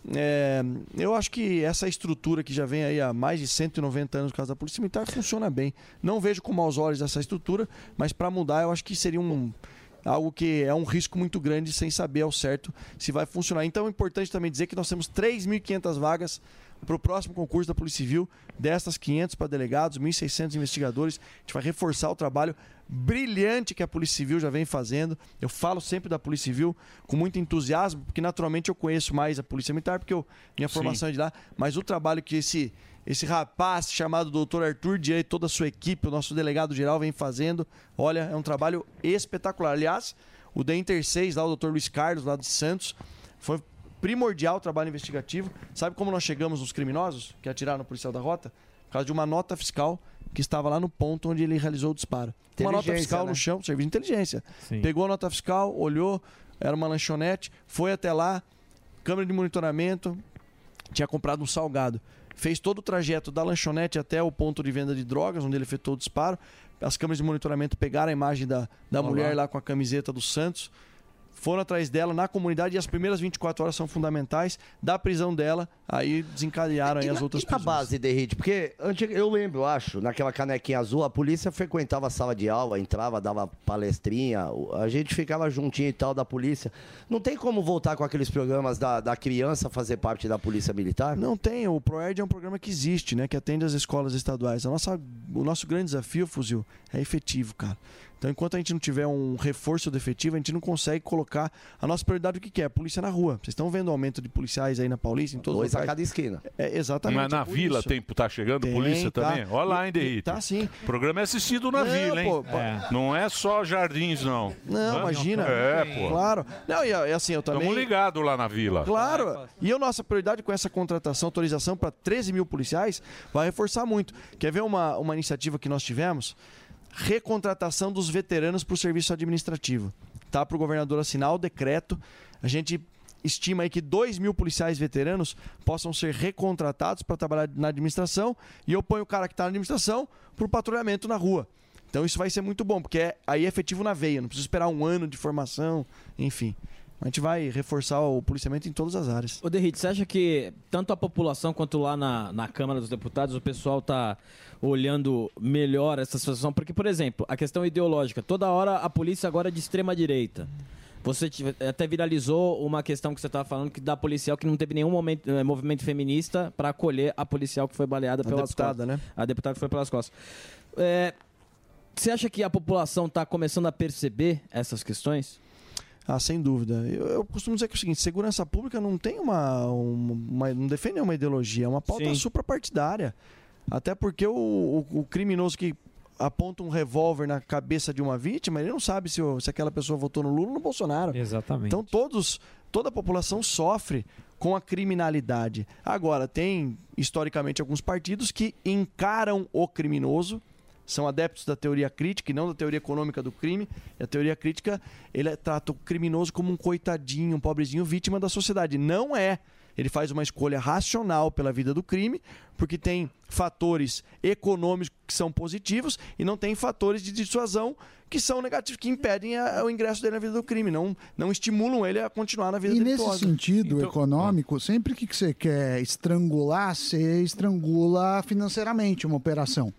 S18: É, eu acho que essa estrutura que já vem aí há mais de cento e noventa anos no caso da Polícia Militar funciona bem. Não vejo com maus olhos essa estrutura, mas para mudar eu acho que seria um... algo que é um risco muito grande sem saber ao certo se vai funcionar. Então é importante também dizer que nós temos três mil e quinhentas vagas para o próximo concurso da Polícia Civil, dessas quinhentas para delegados, mil e seiscentos investigadores. A gente vai reforçar o trabalho brilhante que a Polícia Civil já vem fazendo. Eu falo sempre da Polícia Civil com muito entusiasmo, porque naturalmente eu conheço mais a Polícia Militar, porque eu, minha formação
S6: Sim.
S18: é de lá, mas o trabalho que esse, esse rapaz chamado doutor Arthur Dias e toda a sua equipe, o nosso delegado geral, vem fazendo, olha, é um trabalho espetacular. Aliás, o da Inter seis, lá o doutor Luiz Carlos, lá de Santos, foi primordial o trabalho investigativo. Sabe como nós chegamos nos criminosos que atiraram no policial da rota? Por causa de uma nota fiscal que estava lá no ponto onde ele realizou o disparo. Uma nota fiscal
S19: né?
S18: no chão, serviço de inteligência.
S19: Sim.
S18: Pegou a nota fiscal, olhou, era uma lanchonete, foi até lá, câmera de monitoramento, tinha comprado um salgado. Fez todo o trajeto da lanchonete até o ponto de venda de drogas, onde ele efetuou o disparo. As câmeras de monitoramento pegaram a imagem da, da mulher lá com a camiseta do Santos, foram atrás dela na comunidade, e as primeiras vinte e quatro horas são fundamentais da prisão dela, aí desencadearam aí as outras
S8: E na
S18: prisões.
S8: base, Derrite? Porque antiga- eu lembro, eu acho, naquela canequinha azul, a polícia frequentava a sala de aula, entrava, dava palestrinha, o- a gente ficava juntinho e tal da polícia. Não tem como voltar com aqueles programas da, da criança fazer parte da polícia militar?
S18: Não tem, o ProErd é um programa que existe, né, que atende as escolas estaduais. A nossa, o nosso grande desafio, Fuzil, é efetivo, cara. Então, enquanto a gente não tiver um reforço do efetivo, a gente não consegue colocar colocar a nossa prioridade, o que, que é? A polícia na rua. Vocês estão vendo o aumento de policiais aí na Paulista, em todos
S8: Dois
S18: os locais.
S8: a cada esquina.
S18: É, exatamente.
S6: Mas na
S18: é por
S6: vila
S18: isso.
S6: tem, tá chegando
S18: Tem,
S6: polícia
S18: tá.
S6: também? Olha lá, hein, Derrite.
S18: Tá sim.
S6: O programa é assistido na
S18: Não,
S6: vila, hein?
S18: pô, pô. É.
S6: Não é só jardins, não.
S18: Não,
S6: Hã?
S18: imagina.
S6: É, pô.
S18: Claro. Não, e é assim, eu também...
S6: Estamos ligados lá na vila.
S18: Claro. E a nossa prioridade com essa contratação, autorização para treze mil policiais, vai reforçar muito. Quer ver uma, uma iniciativa que nós tivemos? Recontratação dos veteranos para o serviço administrativo. Tá para o governador assinar o decreto. A gente estima aí que dois mil policiais veteranos possam ser recontratados para trabalhar na administração e eu ponho o cara que está na administração para o patrulhamento na rua. Então isso vai ser muito bom, porque é, aí é efetivo na veia, não precisa esperar um ano de formação, enfim. A gente vai reforçar o policiamento em todas as áreas.
S11: Ô, Derrite, você acha que tanto a população quanto lá na, na Câmara dos Deputados o pessoal está olhando melhor essa situação? Porque, por exemplo, a questão ideológica, toda hora a polícia agora é de extrema-direita. Você até viralizou uma questão que você estava falando que da policial que não teve nenhum momento, eh, movimento feminista para acolher a policial que foi baleada
S18: A
S11: pelas
S18: deputada,
S11: costas.
S18: né?
S11: A deputada que foi pelas costas. É, você acha que a população está começando a perceber essas questões?
S18: Ah, sem dúvida. Eu, eu costumo dizer que é o seguinte, segurança pública não tem uma, uma, uma não defende uma ideologia, é uma pauta
S11: Sim.
S18: suprapartidária. Até porque o, o, o criminoso que aponta um revólver na cabeça de uma vítima, ele não sabe se, o, se aquela pessoa votou no Lula ou no Bolsonaro.
S13: Exatamente.
S18: Então todos, toda a população sofre com a criminalidade. Agora, tem historicamente alguns partidos que encaram o criminoso, são adeptos da teoria crítica e não da teoria econômica do crime. E a teoria crítica, ele trata o criminoso como um coitadinho, um pobrezinho, vítima da sociedade. Não é. Ele faz uma escolha racional pela vida do crime, porque tem fatores econômicos que são positivos e não tem fatores de dissuasão que são negativos, que impedem a, o ingresso dele na vida do crime, não, não estimulam ele a continuar na vida
S7: E
S18: delituosa.
S7: nesse sentido
S18: Então-
S7: econômico, sempre que você quer estrangular, você estrangula financeiramente uma operação.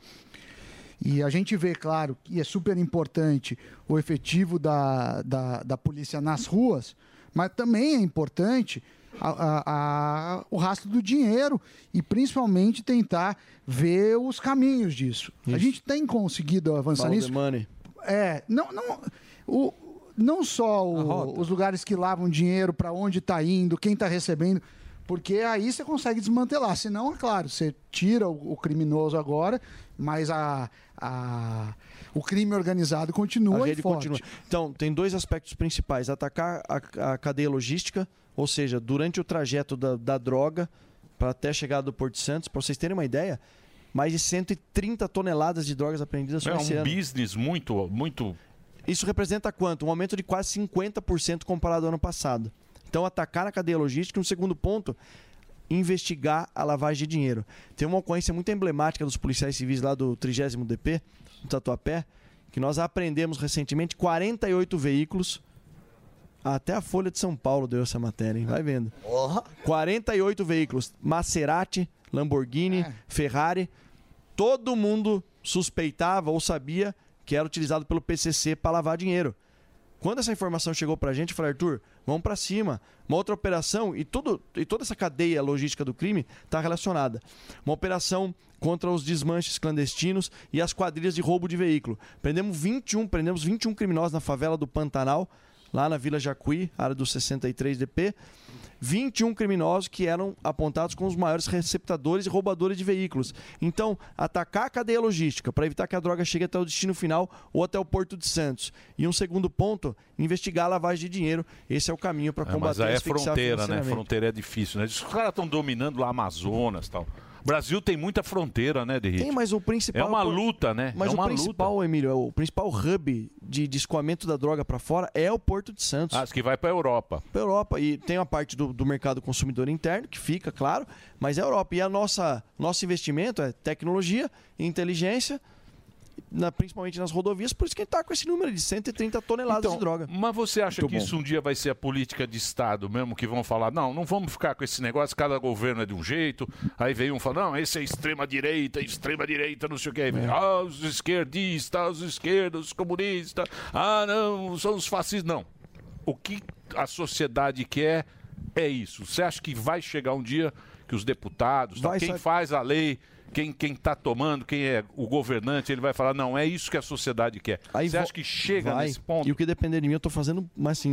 S7: E a gente vê, claro, que é super importante o efetivo da, da, da polícia nas ruas, mas também é importante a, a- a- o rastro do dinheiro e principalmente tentar ver os caminhos disso. A gente tem conseguido avançar
S18: Follow
S7: nisso.
S18: the money.
S7: É, não, não, o, não só o- os lugares que lavam dinheiro, para onde está indo, quem está recebendo, porque aí você consegue desmantelar. Senão, é claro, você tira o, o criminoso agora, mas a, a, o crime organizado continua
S18: A
S7: e
S18: rede
S7: forte.
S18: continua. Então, tem dois aspectos principais. Atacar a, a cadeia logística, ou seja, durante o trajeto da, da droga para até chegar do Porto Santos, para vocês terem uma ideia, mais de cento e trinta toneladas de drogas apreendidas só
S6: É
S18: esse
S6: um
S18: ano.
S6: business muito, muito...
S18: Isso representa quanto? Um aumento de quase cinquenta por cento comparado ao ano passado. Então, atacar a cadeia logística. Um segundo ponto, investigar a lavagem de dinheiro. Tem uma ocorrência muito emblemática dos policiais civis lá do trigésimo D P, do Tatuapé, que nós apreendemos recentemente quarenta e oito veículos. Até a Folha de São Paulo deu essa matéria, hein? Vai vendo. quarenta e oito veículos. Maserati, Lamborghini, Ferrari. Todo mundo suspeitava ou sabia que era utilizado pelo P C C para lavar dinheiro. Quando essa informação chegou pra gente, eu falei, Arthur, vamos pra cima. Uma outra operação, e, tudo, e toda essa cadeia logística do crime está relacionada. Uma operação contra os desmanches clandestinos e as quadrilhas de roubo de veículo. Prendemos vinte e um, prendemos vinte e um criminosos na favela do Pantanal, lá na Vila Jacuí, área do sessenta e três D P. vinte e um criminosos que eram apontados como os maiores receptadores e roubadores de veículos. Então, atacar a cadeia logística para evitar que a droga chegue até o destino final ou até o Porto de Santos. E um segundo ponto, investigar a lavagem de dinheiro. Esse é o caminho para
S6: É,
S18: combater
S6: mas aí é
S18: asfixiar
S6: fronteira, né?
S18: financeiramente.
S6: Fronteira é difícil, né? Os caras estão dominando lá Amazonas e tal. O Brasil tem muita fronteira, né, Derrite?
S18: Tem, mas o principal...
S6: É uma luta, né?
S18: Mas
S6: é uma
S18: o principal, Emílio, o principal hub de, de escoamento da droga para fora é o Porto de Santos.
S6: luta. Ah, que vai para a Europa.
S18: Para Europa. E tem a parte do, do mercado consumidor interno, que fica, claro, mas é a Europa. E a nossa nosso investimento é tecnologia, inteligência, na- principalmente nas rodovias, por isso que a gente está com esse número de cento e trinta toneladas
S6: Então,
S18: de droga.
S6: Mas você acha
S18: Muito
S6: que
S18: bom.
S6: isso um dia vai ser a política de Estado mesmo, que vão falar, não, não vamos ficar com esse negócio, cada governo é de um jeito, aí vem um falando, não, esse é extrema-direita, extrema-direita, não sei o que, aí vem, ah, os esquerdistas, os esquerdos, os comunistas, ah, não, são os fascistas, não. O que a sociedade quer é isso. Você acha que vai chegar um dia que os deputados, tal,
S18: Vai,
S6: quem
S18: sabe-
S6: faz a lei, quem quem está tomando, quem é o governante, ele vai falar, não, é isso que a sociedade quer. Você
S18: vo-
S6: acha que chega
S18: vai.
S6: nesse ponto?
S18: E o que depender de mim, eu tô fazendo, mas assim,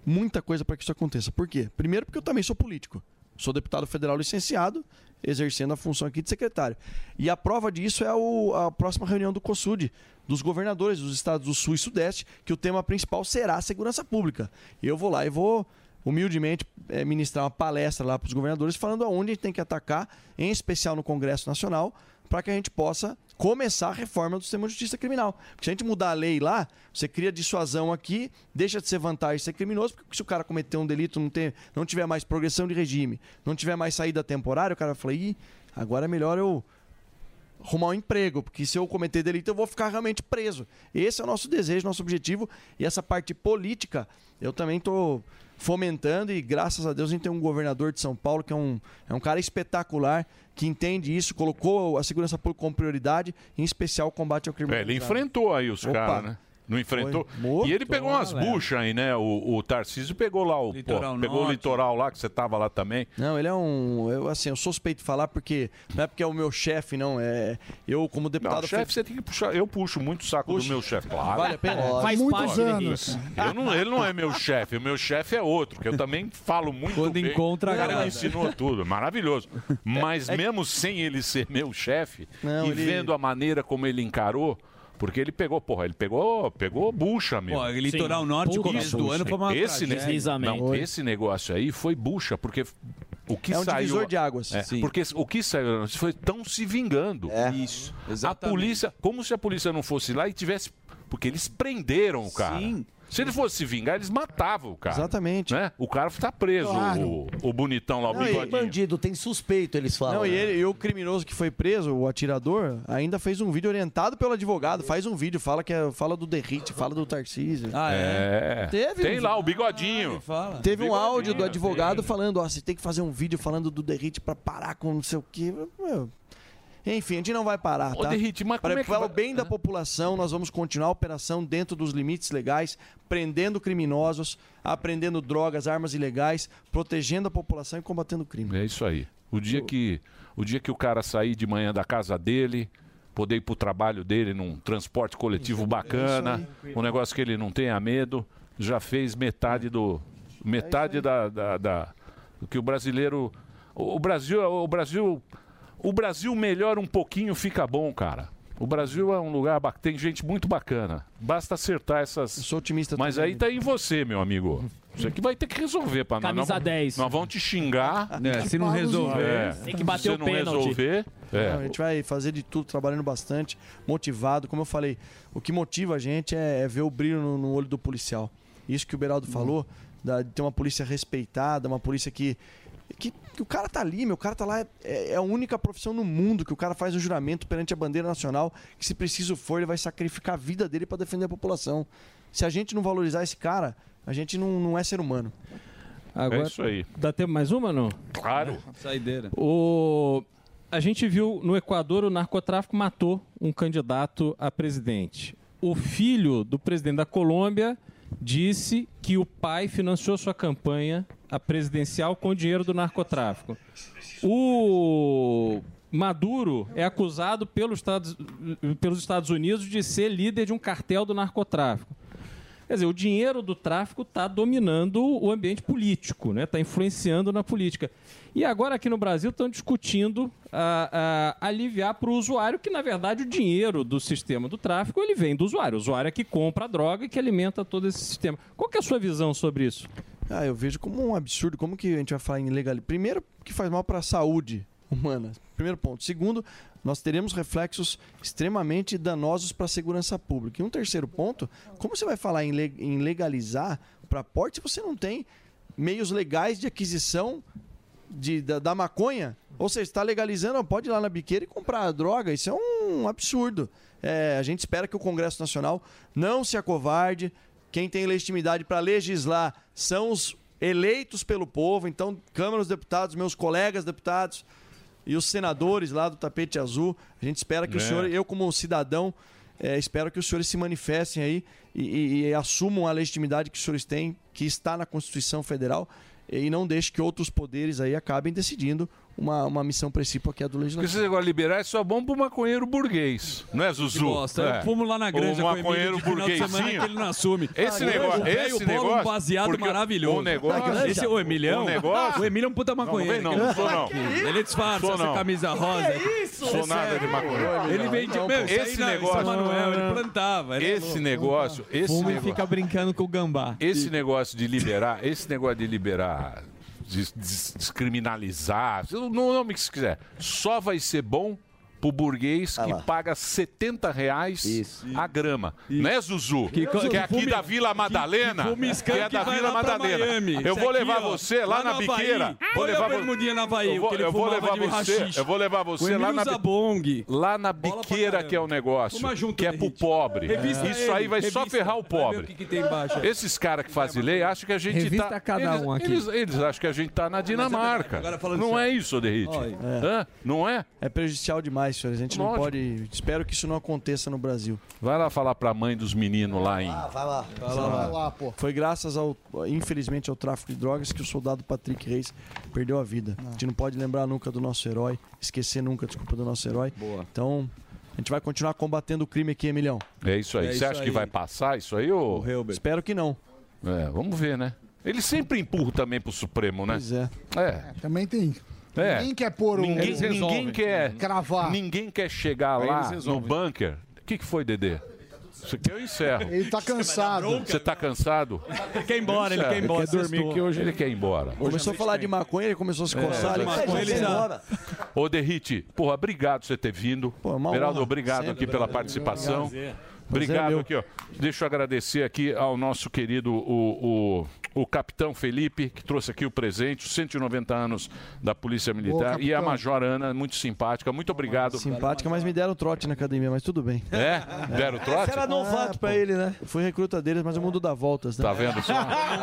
S18: muita coisa para que isso aconteça. Por quê? Primeiro porque eu também sou político. Sou deputado federal licenciado, exercendo a função aqui de secretário. E a prova disso é o, a próxima reunião do COSUD, dos governadores dos estados do Sul e Sudeste, que o tema principal será a segurança pública. Eu vou lá e vou, humildemente, é, ministrar uma palestra lá para os governadores, falando aonde a gente tem que atacar, em especial no Congresso Nacional, para que a gente possa começar a reforma do sistema de justiça criminal. Porque se a gente mudar a lei lá, você cria dissuasão aqui, deixa de ser vantagem ser criminoso, porque se o cara cometer um delito, não, ter, não tiver mais progressão de regime, não tiver mais saída temporária, o cara vai falar, ih, agora é melhor eu arrumar um emprego, porque se eu cometer delito eu vou ficar realmente preso. Esse é o nosso desejo, nosso objetivo, e essa parte política eu também estou fomentando, e graças a Deus a gente tem um governador de São Paulo que é um, é um cara espetacular, que entende isso, colocou a segurança pública como prioridade, em especial o combate ao crime.
S6: É, ele enfrentou aí os caras, né? Não enfrentou. E ele pegou umas buchas aí, né? O, o Tarcísio pegou lá o.
S18: Litoral
S6: pô, pegou
S18: Norte.
S6: o litoral lá, que você tava lá também.
S18: Não, ele é um. Eu, assim, eu suspeito de falar porque. Não é porque é o meu chefe, não. É. Eu, como deputado.
S6: Não, chefe, você tem que puxar. Eu puxo muito o saco
S18: Puxa.
S6: do meu chefe, claro.
S18: Vale a pena?
S6: Claro.
S18: Faz muitos parte, anos.
S6: Eu não, ele não é meu chefe. O meu chefe é outro, que eu também falo muito
S12: Quando
S6: bem.
S12: encontra,
S6: o cara
S12: agrada.
S6: me ensinou tudo. Maravilhoso. Mas
S12: É- é-
S6: mesmo sem ele ser meu chefe,
S12: Não,
S6: e
S12: ele-
S6: vendo a maneira como ele encarou. Porque ele pegou, porra, ele pegou, pegou bucha, meu.
S12: Pô, Litoral Sim. Norte,
S6: Puta,
S12: começo do ano, foi uma
S6: esse, ne-
S12: tragédia.
S6: não,
S12: Foi.
S6: esse negócio aí foi bucha, porque o que
S18: É um
S6: saiu...
S18: divisor de águas.
S6: É,
S18: Sim.
S6: porque o que saiu foi tão se vingando.
S12: Isso,
S6: A
S12: exatamente.
S6: polícia, como se a polícia não fosse lá e tivesse... Porque eles prenderam o cara.
S18: Sim.
S6: Se ele fosse se vingar, eles matavam o cara.
S18: Exatamente.
S6: Né? O cara tá preso,
S18: Claro.
S6: o, o bonitão lá, o
S18: Não, e
S6: bigodinho.
S8: Bandido, tem suspeito, eles falam.
S18: Não, e,
S8: né?
S18: ele, e o criminoso que foi preso, o atirador, ainda fez um vídeo orientado pelo advogado. Faz um vídeo, fala que é, fala do Derrite, fala do Tarcísio.
S6: Ah, é?
S18: Teve
S6: Tem
S18: um-
S6: lá o bigodinho.
S18: Teve um
S6: Bigodinho,
S18: áudio do advogado
S6: tem.
S18: falando, ó, você tem que fazer um vídeo falando do Derrite pra parar com não sei o quê. Meu, enfim, a gente não vai parar,
S6: Ô,
S18: tá?
S6: Derrite, mas como
S18: Para
S6: é que
S18: pelo
S6: vai-
S18: bem da população, nós vamos continuar a operação dentro dos limites legais, prendendo criminosos, apreendendo drogas, armas ilegais, protegendo a população e combatendo o crime.
S6: É isso aí. O dia que o dia que o cara sair de manhã da casa dele, poder ir pro trabalho dele num transporte coletivo bacana, um negócio que ele não tenha medo, já fez metade do metade da, da, da- do que o brasileiro o o Brasil o Brasil o Brasil melhora um pouquinho, fica bom, cara. O Brasil é um lugar bacana, tem gente muito bacana. Basta acertar essas. Eu
S18: sou otimista.
S6: Mas aí tá em você, meu amigo. Isso aqui vai ter que resolver para nós.
S11: Camisa
S6: Nós-
S11: dez.
S6: Nós vamos te xingar.
S12: É, se não resolver,
S6: É.
S11: tem que bater
S6: se
S11: o
S6: não
S11: pênalti.
S6: resolver, é.
S18: Não, a gente vai fazer de tudo, trabalhando bastante, motivado. Como eu falei, o que motiva a gente é, é ver o brilho no, no olho do policial. Isso que o Beraldo falou, da- de ter uma polícia respeitada, uma polícia que, que, que o cara tá ali, meu, o cara tá lá, é, é a única profissão no mundo que o cara faz o juramento perante a bandeira nacional, que se preciso for, ele vai sacrificar a vida dele para defender a população. Se a gente não valorizar esse cara, a gente não, não é ser humano.
S13: Agora,
S6: É isso aí.
S13: Dá tempo mais uma, não?
S6: Claro.
S12: Saideira.
S13: O... A gente viu no Equador o narcotráfico matou um candidato a presidente. O filho do presidente da Colômbia disse que o pai financiou sua campanha a presidencial com o dinheiro do narcotráfico. O Maduro é acusado pelos Estados, pelos Estados Unidos de ser líder de um cartel do narcotráfico. Quer dizer, o dinheiro do tráfico está dominando o ambiente político, né? Está influenciando na política. E agora aqui no Brasil estão discutindo ah, ah, aliviar para o usuário que, na verdade, o dinheiro do sistema do tráfico ele vem do usuário. O usuário é que compra a droga e que alimenta todo esse sistema. Qual que é a sua visão sobre isso?
S18: Ah, eu vejo como um absurdo. Como que a gente vai falar em ilegalidade? Primeiro, que faz mal para a saúde humana. Primeiro ponto. Segundo, nós teremos reflexos extremamente danosos para a segurança pública. E um terceiro ponto, como você vai falar em, le- em legalizar para porte se você não tem meios legais de aquisição de, da, da maconha? Ou seja, está legalizando, pode ir lá na biqueira e comprar a droga. Isso é um absurdo. É, a gente espera que o Congresso Nacional não se acovarde. Quem tem legitimidade para legislar são os eleitos pelo povo. Então, Câmara dos Deputados, meus colegas deputados e os senadores lá do tapete azul, a gente espera que
S6: É.
S18: o senhor, eu como cidadão, é, espero que os senhores se manifestem aí e, e- e assumam a legitimidade que os senhores têm, que está na Constituição Federal, e não deixe que outros poderes aí acabem decidindo uma, uma missão principal que é a do
S6: Porque
S18: legislativo.
S6: se você agora liberar, é só bom pro maconheiro burguês. Não é, Zuzu?
S12: Gosta. Eu fumo lá na granja
S6: O
S12: com o
S6: maconheiro
S12: Emílio de final de semana
S6: burguesinho.
S12: que ele não assume.
S6: Esse
S12: Ah,
S6: negócio,
S12: o velho
S6: esse
S12: bola um
S6: negócio...
S12: baseado
S6: porque
S12: maravilhoso.
S6: O negócio...
S12: Esse, o Emilhão,
S6: O negócio...
S12: o Emílio é um puta maconheiro.
S6: Não, não, não sou não.
S12: Ele disfarça
S6: Sou
S12: essa
S6: não.
S12: camisa rosa.
S6: Que isso? Sou nada de maconheiro.
S12: Ele vende... Meu, isso aí
S6: esse
S12: não,
S6: negócio...
S12: São Manuel, ele plantava. ele é
S6: Esse
S12: louco.
S6: negócio... Esse
S11: Fuma e
S6: negócio...
S11: fica brincando com o gambá.
S6: Esse negócio de liberar, esse negócio de liberar, de des- descriminalizar, o nome que você quiser, só vai ser bom pro burguês que paga setenta reais a grama. Não é, Zuzu? Que,
S12: Que-
S6: é aqui
S12: fume-
S6: da Vila Madalena.
S12: que fume
S6: Que,
S12: skunk
S6: é da
S12: e vai
S6: Vila
S12: lá pra
S6: Madalena.
S12: Miami.
S6: Eu
S12: Esse
S6: vou
S12: aqui,
S6: levar
S12: ó,
S6: você lá,
S12: lá
S6: na
S12: no Havaí.
S6: biqueira. Vou
S12: Olha
S6: levar
S12: a bermudinha na Havaí,
S6: eu vou,
S12: que ele
S6: eu vou
S12: fumava
S6: levar
S12: de
S6: você.
S12: haxixe.
S6: Eu vou levar você
S12: O
S6: lá
S12: Emílio
S6: na
S12: usa
S6: bi-
S12: bong.
S6: lá na biqueira que é o negócio,
S12: Fuma junto,
S6: que é pro pobre.
S12: Revista
S6: Isso
S12: ele,
S6: aí vai só
S12: revista.
S6: ferrar o
S12: Vai ver
S6: pobre.
S12: o que que tem embaixo.
S6: Esses caras que fazem lei acham que a gente
S11: Revista
S6: tá
S11: cada
S6: eles,
S11: um aqui.
S6: Eles, eles acham que a gente tá na Dinamarca.
S18: Agora falando
S6: Não
S18: sério.
S6: é isso, Derrite?
S18: É.
S6: Hã? Não é?
S18: É prejudicial demais, senhores. A gente não
S6: Lógico.
S18: pode. Espero que isso não aconteça no Brasil.
S6: Vai lá falar pra mãe dos meninos lá em.
S8: Vai lá.
S18: Vai lá, vai lá, pô. Foi graças ao, infelizmente, ao tráfico de drogas que o soldado Patrick Reis perdeu a vida. A gente não pode lembrar nunca do nosso herói, esquecer nunca, desculpa, do nosso herói.
S12: Boa.
S18: Então, a gente vai continuar combatendo o crime aqui, Emilhão.
S6: É isso aí.
S18: É
S6: Você
S18: isso
S6: acha que
S18: aí.
S6: vai passar isso aí, ô?
S18: Espero que não.
S6: É, vamos ver, né? Ele sempre empurra também pro Supremo, né?
S18: Pois é.
S6: É.
S7: Também tem.
S6: É.
S7: Ninguém quer pôr um.
S6: Ninguém, ninguém quer
S7: cravar.
S6: Ninguém quer chegar
S7: Aí
S6: lá
S7: eles
S6: no
S7: resolvem.
S6: bunker. O que, que foi, Dedê? Isso aqui eu encerro.
S7: Ele tá cansado.
S6: Você tá cansado?
S12: Ele quer ir embora, ele quer ir embora.
S6: Ele quer dormir
S12: sextou.
S6: que hoje ele quer ir embora.
S18: Começou a falar de maconha, ele começou a se coçar.
S6: É,
S18: ele
S6: maconha,
S18: ele já...
S6: Ô, Derrite, porra, obrigado por você ter vindo.
S18: uma
S6: Beraldo,
S18: honra.
S6: obrigado
S18: Sempre,
S6: aqui pela
S18: brother.
S6: participação.
S18: Prazer.
S6: Obrigado
S18: Prazer é
S6: aqui, ó. Deixa eu agradecer aqui ao nosso querido o, o, o capitão Felipe, que trouxe aqui o presente, os cento e noventa anos da Polícia Militar.
S18: Ô,
S6: E a
S18: capitão.
S6: Major Ana, muito simpática. Muito obrigado.
S18: Simpática, mas me deram trote na academia, mas tudo bem.
S6: É? Deram trote?
S18: Era novato pra ele, né? Eu fui recruta deles, mas o mundo dá voltas, né?
S6: Tá vendo só?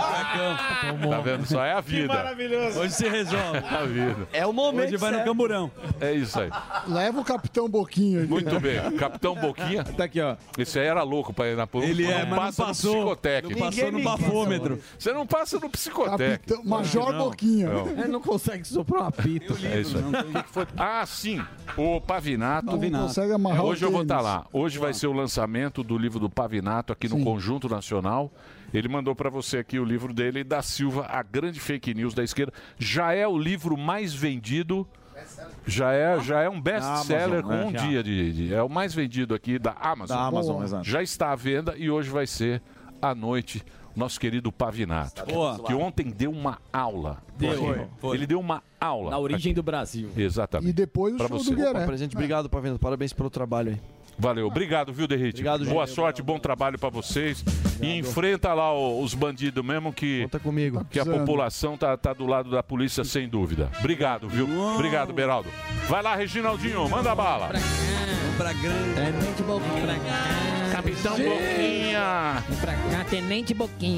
S6: Tá vendo só? É a vida.
S12: Hoje se resolve.
S6: É a vida.
S18: É o momento.
S12: Hoje vai no
S18: certo.
S12: camburão.
S6: É isso aí.
S7: Leva o Capitão Boquinha. aqui.
S6: Muito bem. Capitão Boquinha.
S12: Tá aqui, ó.
S6: Esse aí era louco pra ir na polícia.
S12: Ele é, mas não
S6: passa
S12: passou.
S6: no psicotec.
S12: Não passou no bafômetro.
S6: Você não passa no psicotec.
S7: Capitão- Major
S6: Não.
S7: Boquinha.
S6: Não.
S11: Ele não consegue soprar uma pita.
S6: É isso aí. O que que foi? Ah, sim. O Pavinato.
S7: Não consegue amarrar o
S6: Hoje eu vou
S7: tênis.
S6: estar lá. Hoje vai ser o lançamento do livro do Pavinato aqui no Conjunto Nacional. Ele mandou para você aqui o livro dele, da Silva, A Grande Fake News da Esquerda. Já é o livro mais vendido. Já é, já é um best-seller com
S14: Amazon,
S6: um
S14: né?
S6: dia de, de- É o mais vendido aqui da Amazon.
S14: Da Amazon,
S6: Boa.
S14: exato.
S6: Já está à venda e hoje vai ser à noite. Nosso querido Pavinato.
S11: Boa.
S6: Que ontem deu uma aula.
S11: Deu.
S6: Foi.
S11: Foi.
S6: Ele deu uma aula.
S11: Na origem
S6: aqui.
S11: do Brasil.
S6: Exatamente.
S7: E depois o
S6: Pra
S7: show
S6: você.
S7: do Gueré.
S18: Opa, presente, obrigado, Pavinato. Parabéns pelo trabalho aí.
S6: Valeu, obrigado, viu, Derrite?
S18: Obrigado,
S6: Boa
S18: gente.
S6: sorte, bom trabalho pra vocês. E enfrenta lá o- os bandidos mesmo que,
S18: Conta comigo.
S6: que a população tá, tá do lado da polícia sem dúvida. Obrigado, viu? Obrigado, Beraldo. Vai lá, Reginaldinho, manda bala.
S12: Pra grande.
S11: Tenente Boquinha.
S6: Capitão Boquinha.
S11: Vem pra cá, Tenente Boquinha.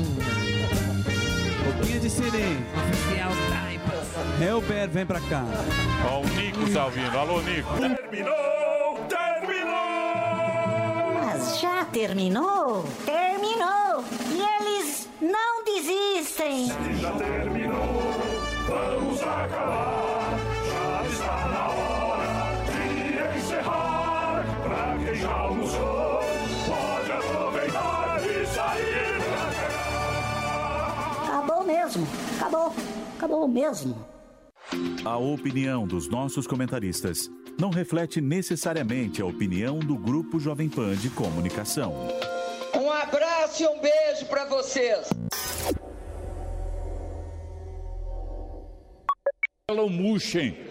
S12: Boquinha de sirene.
S11: Oficial Taipas.
S12: Helber, vem pra cá.
S6: Ó, o Nico tá ouvindo. Alô, Nico.
S3: Terminou! Terminou!
S2: Mas já terminou? Terminou! E eles não desistem!
S3: Se já terminou, vamos acabar. Já está na hora de encerrar. Pra quem já almoçou, pode aproveitar e sair pra cá.
S2: Acabou mesmo! Acabou! Acabou mesmo!
S19: A opinião dos nossos comentaristas não reflete necessariamente a opinião do Grupo Jovem Pan de Comunicação.
S20: Um abraço e um beijo pra vocês.
S21: Slow motion